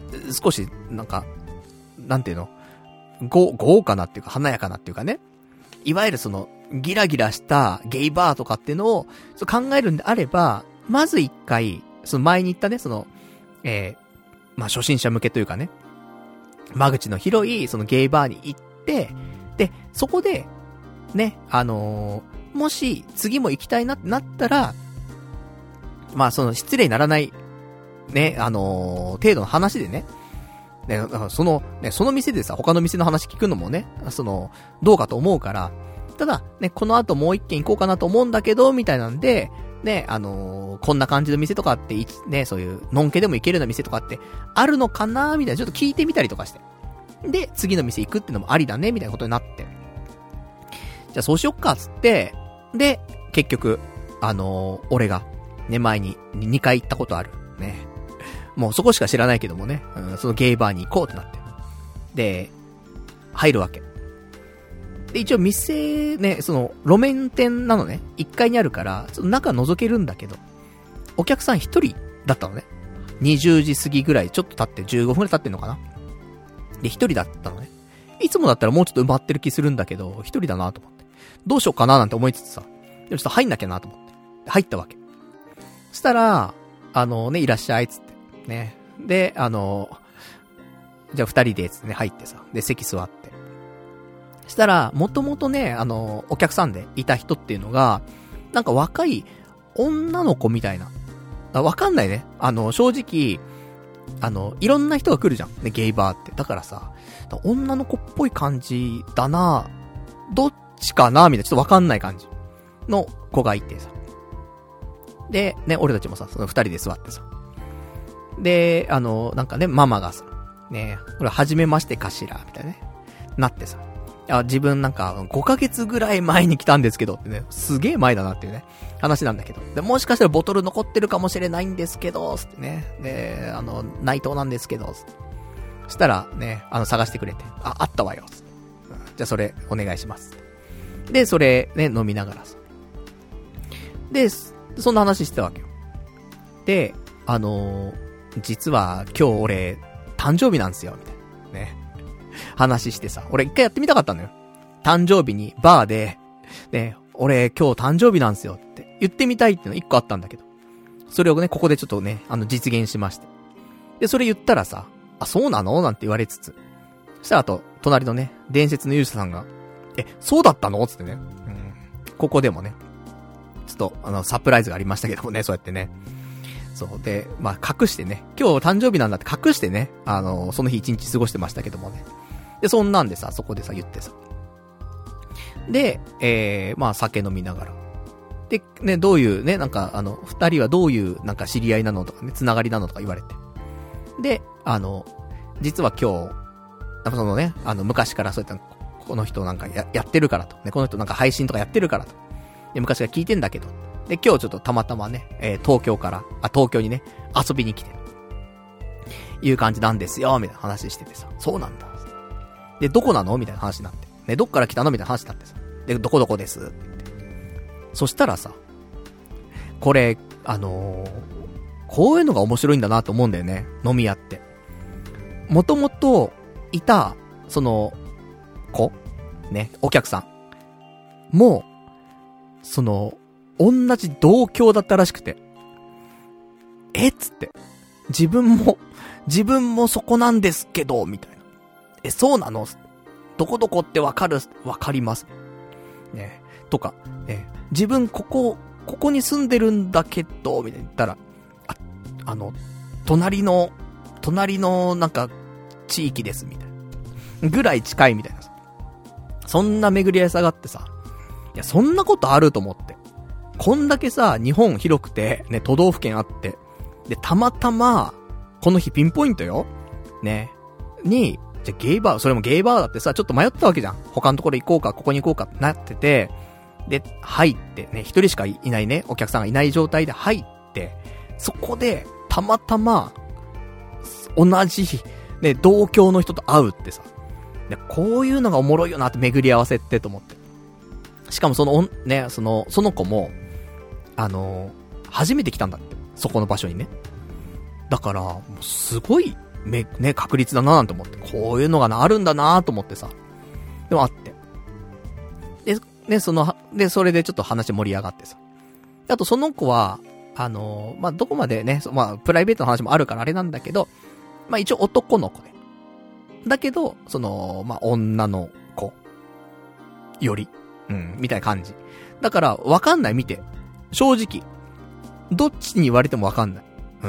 少し、なんか、なんていうの、豪華なっていうか、華やかなっていうかね。いわゆるその、ギラギラしたゲイバーとかっていうのを考えるんであれば、まず一回、その前に言ったね、その、まあ、初心者向けというかね、間口の広いそのゲイバーに行って、で、そこで、ね、もし次も行きたいなってなったら、まあその失礼にならない、ね、程度の話でね、ね、その店でさ、他の店の話聞くのもね、どうかと思うから、ただ、ね、この後もう一軒行こうかなと思うんだけど、みたいなんで、ね、こんな感じの店とかって、ね、そういう、のんけでも行けるような店とかって、あるのかなみたいな、ちょっと聞いてみたりとかして。で、次の店行くってのもありだね、みたいなことになって。じゃあそうしよっか、つって、で、結局、俺が、ね、前に2回行ったことある。ね。もうそこしか知らないけどもね、そのゲイバーに行こうってなって。で、入るわけ。で、一応店、ね、路面店なのね、1階にあるから、その中覗けるんだけど、お客さん1人だったのね。20時過ぎぐらい、ちょっと経って15分ぐらい経ってんのかな。で、1人だったのね。いつもだったらもうちょっと埋まってる気するんだけど、1人だなと思って。どうしようかななんて思いつつさ、でもちょっと入んなきゃなと思って。入ったわけ。そしたら、いらっしゃいっつって。ね。で、じゃあ2人で、つってね、入ってさ。で、席座って。したら、もともとね、お客さんでいた人っていうのが、なんか若い女の子みたいな。わかんないね。正直、いろんな人が来るじゃん。ね、ゲイバーって。だからさ、女の子っぽい感じだな。どっちかなみたいな、ちょっとわかんない感じの子がいてさ。で、ね、俺たちもさ、その2人で座ってさ。で、なんかね、ママがさ、ね、これ初めましてかしらみたいなね。なってさ。自分なんか5ヶ月ぐらい前に来たんですけどってね、すげえ前だなっていうね、話なんだけど。で、もしかしたらボトル残ってるかもしれないんですけど、つってね。で、内藤なんですけど、つって。そしたらね、探してくれて、あったわよ、つって。じゃあそれ、お願いします。で、それね、飲みながらさ。で、そんな話してたわけよ。で、実は今日俺、誕生日なんですよ、みたいな。ね。話してさ、俺一回やってみたかったのよ。誕生日にバーで、ね、俺今日誕生日なんですよって言ってみたいっていうの一個あったんだけど。それをね、ここでちょっとね、実現しまして。で、それ言ったらさ、そうなのなんて言われつつ。そしたらあと、隣のね、伝説の勇者さんが、そうだったのつってね。ここでもね、ちょっと、サプライズがありましたけどもね、そうやってね。そうで、まあ、隠してね、今日誕生日なんだって隠してね、その日一日過ごしてましたけどもね。で、そんなんでさ、そこでさ、言ってさ。で、まあ、酒飲みながら。で、ね、どういうね、なんか、二人はどういう、なんか知り合いなのとかね、つながりなのとか言われて。で、実は今日、そのね、昔からそういった、この人なんかやってるからと。ね、この人なんか配信とかやってるからと。で、昔から聞いてんだけど。で、今日ちょっとたまたまね、東京にね、遊びに来て。いう感じなんですよ、みたいな話しててさ。そうなんだ。で、どこなのみたいな話になって。ね、どっから来たのみたいな話になってさ。で、どこどこですって言って。そしたらさ、これ、こういうのが面白いんだなと思うんだよね。飲み屋って。もともと、いた、その、子ね、お客さん。もう、同じ同郷だったらしくて。つって。自分もそこなんですけど、みたいな。そうなの？どこどこってわかります。ね。とか、自分ここに住んでるんだけど、みたいな言ったら、隣のなんか、地域です、みたいな。ぐらい近いみたいなさ。そんな巡り合いさがあってさ。いや、そんなことあると思って。こんだけさ、日本広くて、ね、都道府県あって、で、たまたま、この日ピンポイントよ。ね。に、じゃゲイバー、それもゲイバーだってさ、ちょっと迷ったわけじゃん。他のところ行こうか、ここに行こうかってなってて、で、入ってね、一人しかいないね、お客さんがいない状態で入って、そこで、たまたま、同じ、ね、同郷の人と会うってさ。で、こういうのがおもろいよなって巡り合わせってと思って。しかもその子も、初めて来たんだって。そこの場所にね。だから、もうすごい、 確率だななんて思って、こういうのがあるんだなと思ってさ。でもあって。で、それでちょっと話盛り上がってさ。あとその子は、どこまでね、プライベートの話もあるからあれなんだけど、一応男の子で。だけど、女の子より、みたいな感じ。だから、わかんない見て。正直。どっちに言われてもわかんない。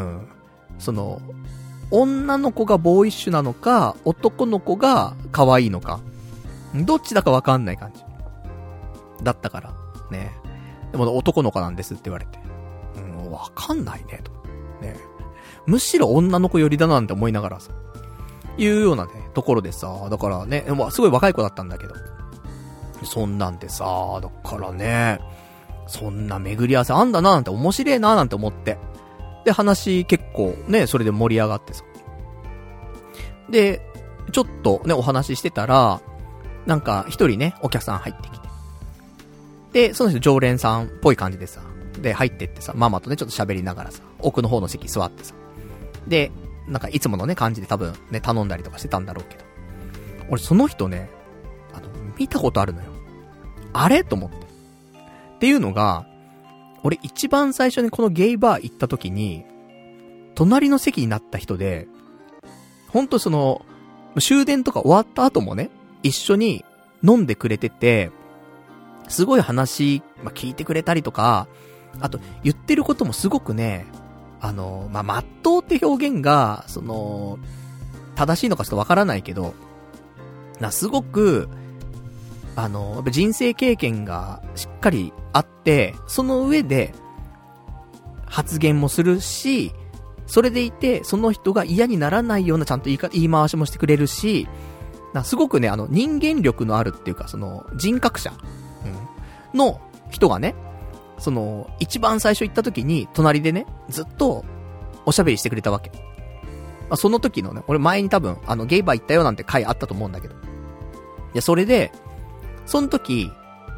女の子がボーイッシュなのか、男の子が可愛いのか。どっちだかわかんない感じ。だったから、ね。でも男の子なんですって言われて。わかんないね、と。ね。むしろ女の子寄りだなんて思いながらさ。いうようなね、ところでさ、だからね、すごい若い子だったんだけど。そんなんでさ、だからね、そんな巡り合わせあんだななんて面白いななんて思って。で、話結構ね、それで盛り上がってさ。で、ちょっとね、お話ししてたら、なんか一人ね、お客さん入ってきて。で、その人常連さんっぽい感じでさ、で、入ってってさ、ママとね、ちょっと喋りながらさ、奥の方の席座ってさ。で、なんかいつものね、感じで多分ね、頼んだりとかしてたんだろうけど。俺その人ね、見たことあるのよ。あれと思って。っていうのが、俺一番最初にこのゲイバー行った時に、隣の席になった人で、ほんと終電とか終わった後もね、一緒に飲んでくれてて、すごい話、聞いてくれたりとか、あと、言ってることもすごくね、まっとうって表現が、正しいのかちょっとわからないけど、すごく、人生経験がしっかりあって、その上で、発言もするし、それでいて、その人が嫌にならないようなちゃんと言い回しもしてくれるし、すごくね、人間力のあるっていうか、人格者、の人がね、一番最初行った時に、隣でね、ずっと、おしゃべりしてくれたわけ。その時のね、俺前に多分、ゲイバー行ったよなんて回あったと思うんだけど。で、それで、その時、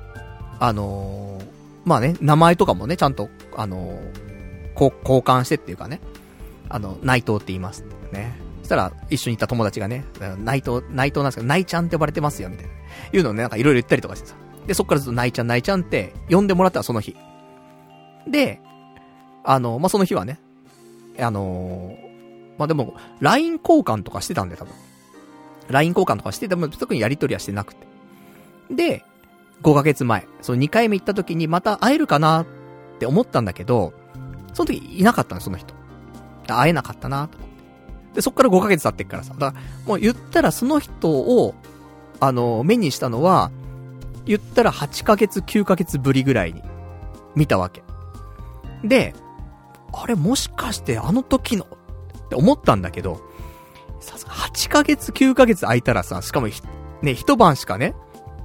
名前とかもね、ちゃんと、交換してっていうかね、内藤って言いますね。そしたら、一緒に行った友達がね、内藤なんですけど、内ちゃんって呼ばれてますよ、みたいな。いうのをね、なんかいろいろ言ったりとかしてさ。で、そっからずっと内ちゃんって呼んでもらったらその日。で、その日はね、でも、LINE 交換とかしてたんで、多分。LINE 交換とかしてても、特にやり取りはしてなくて。で、5ヶ月前、2回目行った時にまた会えるかなって思ったんだけど、その時いなかったの、その人。会えなかったなと思って。で、そっから5ヶ月経ってっからさ。だから、もう言ったらその人を、目にしたのは、言ったら8ヶ月、9ヶ月ぶりぐらいに見たわけ。で、あれもしかしてあの時のって思ったんだけど、さすが8ヶ月、9ヶ月空いたらさ、しかもね、一晩しかね、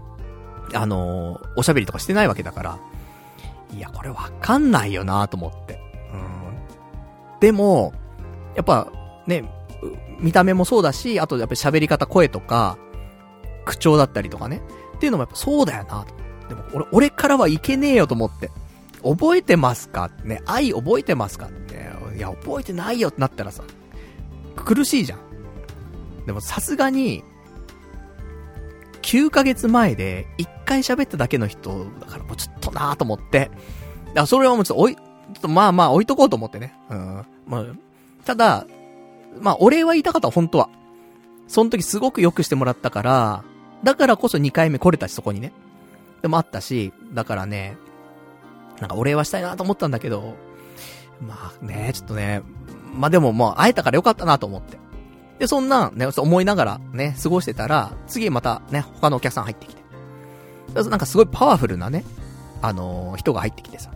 おしゃべりとかしてないわけだから、いや、これわかんないよなと思って。でも、やっぱ、ね、見た目もそうだし、あとやっぱり喋り方、声とか、口調だったりとかね。っていうのもやっぱそうだよなと。でも俺からはいけねえよと思って。覚えてますかね、愛覚えてますかって。いや、覚えてないよってなったらさ、苦しいじゃん。でもさすがに、9ヶ月前で1回喋っただけの人だからもうちょっとなーと思って。だからそれはもうちょっと置いとこうと思ってね。ただ、お礼は言いたかった、本当は。その時すごく良くしてもらったから、だからこそ2回目来れたし、そこにね。でもあったし、だからね、なんかお礼はしたいなと思ったんだけど、ちょっとね、でももう会えたからよかったなと思って。で、そんな、ね、思いながらね、過ごしてたら、次またね、他のお客さん入ってきて。なんかすごいパワフルなね、人が入ってきてさ。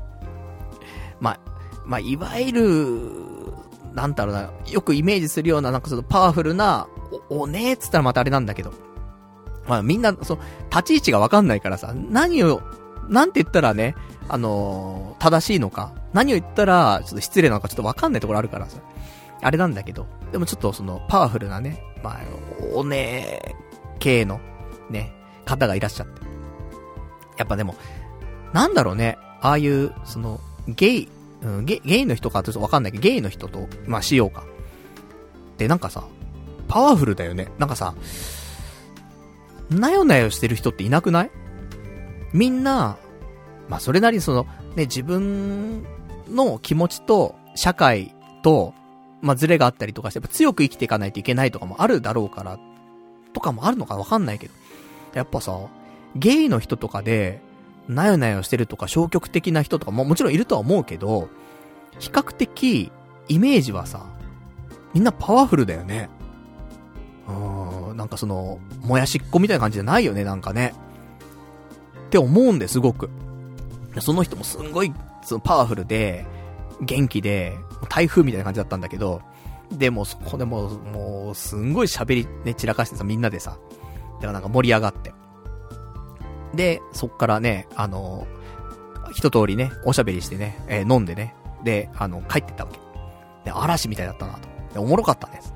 いわゆる、なんだろうな、よくイメージするような、なんかパワフルな、おねーっつったらまたあれなんだけど。みんな、立ち位置がわかんないからさ、なんて言ったらね、正しいのか、何を言ったら、ちょっと失礼なのかちょっとわかんないところあるからさ。あれなんだけど、でもちょっとパワフルなね、おねー系の、ね、方がいらっしゃって。やっぱでも、なんだろうね、ああいう、ゲイの人かちょっとわかんないけど、ゲイの人と、しようか。で、なんかさ、 パワフルだよね。なんかさ、なよなよしてる人っていなくない？みんな、まあそれなりにその、ね、自分の気持ちと社会と、まあズレがあったりとかして、やっぱ強く生きていかないといけないとかもあるだろうから、とかもあるのかわかんないけど。やっぱさ、ゲイの人とかで、なよなよしてるとか消極的な人とかももちろんいるとは思うけど、比較的、イメージはさ、みんなパワフルだよね。なんかその、もやしっこみたいな感じじゃないよね、なんかね。って思うんですごく。その人もすんごい、そのパワフルで、元気で、台風みたいな感じだったんだけど、でもそこでもう、すんごい喋りね、散らかしてさ、みんなでさ、だからなんか盛り上がって。で、そっからね、一通りね、おしゃべりしてね、飲んでね、で、帰ってったわけ。で、嵐みたいだったなと。で、おもろかったね、つって。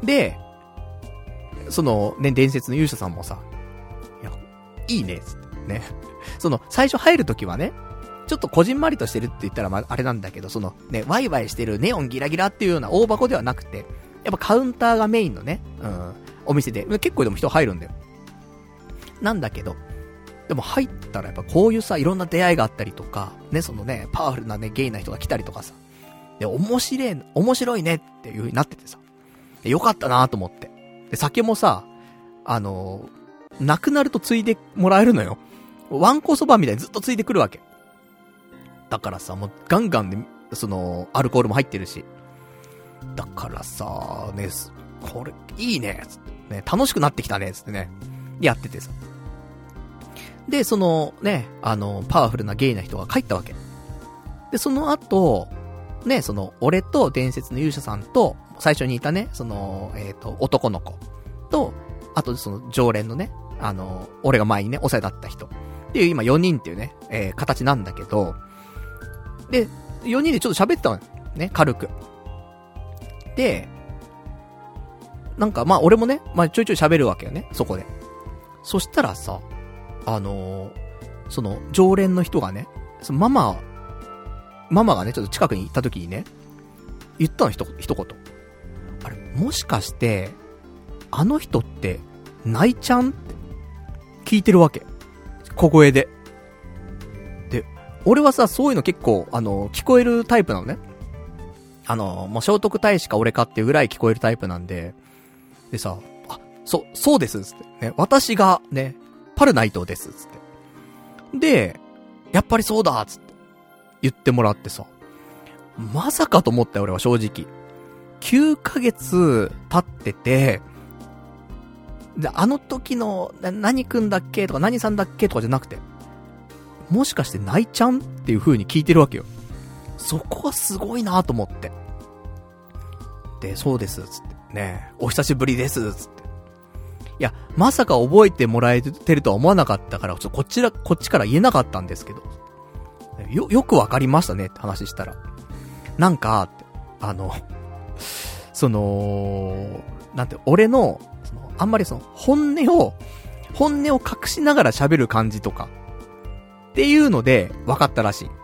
で、その、ね、伝説の勇者さんもさ、いや、いいね、つってね。その、最初入るときはね、ちょっとこじんまりとしてるって言ったらあれなんだけど、その、ね、ワイワイしてるネオンギラギラっていうような大箱ではなくて、やっぱカウンターがメインのね、お店で、結構でも人入るんだよ。なんだけど、でも入ったらやっぱこういうさ、いろんな出会いがあったりとか、ね、そのね、パワフルなね、ゲイな人が来たりとかさ、で、面白いねっていう風になっててさ、よかったなと思って。で、酒もさ、なくなるとついでもらえるのよ。ワンコそばみたいにずっとついでくるわけ。だからさ、もうガンガンで、その、アルコールも入ってるし。だからさ、ね、これ、いいね、つってね、楽しくなってきたね、つってね、やっててさ。で、その、ね、パワフルなゲイな人が帰ったわけ。で、その後、ね、その、俺と伝説の勇者さんと、最初にいたね、その、男の子と、あとその、常連のね、俺が前にね、お世話だった人。っていう、今4人っていうね、形なんだけど、で、4人でちょっと喋ってたのよ。ね、軽く。で、なんか、まあ、俺もね、まあ、ちょいちょい喋るわけよね、そこで。そしたらさ、その、常連の人がね、そのママがね、ちょっと近くに行った時にね、言ったの一言。あれ、もしかして、あの人って、ないちゃんって聞いてるわけ。小声で。で、俺はさ、そういうの結構、聞こえるタイプなのね。もう聖徳太子か俺かっていうぐらい聞こえるタイプなんで、でさ、そうです、つって。ね、私が、ね、パルナイトです、つって。で、やっぱりそうだ、つって。言ってもらってさ。まさかと思ったよ、俺は正直。9ヶ月経ってて、で、あの時の、何くんだっけとか何さんだっけとかじゃなくて、もしかしてないちゃんっていう風に聞いてるわけよ。そこがすごいなと思って。で、そうです、つって。ね、お久しぶりです、つって。いや、まさか覚えてもらえてるとは思わなかったから、こっちから言えなかったんですけど。よくわかりましたねって話したら。なんか、その、なんて、俺の、あんまりその、本音を隠しながら喋る感じとか、っていうので、分かったらしい。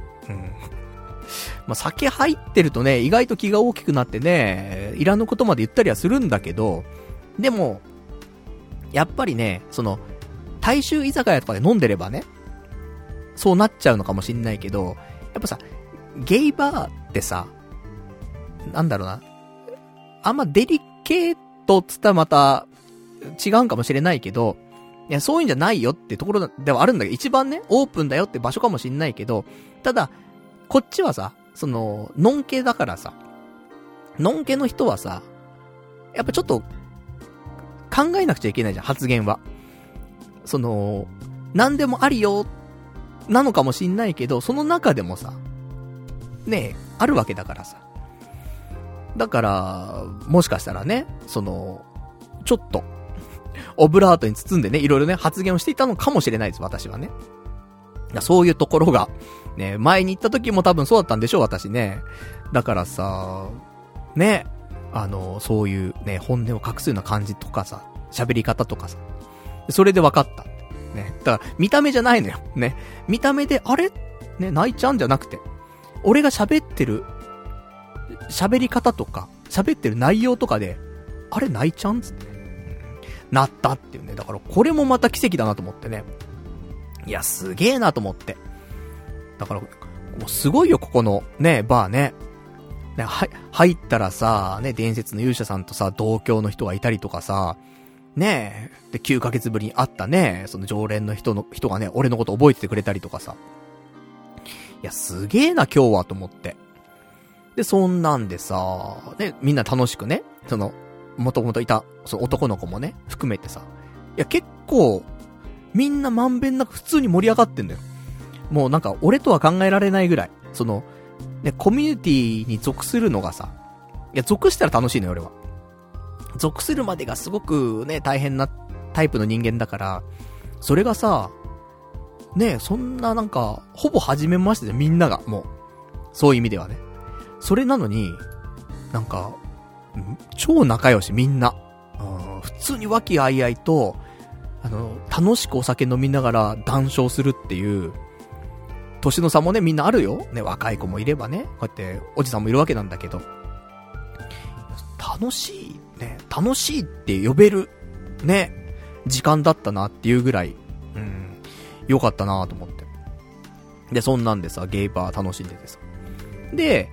まあ、酒入ってるとね、意外と気が大きくなってね、いらぬことまで言ったりはするんだけど、でも、やっぱりね、その、大衆居酒屋とかで飲んでればね、そうなっちゃうのかもしんないけど、やっぱさ、ゲイバーってさ、なんだろうな、あんまデリケートっつったらまた違うんかもしれないけど、いや、そういうんじゃないよってところではあるんだけど、一番ね、オープンだよって場所かもしんないけど、ただ、こっちはさ、その、ノン系だからさ、ノン系の人はさ、やっぱちょっと、考えなくちゃいけないじゃん、発言は。その、なんでもありよ、なのかもしんないけど、その中でもさ、ねえ、あるわけだからさ。だから、もしかしたらね、その、ちょっと、オブラートに包んでね、いろいろね、発言をしていたのかもしれないです、私はね。そういうところが、ね、前に行った時も多分そうだったんでしょう、私ね。だからさ、ね、そういうね、本音を隠すような感じとかさ、喋り方とかさ、それで分かった。ね、だから、見た目じゃないのよ。ね、見た目で、あれね、泣いちゃうんじゃなくて、俺が喋ってる、喋り方とか、喋ってる内容とかで、 あれ泣いちゃんつって、なったっていうね。だからこれもまた奇跡だなと思ってね。いや、すげえなと思って。だから、もうすごいよ、ここのね、バーね。ね、入ったらさ、ね、伝説の勇者さんとさ、同郷の人がいたりとかさ、ねえ、で、9ヶ月ぶりに会ったね、その常連の人がね、俺のこと覚えててくれたりとかさ。いや、すげえな、今日は、と思って。で、そんなんでさ、ね、みんな楽しくね、その、もともといた、その男の子もね、含めてさ、いや、結構、みんなまんべんなく普通に盛り上がってんだよ。もうなんか、俺とは考えられないぐらい、その、ね、コミュニティに属するのがさ、いや、属したら楽しいのよ、俺は。属するまでがすごくね、大変なタイプの人間だから、それがさ、ね、そんななんか、ほぼ初めましてでみんなが、もう、そういう意味ではね。それなのに、なんか、超仲良しみんな。普通に和気あいあいと、楽しくお酒飲みながら談笑するっていう、年の差もね、みんなあるよ。ね、若い子もいればね、こうやっておじさんもいるわけなんだけど、楽しい、ね、楽しいって呼べる、ね、時間だったなっていうぐらい、よかったなと思って。で、そんなんでさ、ゲイバー楽しんでてさ。で、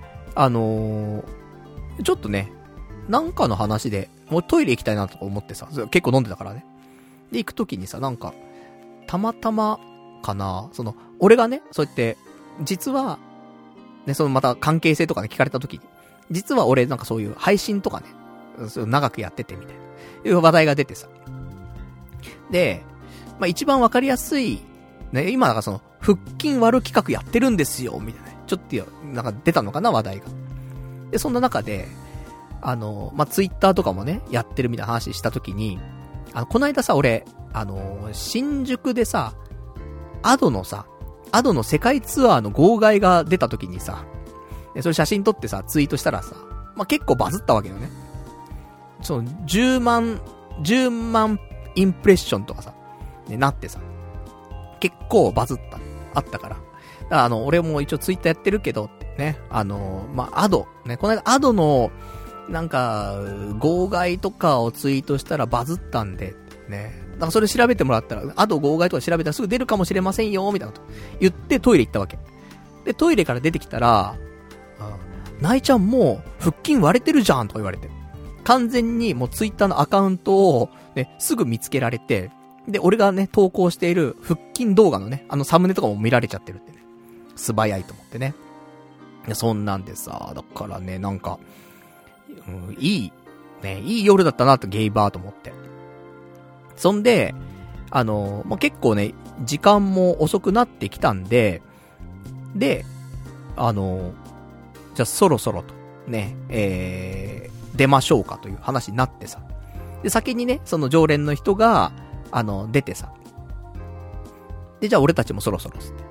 ちょっとね、なんかの話で、もうトイレ行きたいなとか思ってさ、結構飲んでたからね。で、行くときにさ、なんか、たまたまかな、その、俺がね、そうやって、実は、ね、そのまた関係性とかね、聞かれたときに、実は俺なんかそういう配信とかね、そう長くやっててみたいな、いう話題が出てさ。で、まあ一番わかりやすい、ね、今なんかその、腹筋割る企画やってるんですよ、みたいな。ちょっと、なんか出たのかな、話題が。で、そんな中で、まあ、ツイッターとかもね、やってるみたいな話したときに、この間さ、俺、新宿でさ、アドの世界ツアーの号外が出たときにさ、で、それ写真撮ってさ、ツイートしたらさ、まあ、結構バズったわけよね。その、10万インプレッションとかさ、ね、なってさ、結構バズった、あったから。だから俺も一応ツイッターやってるけど、ね、まあ、アド、ね、この間アドの、なんか、号外とかをツイートしたらバズったんで、ね。だからそれ調べてもらったら、あと号外とか調べたらすぐ出るかもしれませんよ、みたいなこと言ってトイレ行ったわけ。で、トイレから出てきたら、ナイちゃんもう腹筋割れてるじゃんとか言われて。完全にもうツイッターのアカウントをね、すぐ見つけられて、で、俺がね、投稿している腹筋動画のね、サムネとかも見られちゃってるってね。素早いと思ってね。そんなんでさ、だからね、なんか、いい夜だったなってゲイバーと思って。そんで、もう結構ね、時間も遅くなってきたんで、で、じゃあそろそろと、ね、出ましょうかという話になってさ。で、先にね、その常連の人が、出てさ。で、じゃあ俺たちもそろそろって。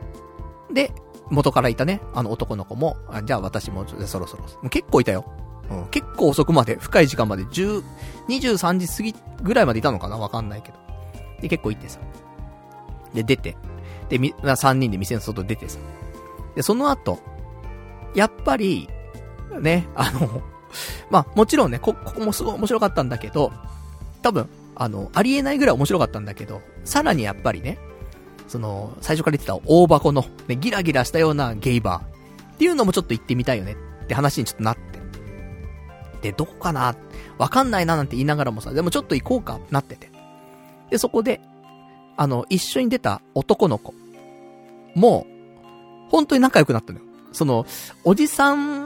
で、元からいたね、男の子も、じゃあ私もそろそろ。結構いたよ。結構遅くまで、深い時間まで、23時過ぎぐらいまでいたのかなわかんないけど。で、結構いてさ。で、出て。で、3人で店の外出てさ。で、その後、やっぱり、ね、まあ、もちろんね、ここもすごい面白かったんだけど、多分、ありえないぐらい面白かったんだけど、さらにやっぱりね、その、最初から言ってた大箱の、ね、ギラギラしたようなゲイバーっていうのもちょっと行ってみたいよねって話にちょっとなって。で、どこかなわかんないななんて言いながらもさ、でもちょっと行こうかなってて。で、そこで、一緒に出た男の子も、本当に仲良くなったのよ。その、おじさん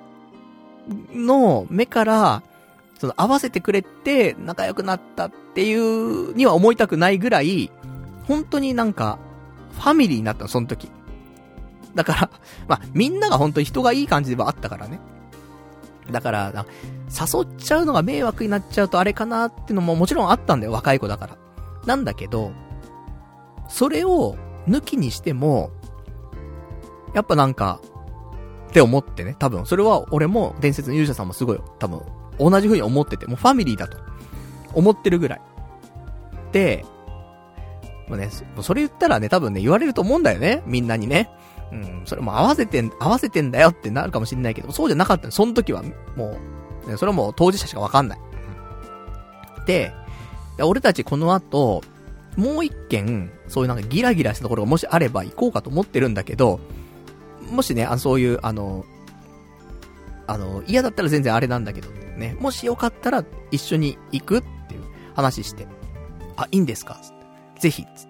の目から、その合わせてくれて仲良くなったっていうには思いたくないぐらい、本当になんか、ファミリーになったの、その時。だから、まあ、みんなが本当に人がいい感じではあったからね。だから、誘っちゃうのが迷惑になっちゃうとあれかなっていうのももちろんあったんだよ、若い子だから。なんだけど、それを抜きにしても、やっぱなんか、って思ってね、多分、それは俺も伝説の勇者さんもすごい、多分、同じ風に思ってて、もうファミリーだと、思ってるぐらい。で、もうね、それ言ったらね、多分ね、言われると思うんだよね、みんなにね。それも合わせてんだよってなるかもしれないけど、そうじゃなかった。その時は、もう、ね、それはもう当事者しかわかんない。 で、俺たちこの後、もう一軒、そういうなんかギラギラしたところがもしあれば行こうかと思ってるんだけど、もしね、そういう、嫌だったら全然あれなんだけど、ね、もしよかったら一緒に行くっていう話して、あ、いいんですかつってぜひ、つって。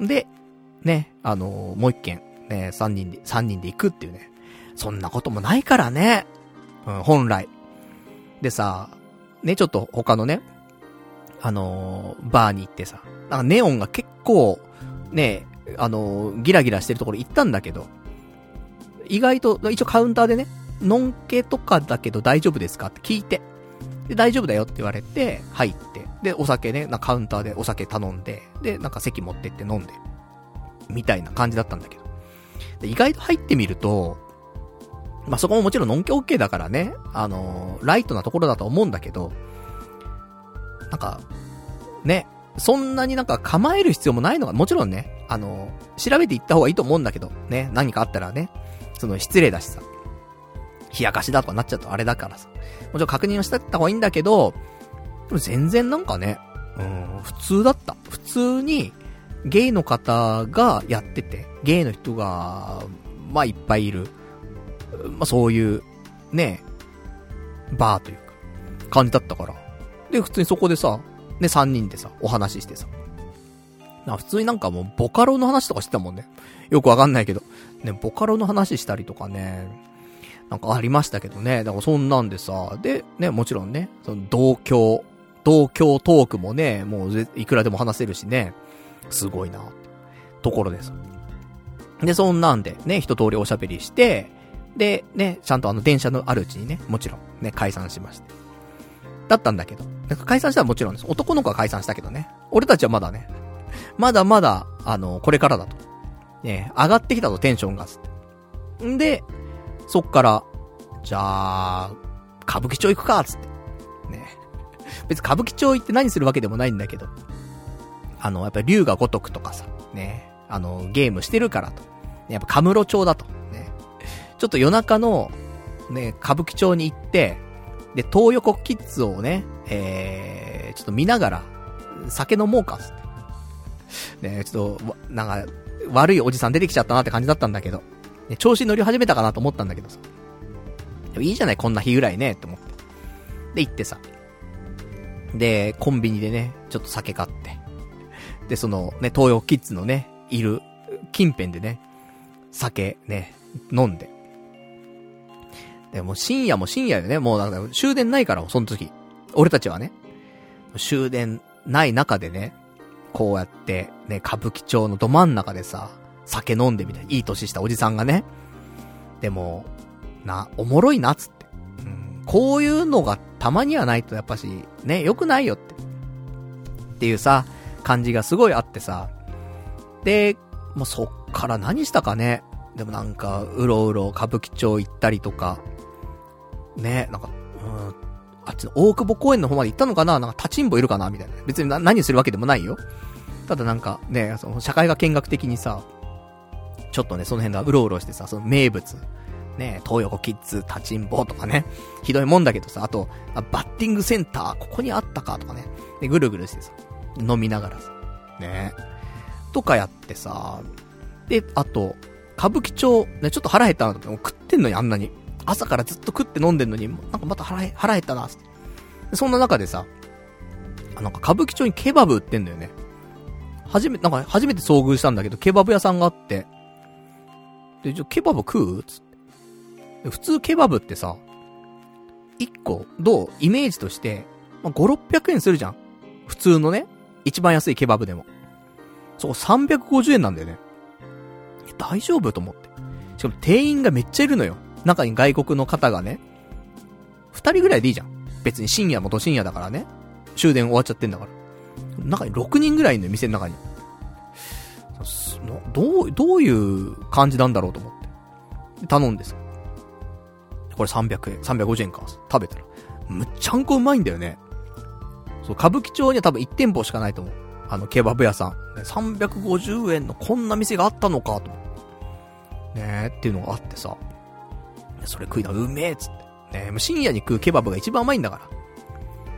で、ね、もう一軒、ね、3人で行くっていうね。そんなこともないからね。うん、本来。でさ、ね、ちょっと他のね、バーに行ってさ、なんかネオンが結構、ね、ギラギラしてるところ行ったんだけど、意外と、一応カウンターでね、ノンケとかだけど大丈夫ですかって聞いて、で、大丈夫だよって言われて、入って、で、お酒ね、カウンターでお酒頼んで、で、なんか席持ってって飲んで、みたいな感じだったんだけど。で、意外と入ってみると、まあ、そこももちろんノンケ OK だからね、ライトなところだと思うんだけど、なんか、ね、そんなになんか構える必要もないのが、もちろんね、調べていった方がいいと思うんだけど、ね、何かあったらね、失礼だしさ、冷やかしだとかなっちゃうとあれだからさ、もちろん確認をしてった方がいいんだけど、でも全然なんかね、普通だった。普通に、ゲイの方がやってて、ゲイの人が、まあ、いっぱいいる。まあ、そういう、ね、バーというか、感じだったから。で、普通にそこでさ、ね、3人でさ、お話ししてさ。普通になんかもう、ボカロの話とかしてたもんね。よくわかんないけど。ね、ボカロの話したりとかね、なんかありましたけどね。だからそんなんでさ、で、ね、もちろんね、同居トークもね、もういくらでも話せるしね、すごいな、ところです。で、そんなんで、ね、一通りおしゃべりして、で、ね、ちゃんと電車のあるうちにね、もちろん、ね、解散しまして。だったんだけど、解散したらもちろんです。男の子は解散したけどね。俺たちはまだね、まだまだ、これからだと。ね、上がってきたとテンションがつって。んで、そっから、じゃあ、歌舞伎町行くか、つって。ね。別に歌舞伎町行って何するわけでもないんだけど。やっぱり龍が如くとかさ、ね。ゲームしてるからと。やっぱカムロ町だと。ね。ちょっと夜中の、ね、歌舞伎町に行って、で、東横キッズをね、ちょっと見ながら、酒飲もうか、つって。ね、ちょっと、なんか、悪いおじさん出てきちゃったなって感じだったんだけど。ね、調子に乗り始めたかなと思ったんだけどさ。でもいいじゃない、こんな日ぐらいね、って思って。で、行ってさ。で、コンビニでね、ちょっと酒買って。で、ね、東洋キッズのね、いる、近辺でね、酒ね、飲んで。で、もう深夜よね、もうなんか終電ないから、その時。俺たちはね。終電ない中でね、こうやって、ね、歌舞伎町のど真ん中でさ、酒飲んでみたいな、いい年したおじさんがね。でも、おもろいな、つって。こういうのがたまにはないとやっぱし、ね、良くないよって。っていうさ、感じがすごいあってさ。で、もうそっから何したかね。でもなんか、うろうろ歌舞伎町行ったりとか、ね、なんか、あっちの大久保公園の方まで行ったのかな、なんか立ちんぼいるかなみたいな。別に何するわけでもないよ。ただなんかね、社会が見学的にさ、ちょっとね、その辺がうろうろしてさ、名物。ね、東横キッズ、立ちんぼとかね。ひどいもんだけどさ、あと、バッティングセンター、ここにあったかとかね。で、ぐるぐるしてさ、飲みながらさ、ね。とかやってさ、で、あと、歌舞伎町、ね、ちょっと腹減ったなと思って、食ってんのにあんなに。朝からずっと食って飲んでんのに、なんかまた腹減ったな、そんな中でさ、なんか歌舞伎町にケバブ売ってんだよね。初めて遭遇したんだけど、ケバブ屋さんがあって、で、ケバブ食うつって。普通ケバブってさ、1個、イメージとして、まあ、5、600円するじゃん。普通のね、一番安いケバブでも。そこ350円なんだよね。大丈夫と思って。しかも店員がめっちゃいるのよ。中に外国の方がね。2人ぐらいでいいじゃん。別に深夜もど深夜だからね。終電終わっちゃってんだから。中に6人ぐらいいるのよ、店の中に。どういう感じなんだろうと思って。頼んでさ。これ300円、350円か。食べたら。むっちゃんこうまいんだよね。そう、歌舞伎町には多分1店舗しかないと思う。ケバブ屋さん。350円のこんな店があったのかと思う。ねえ、っていうのがあってさ。それ食いな、うめえっつって。ねえ、深夜に食うケバブが一番うまいんだから。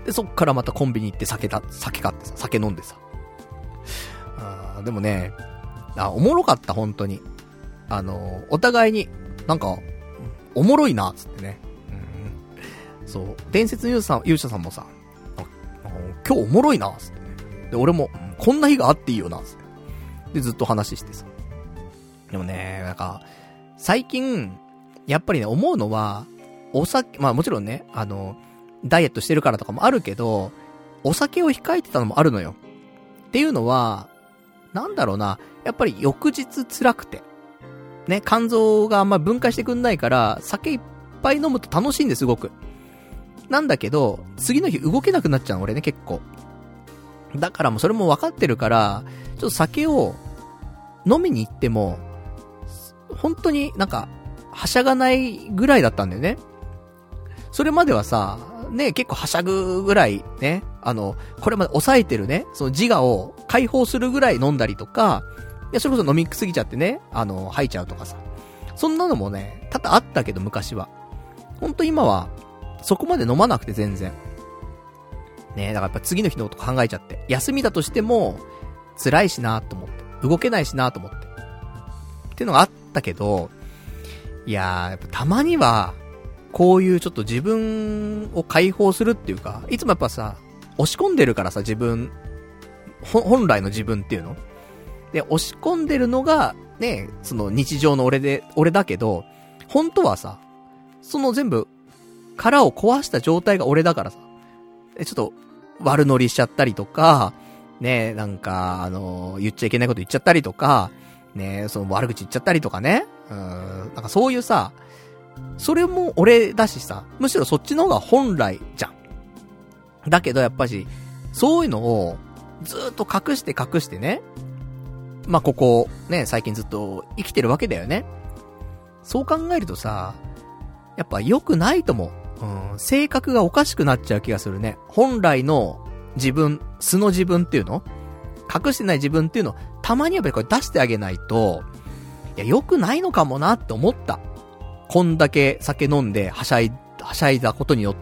で、そっからまたコンビニ行って酒買ってさ、酒飲んでさ。でもね、おもろかった、本当に。お互いに、なんか、おもろいな、つってね。そう。伝説の勇者さんもさ、今日おもろいな、つってね。で、俺も、こんな日があっていいよな、つって。で、ずっと話してさ。でもね、なんか、最近、やっぱりね、思うのは、お酒、まあもちろんね、ダイエットしてるからとかもあるけど、お酒を控えてたのもあるのよ。っていうのは、なんだろうな、やっぱり翌日辛くて。ね、肝臓があんま分解してくんないから、酒いっぱい飲むと楽しいんです、すごく。なんだけど、次の日動けなくなっちゃうの、俺ね、結構。だからもうそれも分かってるから、ちょっと酒を飲みに行っても、本当になんか、はしゃがないぐらいだったんだよね。それまではさ、ね、結構はしゃぐぐらいね、これまで抑えてるね、その自我を解放するぐらい飲んだりとか、いや、それこそ飲みすぎちゃってね、吐いちゃうとかさ。そんなのもね、多々あったけど昔は。ほんと今は、そこまで飲まなくて全然。ね、だからやっぱ次の日のこと考えちゃって。休みだとしても、辛いしなと思って。動けないしなと思って。っていうのがあったけど、いやー、やっぱたまには、こういうちょっと自分を解放するっていうか、いつもやっぱさ、押し込んでるからさ、自分、本来の自分っていうので、押し込んでるのが、ね、その日常の俺だけど、本当はさ、その全部、殻を壊した状態が俺だからさ、ちょっと、悪乗りしちゃったりとか、ね、なんか、言っちゃいけないこと言っちゃったりとか、ね、その悪口言っちゃったりとかね、なんかそういうさ、それも俺だしさ、むしろそっちの方が本来じゃん。だけどやっぱし、そういうのをずーっと隠してね、まあ、ここ、ね、最近ずっと生きてるわけだよね。そう考えるとさ、やっぱ良くないと思う。性格がおかしくなっちゃう気がするね。本来の自分、素の自分っていうの？隠してない自分っていうのを、たまにやっぱりこれ出してあげないと、いや、良くないのかもなって思った。こんだけ酒飲んではしゃいだことによって。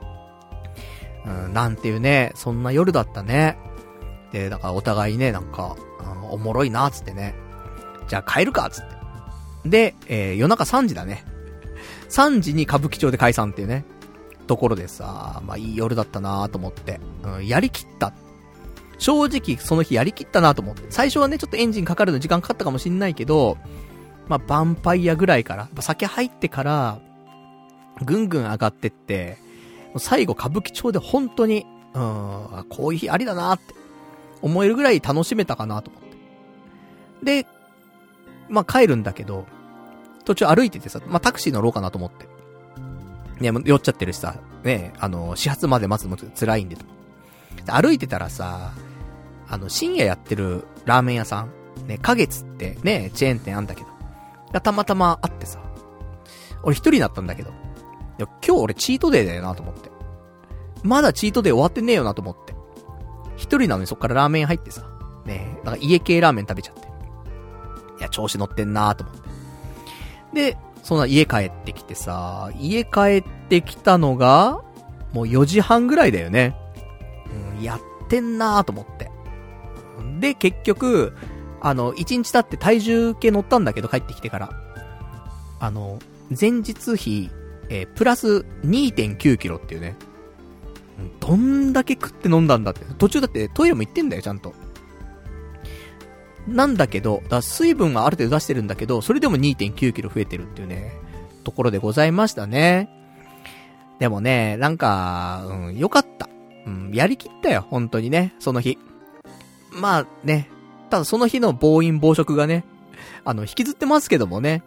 なんていうね、そんな夜だったね。で、だからお互いね、なんか、おもろいなーつってね。じゃあ帰るかーつって。で、夜中3時だね。3時に歌舞伎町で解散っていうね。ところでさ、まあいい夜だったなーと思って。やりきった。正直その日やりきったなと思って。最初はね、ちょっとエンジンかかるの時間かかったかもしんないけど、まあヴァンパイアぐらいから、酒入ってから、ぐんぐん上がってって、最後歌舞伎町で本当に、こういう日ありだなーって思えるぐらい楽しめたかなと思って。で、まあ帰るんだけど、途中歩いててさ、まあタクシー乗ろうかなと思って。ね、酔っちゃってるしさ、ね、始発まで待つのも辛いんでと。で歩いてたらさ、深夜やってるラーメン屋さん、ね、花月ってね、チェーン店あんだけど、がたまたまあってさ、俺一人になったんだけど、いや今日俺チートデーだよなと思って。まだチートデー終わってねえよなと思って。一人なのにそっからラーメン入ってさ、ね、なんか家系ラーメン食べちゃって。いや、調子乗ってんなーと思って。で、そんな家帰ってきてさ、家帰ってきたのが、もう4時半ぐらいだよね。やってんなーと思って。で、結局、1日経って体重計乗ったんだけど帰ってきてから。前日比、プラス 2.9 キロっていうね。どんだけ食って飲んだんだって。途中だってトイレも行ってんだよ、ちゃんと。なんだけど、水分はある程度出してるんだけど、それでも 2.9 キロ増えてるっていうね、ところでございましたね。でもね、なんか、よかった。やりきったよ、本当にね、その日。まあね、ただその日の暴飲暴食がね、引きずってますけどもね、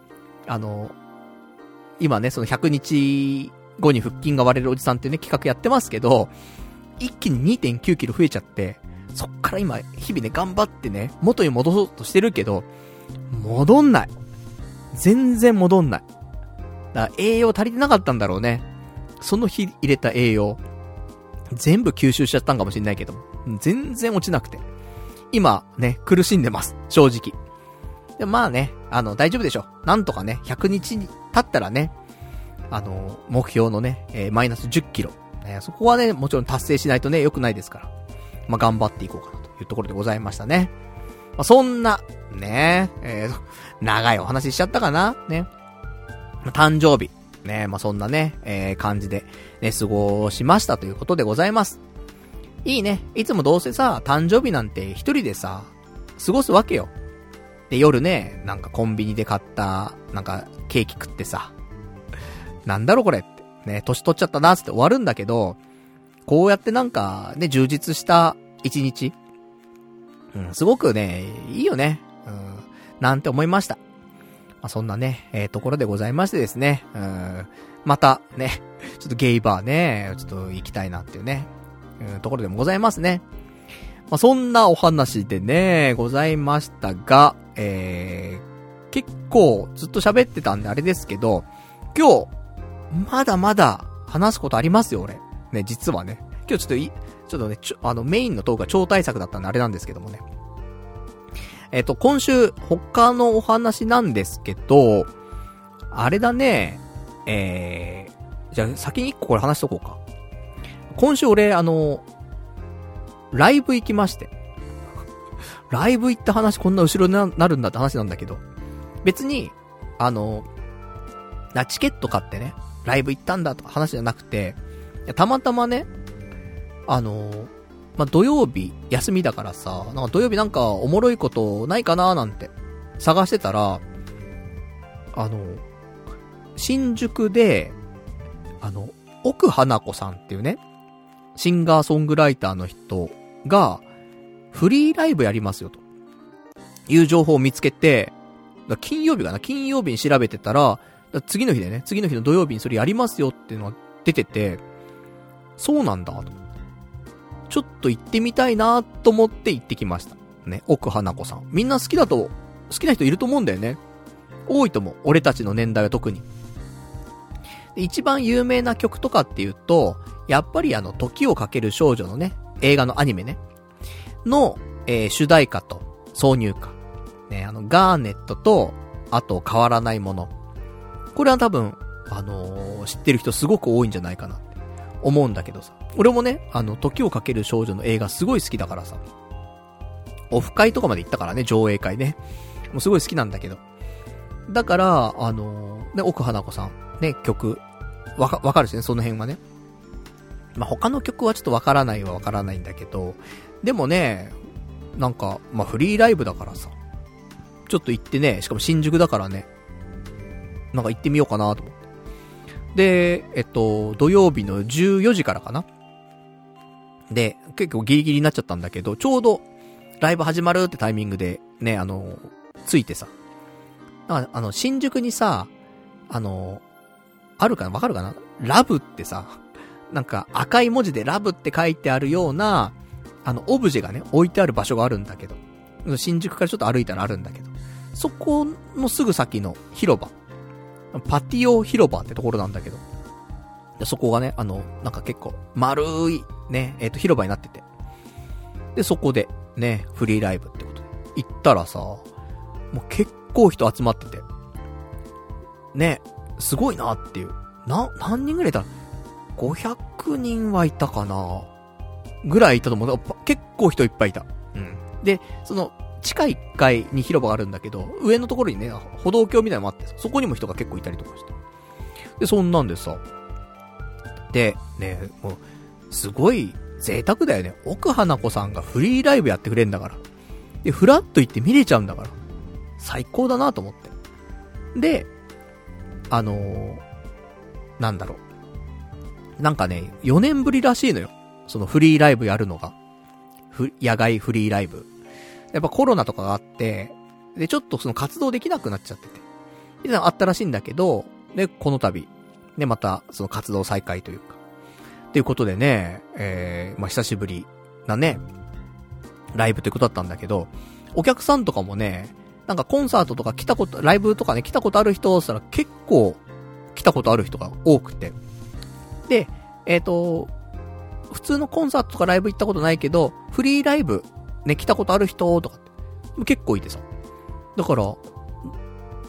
今ね、その100日後に腹筋が割れるおじさんっていうね、企画やってますけど、一気に 2.9 キロ増えちゃって、そっから今、日々ね、頑張ってね、元に戻そうとしてるけど、戻んない。全然戻んない。だから栄養足りてなかったんだろうね。その日入れた栄養、全部吸収しちゃったんかもしれないけど、全然落ちなくて。今、ね、苦しんでます。正直。でまあね、大丈夫でしょ。なんとかね、100日に経ったらね、目標のね、マイナス10キロ、 そこはね、もちろん達成しないとね、良くないですから。まあ、頑張っていこうかなというところでございましたね。まあ、そんな、ね、長いお話しちゃったかなね。誕生日。ね、まあ、そんなね、感じで、ね、過ごしましたということでございます。いいね。いつもどうせさ、誕生日なんて一人でさ、過ごすわけよ。で、夜ね、なんかコンビニで買った、なんかケーキ食ってさ、なんだろこれって、ね、年取っちゃったなーって終わるんだけど、こうやってなんか、ね、充実した一日、すごくね、いいよね。なんて思いました。まあ、そんなね、ところでございましてですね、またね、ちょっとゲイバーね、ちょっと行きたいなっていうね、ところでもございますね。まあ、そんなお話でね、ございましたが、結構ずっと喋ってたんであれですけど、今日、まだまだ話すことありますよ、俺。ね、実はね。今日ちょっとね、メインのトークが超大作だったんであれなんですけどもね。今週、他のお話なんですけど、あれだね、じゃあ先に一個これ話しとこうか。今週俺、ライブ行きまして。ライブ行った話こんな後ろになるんだって話なんだけど、別に、チケット買ってね、ライブ行ったんだとか話じゃなくて、たまたまね、まあ、土曜日休みだからさ、なんか土曜日なんかおもろいことないかなーなんて探してたら、新宿で、奥花子さんっていうね、シンガーソングライターの人が、フリーライブやりますよという情報を見つけて、金曜日に調べてたら、次の日の土曜日にそれやりますよっていうのが出てて、そうなんだと。ちょっと行ってみたいなと思って行ってきました。ね、奥花子さん。みんな好きな人いると思うんだよね。多いと思う。俺たちの年代は特に。で、一番有名な曲とかっていうと、やっぱり時をかける少女のね、映画のアニメね。の、主題歌と挿入歌。ね、ガーネットと、あと変わらないもの。これは多分、知ってる人すごく多いんじゃないかなって思うんだけどさ。俺もね、時をかける少女の映画すごい好きだからさ。オフ会とかまで行ったからね、上映会ね。もうすごい好きなんだけど。だから、ね、奥花子さん、ね、曲、わかるしね、その辺はね。まあ、他の曲はちょっとわからないんだけど、でもね、なんか、まあ、フリーライブだからさ、ちょっと行ってね、しかも新宿だからね、なんか行ってみようかなと思って。で、土曜日の14時からかな。で、結構ギリギリになっちゃったんだけど、ちょうど、ライブ始まるってタイミングで、ね、ついてさ。新宿にさ、あるかなわかるかなラブってさ、なんか赤い文字でラブって書いてあるような、オブジェがね、置いてある場所があるんだけど、新宿からちょっと歩いたらあるんだけど、そこのすぐ先の広場、パティオ広場ってところなんだけど、そこがね、なんか結構丸いね、広場になってて、で、そこでね、フリーライブってことで、行ったらさ、もう結構人集まってて、ね、すごいなっていう。何人ぐらいいた？500人はいたかなぐらいいたと思う。結構人いっぱいいた。うん。で、その、地下1階に広場があるんだけど、上のところにね、歩道橋みたいなのもあって、そこにも人が結構いたりとかして。で、そんなんでさ。で、ね、もう、すごい贅沢だよね。奥花子さんがフリーライブやってくれんだから。で、フラッと行って見れちゃうんだから。最高だなと思って。で、なんだろう。なんかね、4年ぶりらしいのよ。そのフリーライブやるのが。野外フリーライブ。やっぱコロナとかがあって、で、ちょっとその活動できなくなっちゃってて。で、あったらしいんだけど、で、この度、ね、また、その活動再開というか。っていうことでね、まあ、久しぶりなね、ライブということだったんだけど、お客さんとかもね、なんかコンサートとかライブとかね、来たことある人をしたら結構来たことある人が多くて。で、普通のコンサートとかライブ行ったことないけど、フリーライブね、来たことある人とかって結構いてさ。だから、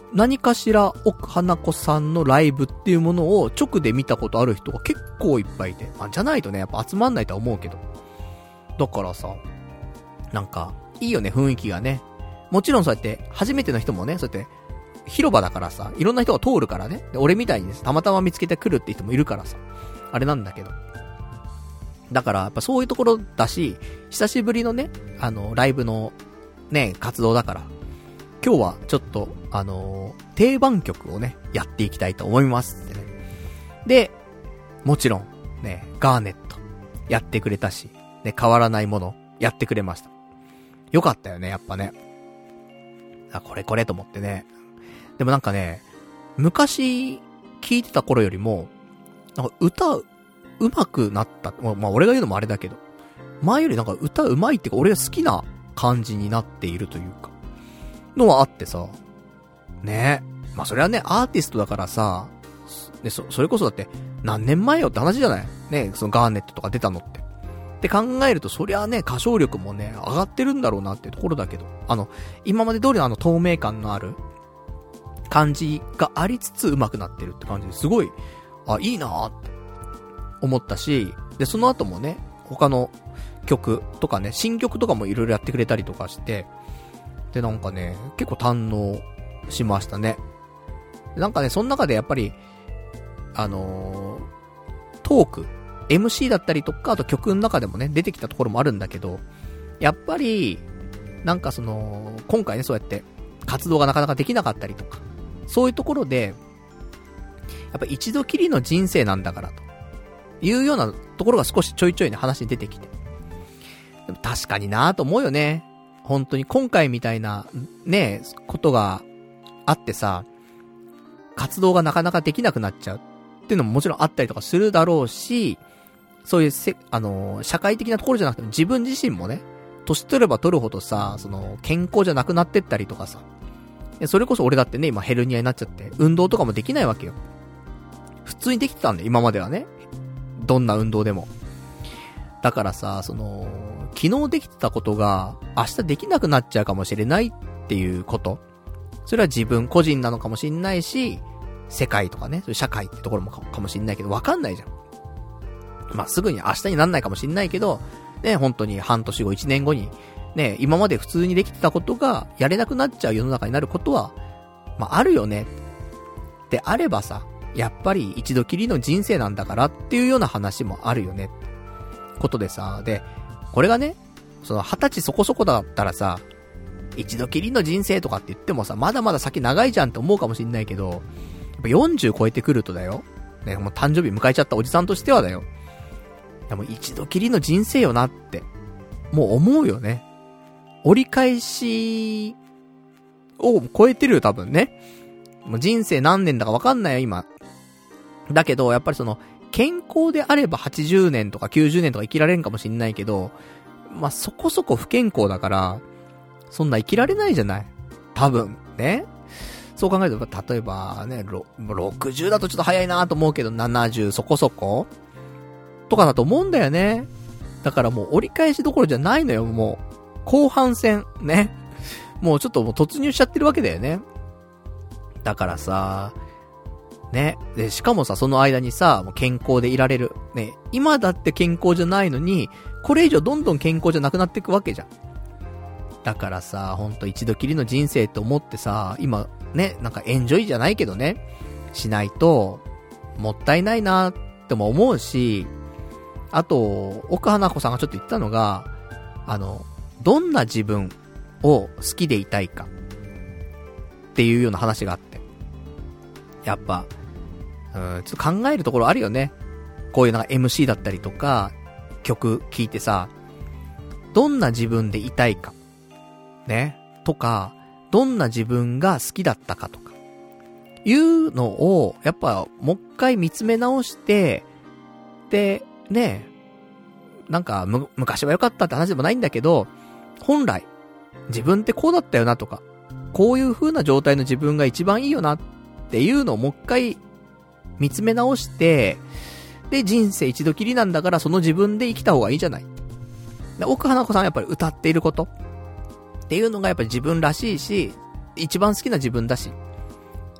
何かしら奥花子さんのライブっていうものを直で見たことある人が結構いっぱいいて、じゃないとね、やっぱ集まんないとは思うけど。だからさ、なんか、いいよね、雰囲気がね。もちろんそうやって、初めての人もね、そうやって、広場だからさ、いろんな人が通るからね。で俺みたいにたまたま見つけてくるって人もいるからさ、あれなんだけど。だから、やっぱそういうところだし、久しぶりのね、ライブの、ね、活動だから、今日はちょっと、定番曲をね、やっていきたいと思いますってね。で、もちろん、ね、ガーネット、やってくれたし、ね、変わらないもの、やってくれました。よかったよね、やっぱね。これと思ってね。でもなんかね、昔、聞いてた頃よりも、なんか歌、上手くなった。まあ、俺が言うのもあれだけど、前よりなんか歌上手いっていうか、俺が好きな感じになっているというか、のはあってさ、ね。まあ、それはね、アーティストだからさ、で、それこそだって、何年前よって話じゃないね、そのガーネットとか出たのって。って考えると、そりゃね、歌唱力もね、上がってるんだろうなっていうところだけど、今まで通りの透明感のある感じがありつつ上手くなってるって感じですごい、いいなーって思ったし、で、その後もね、他の曲とかね、新曲とかもいろいろやってくれたりとかして、で、なんかね、結構堪能しましたね。なんかね、その中でやっぱり、トーク、MC だったりとか、あと曲の中でもね、出てきたところもあるんだけど、やっぱり、なんか今回ね、そうやって、活動がなかなかできなかったりとか、そういうところで、やっぱ一度きりの人生なんだから、というようなところが少しちょいちょいね、話に出てきて。でも確かになぁと思うよね。本当に今回みたいな、ね、ことがあってさ、活動がなかなかできなくなっちゃうっていうのももちろんあったりとかするだろうし、そういう社会的なところじゃなくても自分自身もね、年取れば取るほどさ、健康じゃなくなってったりとかさ、それこそ俺だってね、今ヘルニアになっちゃって、運動とかもできないわけよ。普通にできてたんで、今まではね。どんな運動でも。だからさ、昨日できてたことが、明日できなくなっちゃうかもしれないっていうこと。それは自分個人なのかもしれないし、世界とかね、そういう社会ってところもかもしれないけど、わかんないじゃん。まあ、すぐに明日になんないかもしれないけど、ね、本当に半年後、1年後に、ね、今まで普通にできてたことが、やれなくなっちゃう世の中になることは、まあ、あるよね。であればさ、やっぱり一度きりの人生なんだからっていうような話もあるよね。ことでさ、で、これがね、20歳そこそこだったらさ、一度きりの人生とかって言ってもさ、まだまだ先長いじゃんって思うかもしんないけど、やっぱ40超えてくるとだよ。ね、もう誕生日迎えちゃったおじさんとしてはだよ。でも一度きりの人生よなって、もう思うよね。折り返しを超えてるよ多分ね。もう人生何年だか分かんないよ今。だけどやっぱり健康であれば80年とか90年とか生きられんかもしんないけど、まあ、そこそこ不健康だから、そんな生きられないじゃない。多分ね。そう考えると例えばね、60だとちょっと早いなと思うけど、70そこそことかだと思うんだよね。だからもう折り返しどころじゃないのよ、もう。後半戦、ね。もうちょっともう突入しちゃってるわけだよね。だからさ、ね。で、しかもさ、その間にさ、もう健康でいられる。ね。今だって健康じゃないのに、これ以上どんどん健康じゃなくなっていくわけじゃん。だからさ、ほんと一度きりの人生と思ってさ、今、ね、なんかエンジョイじゃないけどね、しないと、もったいないなっても思うし、あと、奥花子さんがちょっと言ったのが、どんな自分を好きでいたいかっていうような話があって。やっぱ、ちょっと考えるところあるよね。こういうなんか MC だったりとか、曲聴いてさ、どんな自分でいたいか。ね。とか、どんな自分が好きだったかとか。いうのを、やっぱ、もう一回見つめ直して、で、ね、なんか、昔は良かったって話でもないんだけど、本来、自分ってこうだったよなとか、こういう風な状態の自分が一番いいよなっていうのをもう一回見つめ直して、で、人生一度きりなんだからその自分で生きた方がいいじゃない。で、奥花子さんはやっぱり歌っていることっていうのがやっぱり自分らしいし、一番好きな自分だし、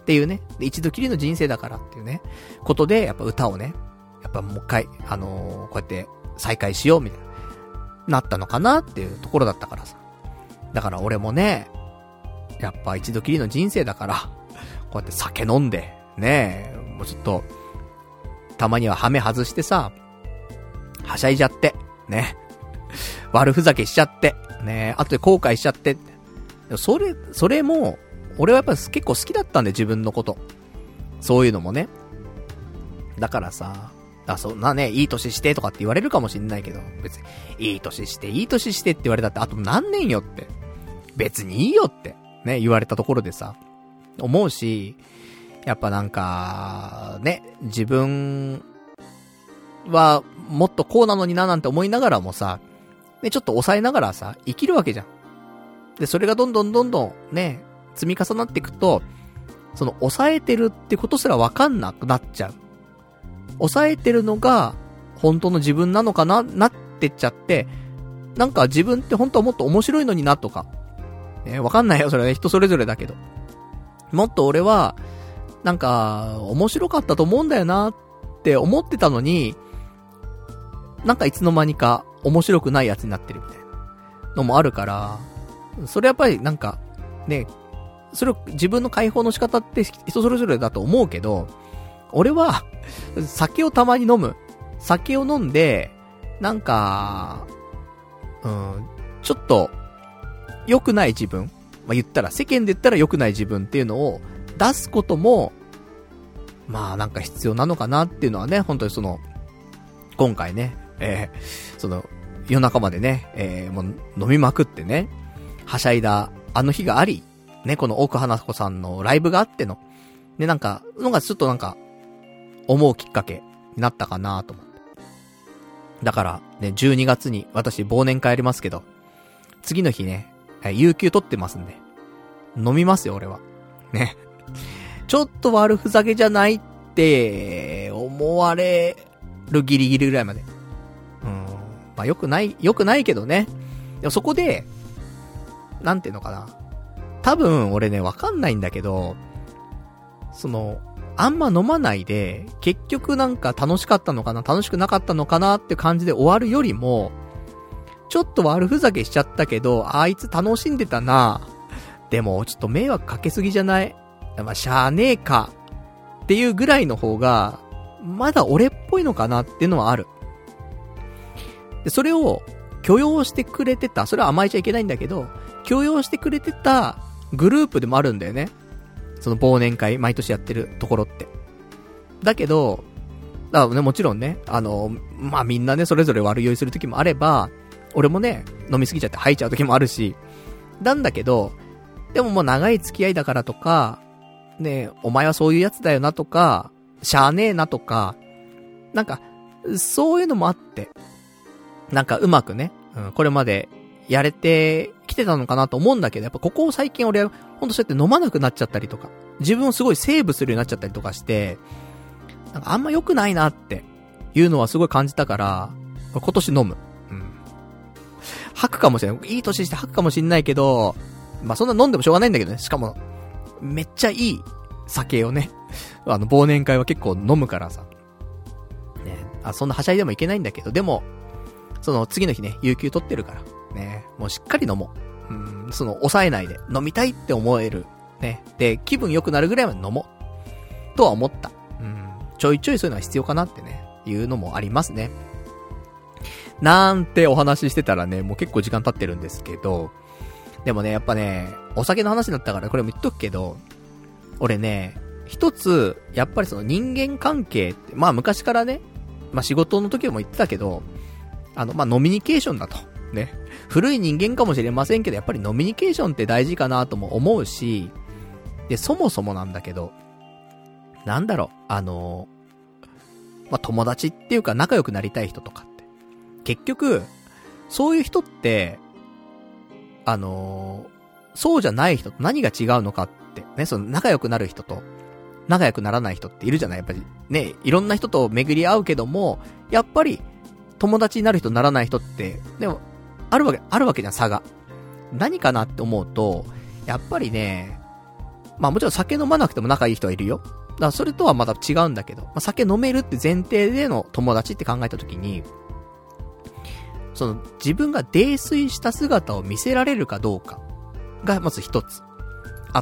っていうね、で一度きりの人生だからっていうね、ことで、やっぱ歌をね、やっぱもう一回、こうやって再開しようみたいな、なったのかなっていうところだったからさ。だから俺もね、やっぱ一度きりの人生だから、こうやって酒飲んで、ねえ、もうちょっと、たまにはハメ外してさ、はしゃいじゃって、ね。悪ふざけしちゃって、ね。後で後悔しちゃって。それも、俺はやっぱ結構好きだったんで、自分のこと。そういうのもね。だからさ、そんなね、いい年してとかって言われるかもしんないけど、別に、いい年してって言われたって、あと何年よって。別にいいよって、ね、言われたところでさ、思うし、やっぱなんか、ね、自分はもっとこうなのにななんて思いながらもさ、ね、ちょっと抑えながらさ、生きるわけじゃん。で、それがどんどんね、積み重なっていくと、その抑えてるってことすらわかんなくなっちゃう。抑えてるのが本当の自分なのかなってっちゃって、なんか自分って本当はもっと面白いのになとか、ね、わかんないよ、それはね、人それぞれだけど。もっと俺は、なんか、面白かったと思うんだよなって思ってたのに、なんかいつの間にか面白くないやつになってるみたいなのもあるから、それやっぱりなんか、ね、それを自分の解放の仕方って人それぞれだと思うけど、俺は、酒をたまに飲む。酒を飲んで、なんか、ちょっと、良くない自分。まあ、言ったら、世間で言ったら良くない自分っていうのを出すことも、まあなんか必要なのかなっていうのはね、本当にその、今回ね、その、夜中までね、もう飲みまくってね、はしゃいだあの日があり、ね、この奥花子さんのライブがあっての、ね、なんか、のがちょっとなんか、思うきっかけになったかなと思って。だからね、12月に私忘年会ありますけど、次の日ね、有給取ってますんで、飲みますよ俺は。ね。ちょっと悪ふざけじゃないって思われるギリギリぐらいまで。まあ良くないけどね。でもそこで、なんていうのかな。多分俺ね、わかんないんだけど、あんま飲まないで、結局なんか楽しかったのかな、楽しくなかったのかなって感じで終わるよりも、ちょっと悪ふざけしちゃったけど、あいつ楽しんでたな。でも、ちょっと迷惑かけすぎじゃない？まあ、しゃーねえか。っていうぐらいの方が、まだ俺っぽいのかなっていうのはある。で、それを許容してくれてた、それは甘えちゃいけないんだけど、許容してくれてたグループでもあるんだよね。その忘年会、毎年やってるところって。だけど、もちろんね、まあ、みんなね、それぞれ悪酔いする時もあれば、俺もね、飲みすぎちゃって吐いちゃう時もあるし、なんだけど、でももう長い付き合いだからとか、ね、お前はそういうやつだよなとか、しゃーねえなとか、なんか、そういうのもあって、なんかうまくね、これまでやれてきてたのかなと思うんだけど、やっぱここ最近俺、ほんとそうやって飲まなくなっちゃったりとか、自分をすごいセーブするようになっちゃったりとかして、なんかあんま良くないなっていうのはすごい感じたから、今年飲む。吐くかもしれない。いい年して吐くかもしれないけど、まあ、そんな飲んでもしょうがないんだけどね。しかも、めっちゃいい酒をね、忘年会は結構飲むからさ。ね、そんなはしゃいでもいけないんだけど、でも、その次の日ね、有給取ってるから、ね、もうしっかり飲もう。抑えないで、飲みたいって思える。ね。で、気分良くなるぐらいまで飲もう。とは思った。ちょいちょいそういうのは必要かなってね、いうのもありますね。なんてお話ししてたらね、もう結構時間経ってるんですけど、でもね、やっぱね、お酒の話だったからこれも言っとくけど、俺ね、一つ、やっぱりその人間関係って、まあ昔からね、まあ仕事の時でも言ってたけど、まあノミニケーションだと。ね。古い人間かもしれませんけど、やっぱりノミニケーションって大事かなとも思うし、で、そもそもなんだけど、なんだろう、まあ友達っていうか仲良くなりたい人とかって、結局、そういう人って、そうじゃない人と何が違うのかって、ね、その仲良くなる人と、仲良くならない人っているじゃない？やっぱり、ね、いろんな人と巡り合うけども、やっぱり、友達になる人ならない人って、でも、あるわけじゃん、差が。何かなって思うと、やっぱりね、 まあもちろん酒飲まなくても仲いい人はいるよ。だからそれとはまた違うんだけど、まあ、酒飲めるって前提での友達って考えたときに、その自分が泥酔した姿を見せられるかどうかがまず一つあって、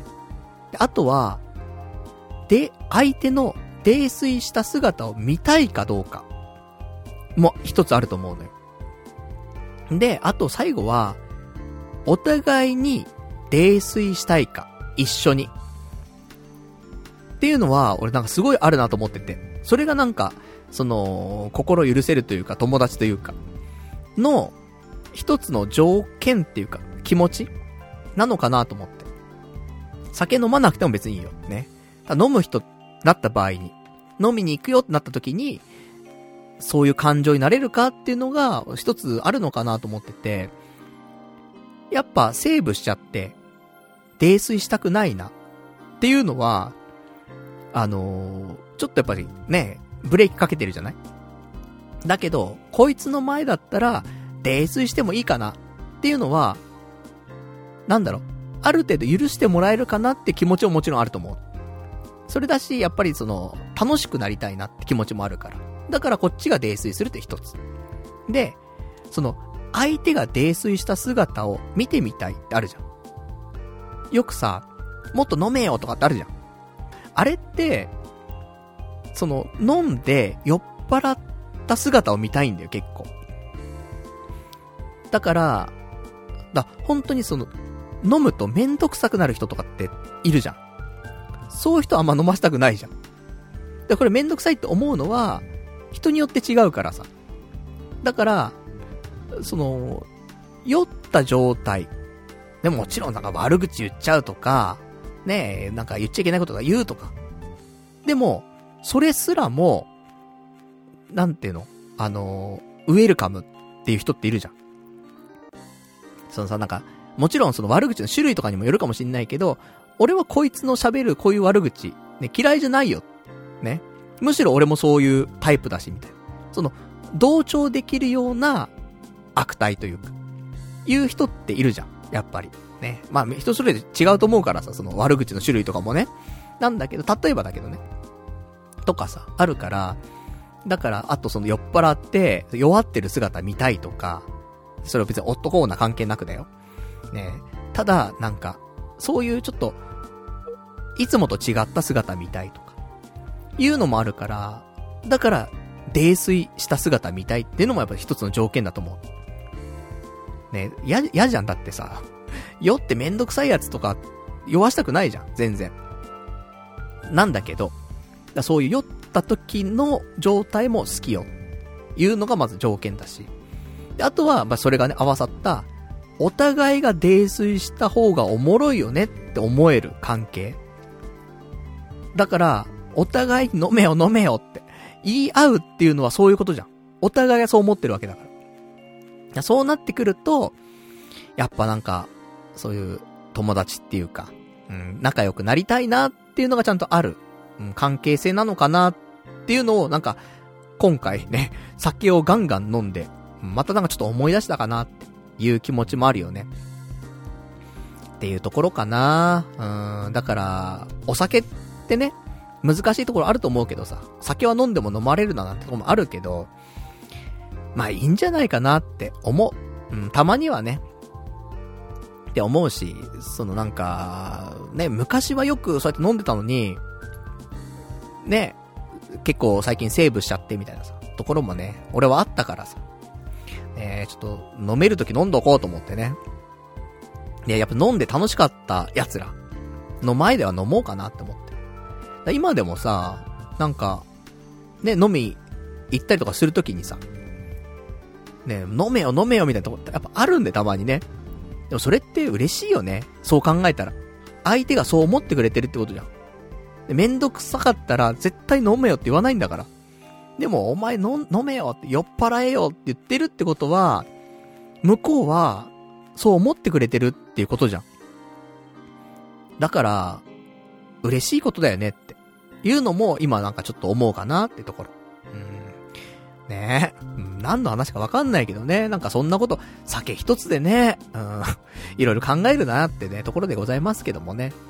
あとは、で、相手の泥酔した姿を見たいかどうかも一つあると思うのよ。で、あと最後は、お互いに泥酔したいか、一緒に。っていうのは、俺なんかすごいあるなと思ってて。それがなんか、その、心許せるというか、友達というか、の、一つの条件っていうか、気持ちなのかなと思って。酒飲まなくても別にいいよ。ね。飲む人だった場合に、飲みに行くよってなった時に、そういう感情になれるかっていうのが、一つあるのかなと思ってて、やっぱセーブしちゃって、泥酔したくないなっていうのは、ちょっとやっぱりね、ブレーキかけてるじゃない？だけど、こいつの前だったら、泥酔してもいいかなっていうのは、なんだろう、ある程度許してもらえるかなって気持ちももちろんあると思う。それだし、やっぱりその、楽しくなりたいなって気持ちもあるから。だからこっちが泥酔するって一つ。で、その、相手が泥酔した姿を見てみたいってあるじゃん。よくさ、もっと飲めよとかってあるじゃん。あれって、その、飲んで酔っ払った姿を見たいんだよ、結構。だから、本当にその、飲むとめんどくさくなる人とかっているじゃん。そういう人はあんま飲ませたくないじゃん。で、これめんどくさいって思うのは、人によって違うからさ。だから、その、酔った状態。でももちろんなんか悪口言っちゃうとか、ねえ、なんか言っちゃいけないことが言うとか。でも、それすらも、なんていうの？ウェルカムっていう人っているじゃん。そのさ、なんか、もちろんその悪口の種類とかにもよるかもしんないけど、俺はこいつの喋るこういう悪口、ね、嫌いじゃないよ。ね。むしろ俺もそういうタイプだし、みたいな。その、同調できるような悪態というか、いう人っているじゃん。やっぱり。ね。まあ、人それぞれ違うと思うからさ、その悪口の種類とかもね。なんだけど、例えばだけどね。とかさ、あるから、だから、あとその酔っ払って、弱ってる姿見たいとか、それは別に男な関係なくだよ。ね。ただ、なんか、そういうちょっと、いつもと違った姿見たいとか、いうのもあるから、だから、泥酔した姿見たいっていうのもやっぱり一つの条件だと思う。ね、嫌じゃんだってさ、酔ってめんどくさいやつとか、酔わしたくないじゃん、全然。なんだけど、そういう酔った時の状態も好きよ。いうのがまず条件だし。であとは、まあ、それがね、合わさった、お互いが泥酔した方がおもろいよねって思える関係。だから、お互い飲めよ飲めよって言い合うっていうのはそういうことじゃん。お互いがそう思ってるわけだから。そうなってくると、やっぱなんか、そういう友達っていうか、仲良くなりたいなっていうのがちゃんとある、関係性なのかなっていうのをなんか、今回ね、酒をガンガン飲んで、またなんかちょっと思い出したかなっていう気持ちもあるよね。っていうところかな。だから、お酒ってね、難しいところあると思うけどさ、酒は飲んでも飲まれるななんてところもあるけど、まあいいんじゃないかなって思う。たまにはね、って思うし、そのなんか、ね、昔はよくそうやって飲んでたのに、ね、結構最近セーブしちゃってみたいなさ、ところもね、俺はあったからさ、ちょっと飲めるとき飲んどこうと思ってね。で、やっぱ飲んで楽しかった奴らの前では飲もうかなって思って。今でもさ、なんか、ね、飲み行ったりとかするときにさ、ね、飲めよみたいなとこってやっぱあるんでたまにね。でもそれって嬉しいよね。そう考えたら。相手がそう思ってくれてるってことじゃん。でめんどくさかったら絶対飲めよって言わないんだから。でもお前飲めよって酔っ払えよって言ってるってことは、向こうはそう思ってくれてるっていうことじゃん。だから、嬉しいことだよねっていうのも今なんかちょっと思うかなってところ。ねえ、何の話かわかんないけどね、なんかそんなこと酒一つでね、いろいろ考えるなってねところでございますけどもね。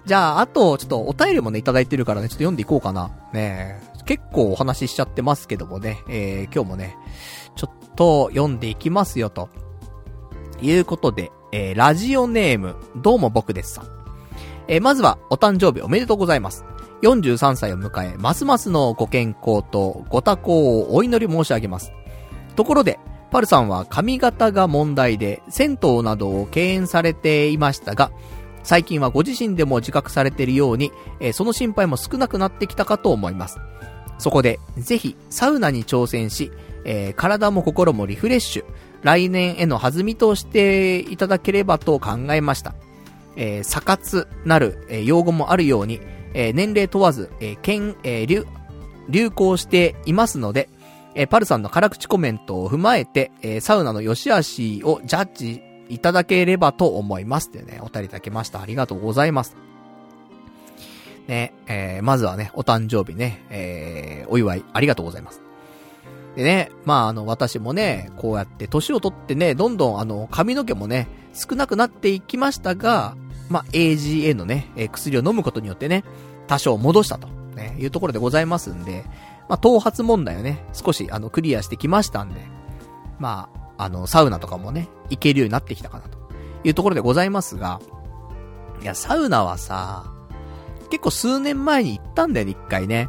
じゃあ、あと、ちょっとお便りもね、いただいてるからね、ちょっと読んでいこうかな。ね結構お話ししちゃってますけどもね、今日もね、ちょっと読んでいきますよ、ということで、ラジオネーム、どうも僕ですさん。まずは、お誕生日おめでとうございます。43歳を迎え、ますますのご健康とご多幸をお祈り申し上げます。ところで、パルさんは髪型が問題で、銭湯などを敬遠されていましたが、最近はご自身でも自覚されているように、その心配も少なくなってきたかと思います。そこで、ぜひ、サウナに挑戦し、体も心もリフレッシュ、来年への弾みとしていただければと考えました。サ活なる、用語もあるように、年齢問わず、流行していますので、パルさんの辛口コメントを踏まえて、サウナの良し悪しをジャッジいただければと思いますってね、お便りいただきました。ありがとうございます。ね、まずはね、お誕生日ね、お祝いありがとうございます。でね、私もね、こうやって年を取ってね、どんどん髪の毛もね、少なくなっていきましたが、AGA のね、薬を飲むことによってね、多少戻したと、ね、いうところでございますんで、頭髪問題をね、少しクリアしてきましたんで、サウナとかもね、行けるようになってきたかなというところでございますが、いや、サウナはさ、結構数年前に行ったんだよね、一回ね。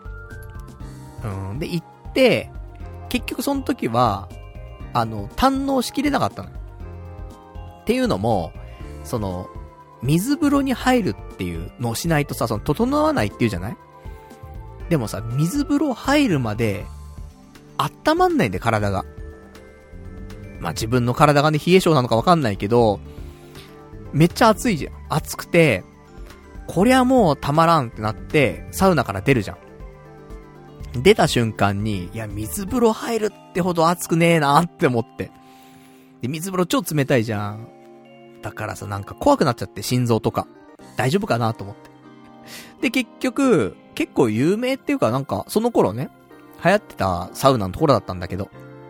で、行って、結局その時は、堪能しきれなかったの。っていうのも、水風呂に入るっていうのをしないとさ、整わないっていうじゃない？でもさ、水風呂入るまで、温まんないんで、体が。自分の体がね、冷え性なのかわかんないけど、めっちゃ暑いじゃん。暑くて、こりゃもうたまらんってなって、サウナから出るじゃん。出た瞬間に、いや、水風呂入るってほど暑くねえなって思って。で、水風呂超冷たいじゃん。だからさ、なんか怖くなっちゃって、心臓とか。大丈夫かなと思って。で、結局、結構有名っていうかなんか、その頃ね、流行ってたサウナのところだったんだけど。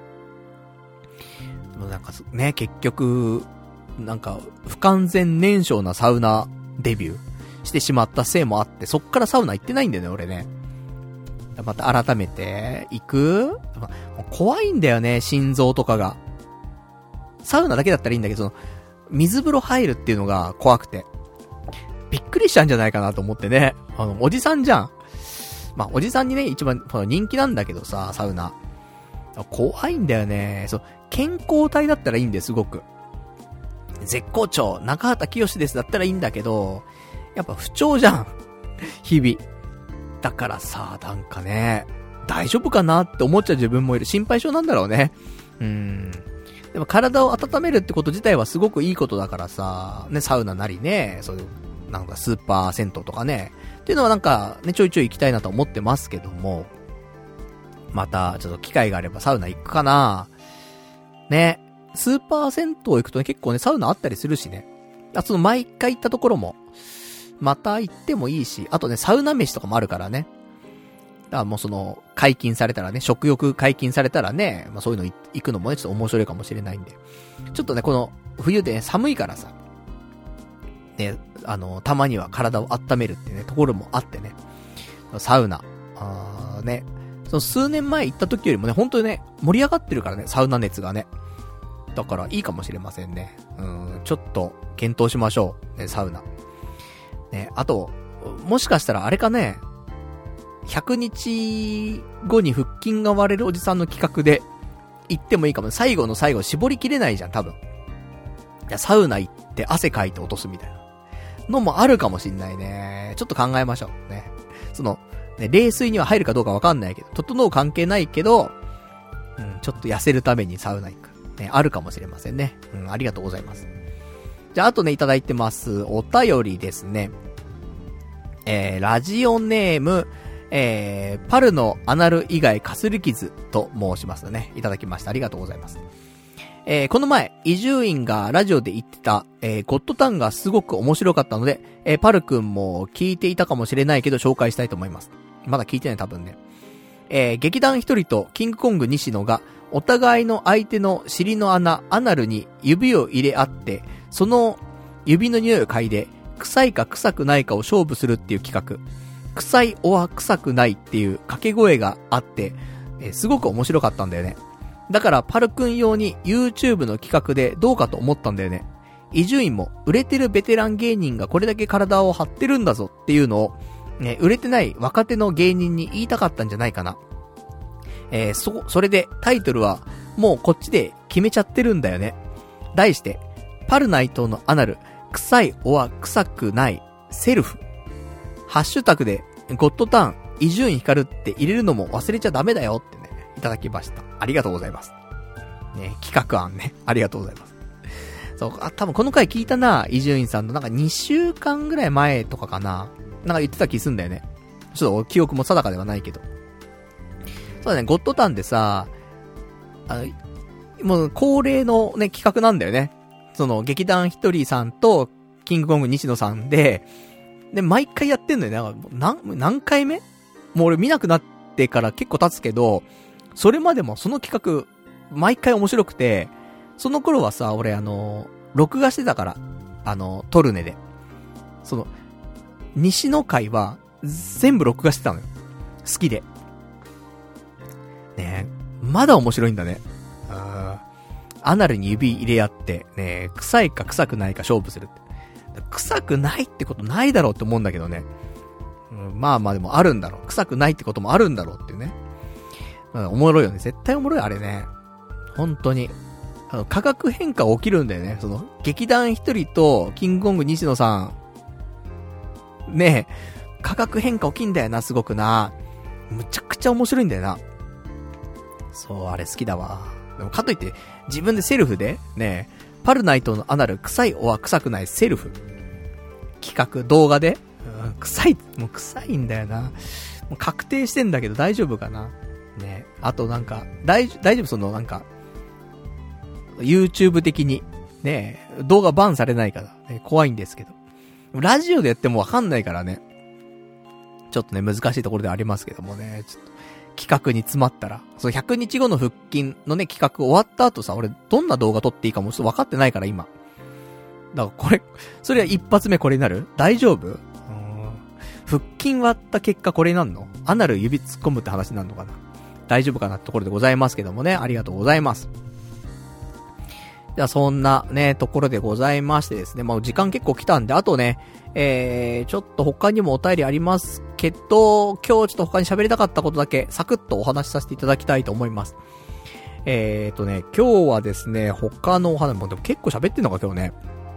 でもなんかね、結局、なんか、不完全燃焼なサウナデビューしてしまったせいもあって、そっからサウナ行ってないんだよね、俺ね。また改めて、行く？怖いんだよね、心臓とかが。サウナだけだったらいいんだけど、水風呂入るっていうのが怖くて。びっくりしちゃうんじゃないかなと思ってね。おじさんじゃん。おじさんにね、一番人気なんだけどさ、サウナ。怖いんだよね。健康体だったらいいんですごく。絶好調、中畑清ですだったらいいんだけど、やっぱ不調じゃん。日々。だからさ、なんかね、大丈夫かなって思っちゃう自分もいる。心配性なんだろうね。でも体を温めるってこと自体はすごくいいことだからさ、ね、サウナなりね、そういう、なんかスーパー銭湯とかね、っていうのはなんかね、ちょいちょい行きたいなと思ってますけども、またちょっと機会があればサウナ行くかな。ね、スーパー銭湯行くとね、結構ね、サウナあったりするしね。毎回行ったところも、また行ってもいいし、あとね、サウナ飯とかもあるからね。だからもう解禁されたらね、食欲解禁されたらね、そういうの行くのもね、ちょっと面白いかもしれないんで。ちょっとね、この冬でね、寒いからさ、ね、たまには体を温めるってね、ところもあってね、サウナ、ね、数年前行った時よりもね、本当にね、盛り上がってるからね、サウナ熱がね。だからいいかもしれませんね。ちょっと検討しましょう。ね、サウナ。ね、あと、もしかしたらあれかね、100日後に腹筋が割れるおじさんの企画で行ってもいいかも。最後の最後絞りきれないじゃん、多分。じゃサウナ行って汗かいて落とすみたいなのもあるかもしんないね。ちょっと考えましょうね。ね、冷水には入るかどうかわかんないけど、整う関係ないけど、ちょっと痩せるためにサウナ行く。ね、あるかもしれませんね。ありがとうございます。じゃあ、あとね、いただいてます。お便りですね。ラジオネーム、パルのアナル以外かすり傷と申しますね。いただきました。ありがとうございます。この前、伊集院がラジオで言ってた、ゴッドタンがすごく面白かったので、パルくんも聞いていたかもしれないけど紹介したいと思います。まだ聞いてない多分ね。劇団一人とキングコング西野がお互いの相手の尻の穴、アナルに指を入れ合って、その指の匂いを嗅いで、 臭いか臭くないかを勝負するっていう企画。臭いおは臭くないっていう掛け声があって、すごく面白かったんだよね。だからパルくん用に YouTube の企画でどうかと思ったんだよね。伊集院も売れてるベテラン芸人がこれだけ体を張ってるんだぞっていうのを、ね、売れてない若手の芸人に言いたかったんじゃないかな。それでタイトルはもうこっちで決めちゃってるんだよね。題して、パル内藤のアナル、臭いおは臭くないセルフ。ハッシュタグでゴッドターン、伊集院光って入れるのも忘れちゃダメだよってね、いただきました。ありがとうございます。ね、企画案ね、ありがとうございます。そう、多分この回聞いたな、伊集院さんのなんか2週間ぐらい前とかかな。なんか言ってた気すんだよね。ちょっと記憶も定かではないけど。そうだね、ゴッドタンでさ、もう恒例のね、企画なんだよね。その、劇団ひとりさんと、キングコング西野さんで、毎回やってんのよね。何回目？もう俺見なくなってから結構経つけど、それまでもその企画、毎回面白くて、その頃はさ、俺録画してたから、トルネで。その、西野回は、全部録画してたのよ。好きで。ねえ、まだ面白いんだね。アナルに指入れ合って、ねえ、臭いか臭くないか勝負するって。臭くないってことないだろうって思うんだけどね。まあまあでもあるんだろう。臭くないってこともあるんだろうっていうね。おもろいよね。絶対おもろい、あれね。本当に。化学変化起きるんだよね。その、劇団一人と、キングコング西野さん。ねえ、化学変化起きんだよな、すごくな。むちゃくちゃ面白いんだよな。そう、あれ好きだわ。でもかといって、自分でセルフで、ねえ、パルナイトのアナル、臭いおは臭くないセルフ。企画、動画で、臭い、もう臭いんだよな。もう確定してんだけど大丈夫かな。ねえ、あとなんか、大丈夫そのなんか、YouTube 的に、ねえ、動画バンされないから、ね、怖いんですけど。ラジオでやってもわかんないからね。ちょっとね、難しいところではありますけどもね、ちょっと、企画に詰まったら、そう100日後の腹筋のね、企画終わった後さ、俺どんな動画撮っていいかもちょっと分かってないから今。だからこれ、それは一発目これになる？大丈夫？腹筋割った結果これになるの？アナル指突っ込むって話になるのかな？大丈夫かなってところでございますけどもね、ありがとうございます。じゃあそんなね、ところでございましてですね、まあ時間結構来たんで、あとね、ちょっと他にもお便りありますけど、今日ちょっと他に喋りたかったことだけサクッとお話しさせていただきたいと思います。今日はですね、他のお話もでも結構喋ってんのか今日ね。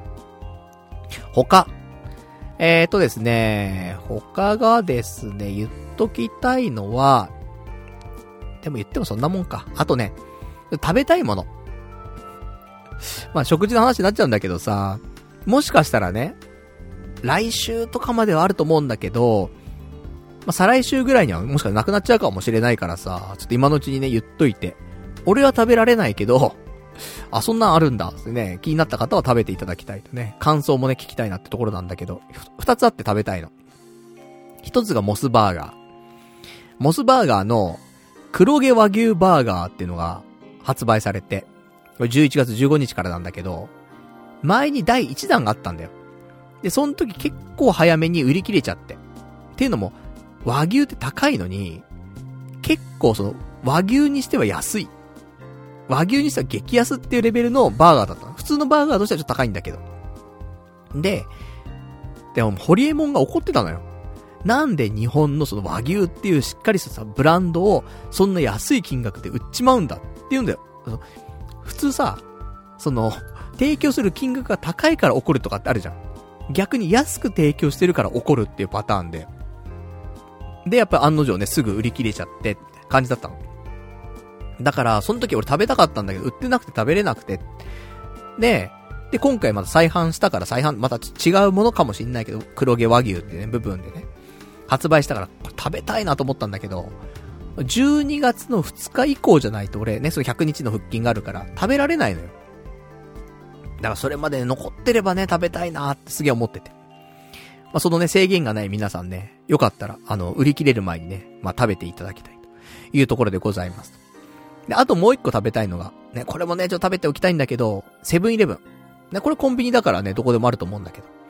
他。ですね、他がですね、言っときたいのは、でも言ってもそんなもんか。あとね、食べたいもの。まあ食事の話になっちゃうんだけどさ、もしかしたらね、来週とかまではあると思うんだけど、まあ、再来週ぐらいにはもしかしたらなくなっちゃうかもしれないからさ、ちょっと今のうちにね、言っといて。俺は食べられないけど、あ、そんなんあるんだってね、気になった方は食べていただきたいとね、感想もね、聞きたいなってところなんだけど、二つあって食べたいの。一つがモスバーガー。モスバーガーの黒毛和牛バーガーっていうのが発売されて、11月15日からなんだけど、前に第1弾があったんだよ。で、その時結構早めに売り切れちゃって。っていうのも、和牛って高いのに、結構その、和牛にしては安い。和牛にしては激安っていうレベルのバーガーだったの。普通のバーガーとしてはちょっと高いんだけど。でも、ホリエモンが怒ってたのよ。なんで日本のその和牛っていうしっかりしたさ、ブランドを、そんな安い金額で売っちまうんだって言うんだよ。普通さ、その、提供する金額が高いから怒るとかってあるじゃん。逆に安く提供してるから怒るっていうパターンで。で、やっぱり案の定ね、すぐ売り切れちゃってって感じだったの。だから、その時俺食べたかったんだけど、売ってなくて食べれなくて。で、今回また再販したからまた違うものかもしんないけど、黒毛和牛ってね、部分でね、発売したから、これ食べたいなと思ったんだけど、12月の2日以降じゃないと俺ね、その100日の腹筋があるから食べられないのよ。だからそれまで、ね、残ってればね、食べたいなってすげえ思ってて。まあ、そのね、制限がない皆さんね、よかったら、売り切れる前にね、まあ、食べていただきたいというところでございます。で、あともう一個食べたいのが、ね、これもね、ちょっと食べておきたいんだけど、セブンイレブン。ね、これコンビニだからね、どこでもあると思うんだけど。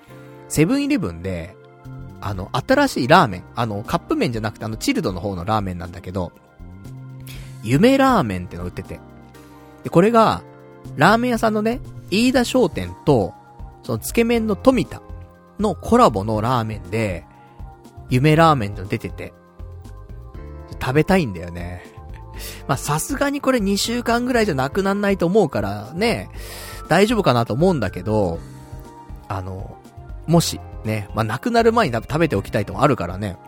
セブンイレブンで、新しいラーメン、カップ麺じゃなくてチルドの方のラーメンなんだけど、夢ラーメンっての売ってて。で、これが、ラーメン屋さんのね、飯田商店と、そのつけ麺の富田のコラボのラーメンで、夢ラーメンの出てて、食べたいんだよね。まあ、さすがにこれ2週間ぐらいじゃなくなんないと思うからね、大丈夫かなと思うんだけど、もし、ね、まあ、なくなる前に食べておきたいともあるからね、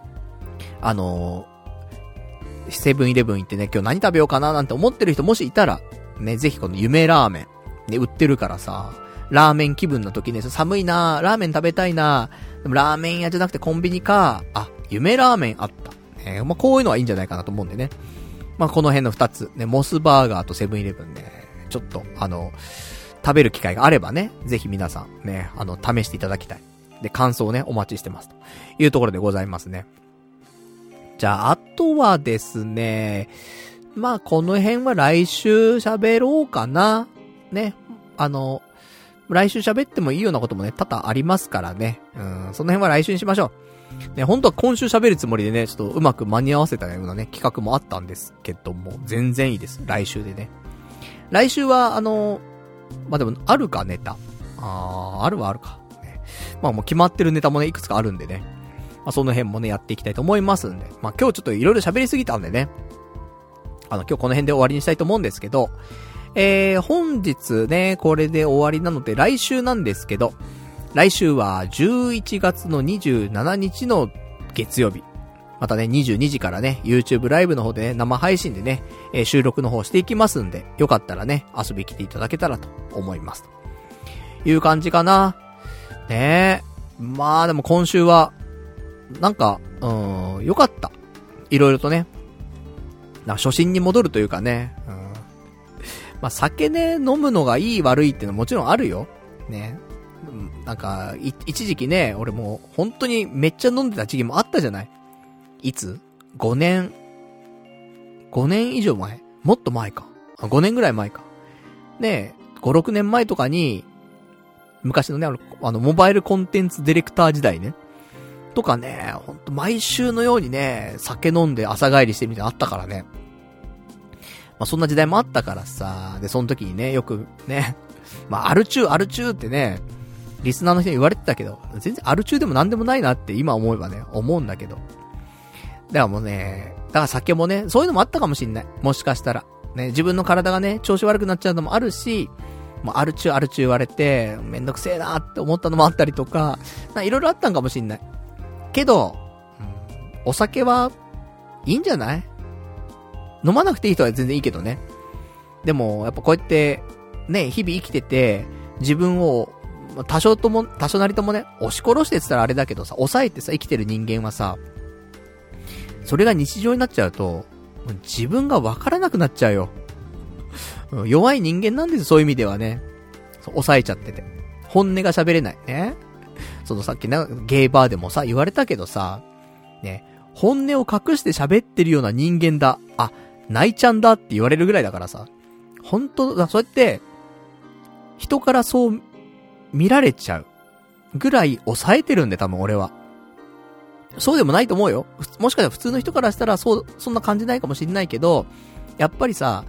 セブンイレブン行ってね、今日何食べようかななんて思ってる人もしいたら、ね、ぜひこの夢ラーメン、ね、売ってるからさ、ラーメン気分の時ね、寒いなー、ラーメン食べたいなー、でもラーメン屋じゃなくてコンビニか、夢ラーメンあった。まあ、こういうのはいいんじゃないかなと思うんでね。まあ、この辺の2つ、ね、モスバーガーとセブンイレブンね、ちょっと、食べる機会があればね、ぜひ皆さんね、試していただきたい。で、感想をね、お待ちしてます。というところでございますね。じゃあ、あとはですね、まあ、この辺は来週喋ろうかな。ね、来週喋ってもいいようなこともね、多々ありますからね。その辺は来週にしましょう。ね、本当は今週喋るつもりでね、ちょっとうまく間に合わせたようなね、企画もあったんですけども、全然いいです。来週でね。来週は、まあ、でも、あるか、ネタ。あるはあるか。ね、まあ、もう決まってるネタもね、いくつかあるんでね。まあ、その辺もね、やっていきたいと思いますんで。まあ、今日ちょっといろいろ喋りすぎたんでね。今日この辺で終わりにしたいと思うんですけど、本日ね、これで終わりなので、来週なんですけど、来週は11月の27日の月曜日。またね、22時からね、YouTube ライブの方でね、生配信でね、収録の方していきますんで、よかったらね、遊び来ていただけたらと思います。という感じかな。ねえ。まあでも今週は、なんか、よかった。いろいろとね。初心に戻るというかね。まあ酒ね、飲むのがいい悪いっていうのはもちろんあるよ。ね。なんか、一時期ね、俺も本当にめっちゃ飲んでた時期もあったじゃない。いつ ?5 年以上前もっと前か。5年ぐらい前か。ねえ、5、6年前とかに、昔のね、モバイルコンテンツディレクター時代ね。とかね、ほんと毎週のようにね、酒飲んで朝帰りしてみたいなのあったからね。まあそんな時代もあったからさ、で、その時にね、よくね、まあアル中ってね、リスナーの人に言われてたけど、全然アル中でもなんでもないなって今思えばね、思うんだけど。だからもうね、だから酒もね、そういうのもあったかもしんない。もしかしたら。ね、自分の体がね、調子悪くなっちゃうのもあるし、もうアル中言われて、めんどくせえなって思ったのもあったりとか、いろいろあったんかもしんない。けど、お酒はいいんじゃない？飲まなくていい人は全然いいけどね。でも、やっぱこうやって、ね、日々生きてて、自分を、多少なりともね、押し殺してって言ったらあれだけどさ、抑えてさ、生きてる人間はさ、それが日常になっちゃうと、自分がわからなくなっちゃうよ。弱い人間なんです、そういう意味ではね。抑えちゃってて。本音が喋れない。ね。さっきね、ゲイバーでもさ、言われたけどさ、ね、本音を隠して喋ってるような人間だ。泣いちゃんだって言われるぐらいだからさ。本当だ、そうやって、人からそう見られちゃうぐらい抑えてるんで、多分俺は。そうでもないと思うよ。もしかしたら普通の人からしたらそんな感じないかもしれないけど、やっぱりさ、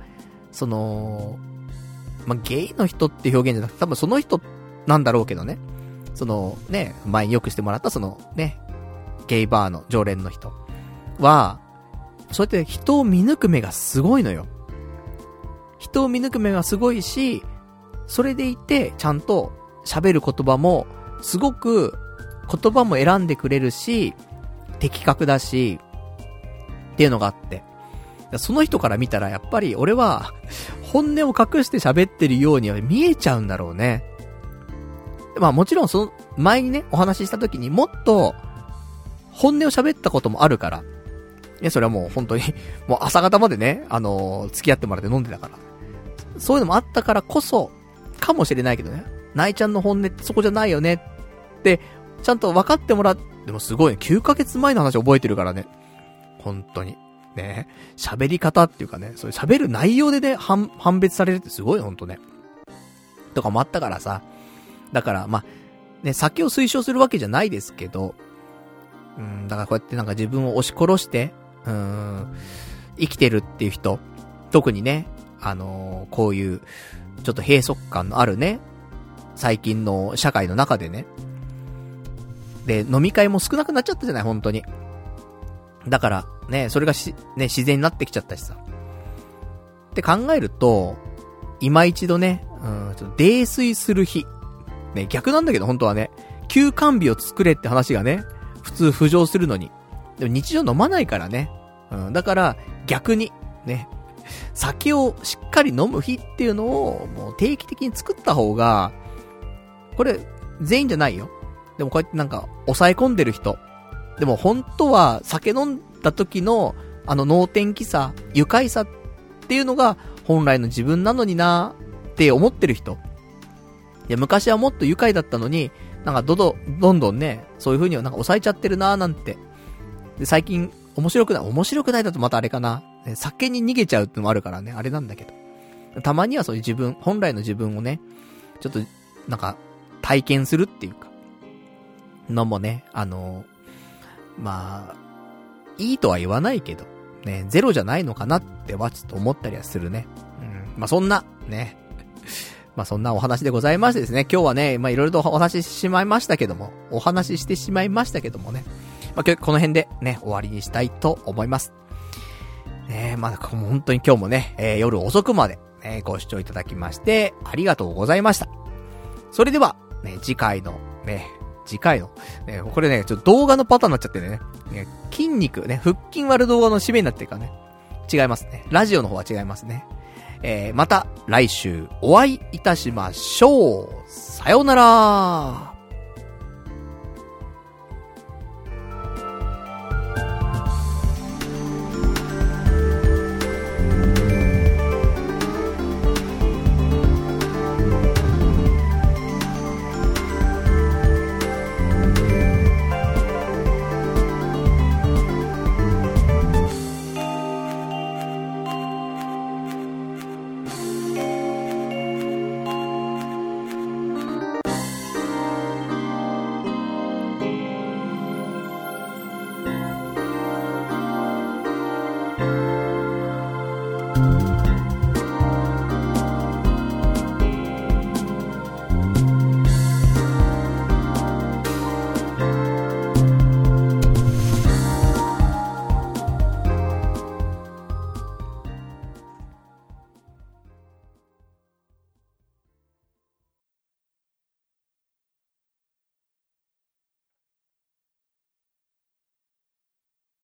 ゲイの人って表現じゃなくて、多分その人なんだろうけどね。ね、前によくしてもらったね、ゲイバーの常連の人は、そうやって人を見抜く目がすごいのよ。人を見抜く目がすごいし、それでいて、ちゃんと喋る言葉も、すごく言葉も選んでくれるし、的確だし、っていうのがあって。その人から見たらやっぱり俺は、本音を隠して喋ってるようには見えちゃうんだろうね。まあもちろん前にね、お話しした時にもっと、本音を喋ったこともあるから。それはもう本当に、もう朝方までね、付き合ってもらって飲んでたから。そういうのもあったからこそ、かもしれないけどね。ナイちゃんの本音ってそこじゃないよねって、ちゃんと分かってもらって、でもすごいね、9ヶ月前の話覚えてるからね。本当に。ね、喋り方っていうかね、そういう喋る内容でね、判別されるってすごい本当ね。とかもあったからさ。だから、まあ、 ね、酒を推奨するわけじゃないですけど、だからこうやってなんか自分を押し殺して、生きてるっていう人、特にね、こういう、ちょっと閉塞感のあるね、最近の社会の中でね。で、飲み会も少なくなっちゃったじゃない、本当に。だから、ね、それがね、自然になってきちゃったしさ。って考えると、今一度ね、ちょっと泥酔する日。ね、逆なんだけど、本当はね、休館日を作れって話がね、普通浮上するのに。でも日常飲まないからね。だから、逆に、ね、酒をしっかり飲む日っていうのを、もう定期的に作った方が、これ、全員じゃないよ。でもこうやってなんか、抑え込んでる人。でも本当は、酒飲んだ時の、能天気さ、愉快さっていうのが、本来の自分なのになって思ってる人。いや、昔はもっと愉快だったのに、なんかどんどんね、そういう風にはなんか抑えちゃってるなーなんて。で、最近、面白くないだとまたあれかな。ね、酒に逃げちゃうってのもあるからね、あれなんだけど。たまにはそういう自分、本来の自分をね、ちょっと、なんか、体験するっていうか、のもね、まあ、いいとは言わないけど、ね、ゼロじゃないのかなってはちょっと思ったりはするね。まあそんな、ね。まあそんなお話でございましてですね、今日はね、まあいろいろとお話ししてしまいましたけどもね、まあこの辺でね、終わりにしたいと思います。まあ本当に今日もね、夜遅くまで、ご視聴いただきまして、ありがとうございました。それでは、ね、次回の、これね、ちょっと動画のパターンになっちゃってね、筋肉ね、腹筋割る動画の締めになってるからね、違いますね。ラジオの方は違いますね。また来週お会いいたしましょう。さようなら。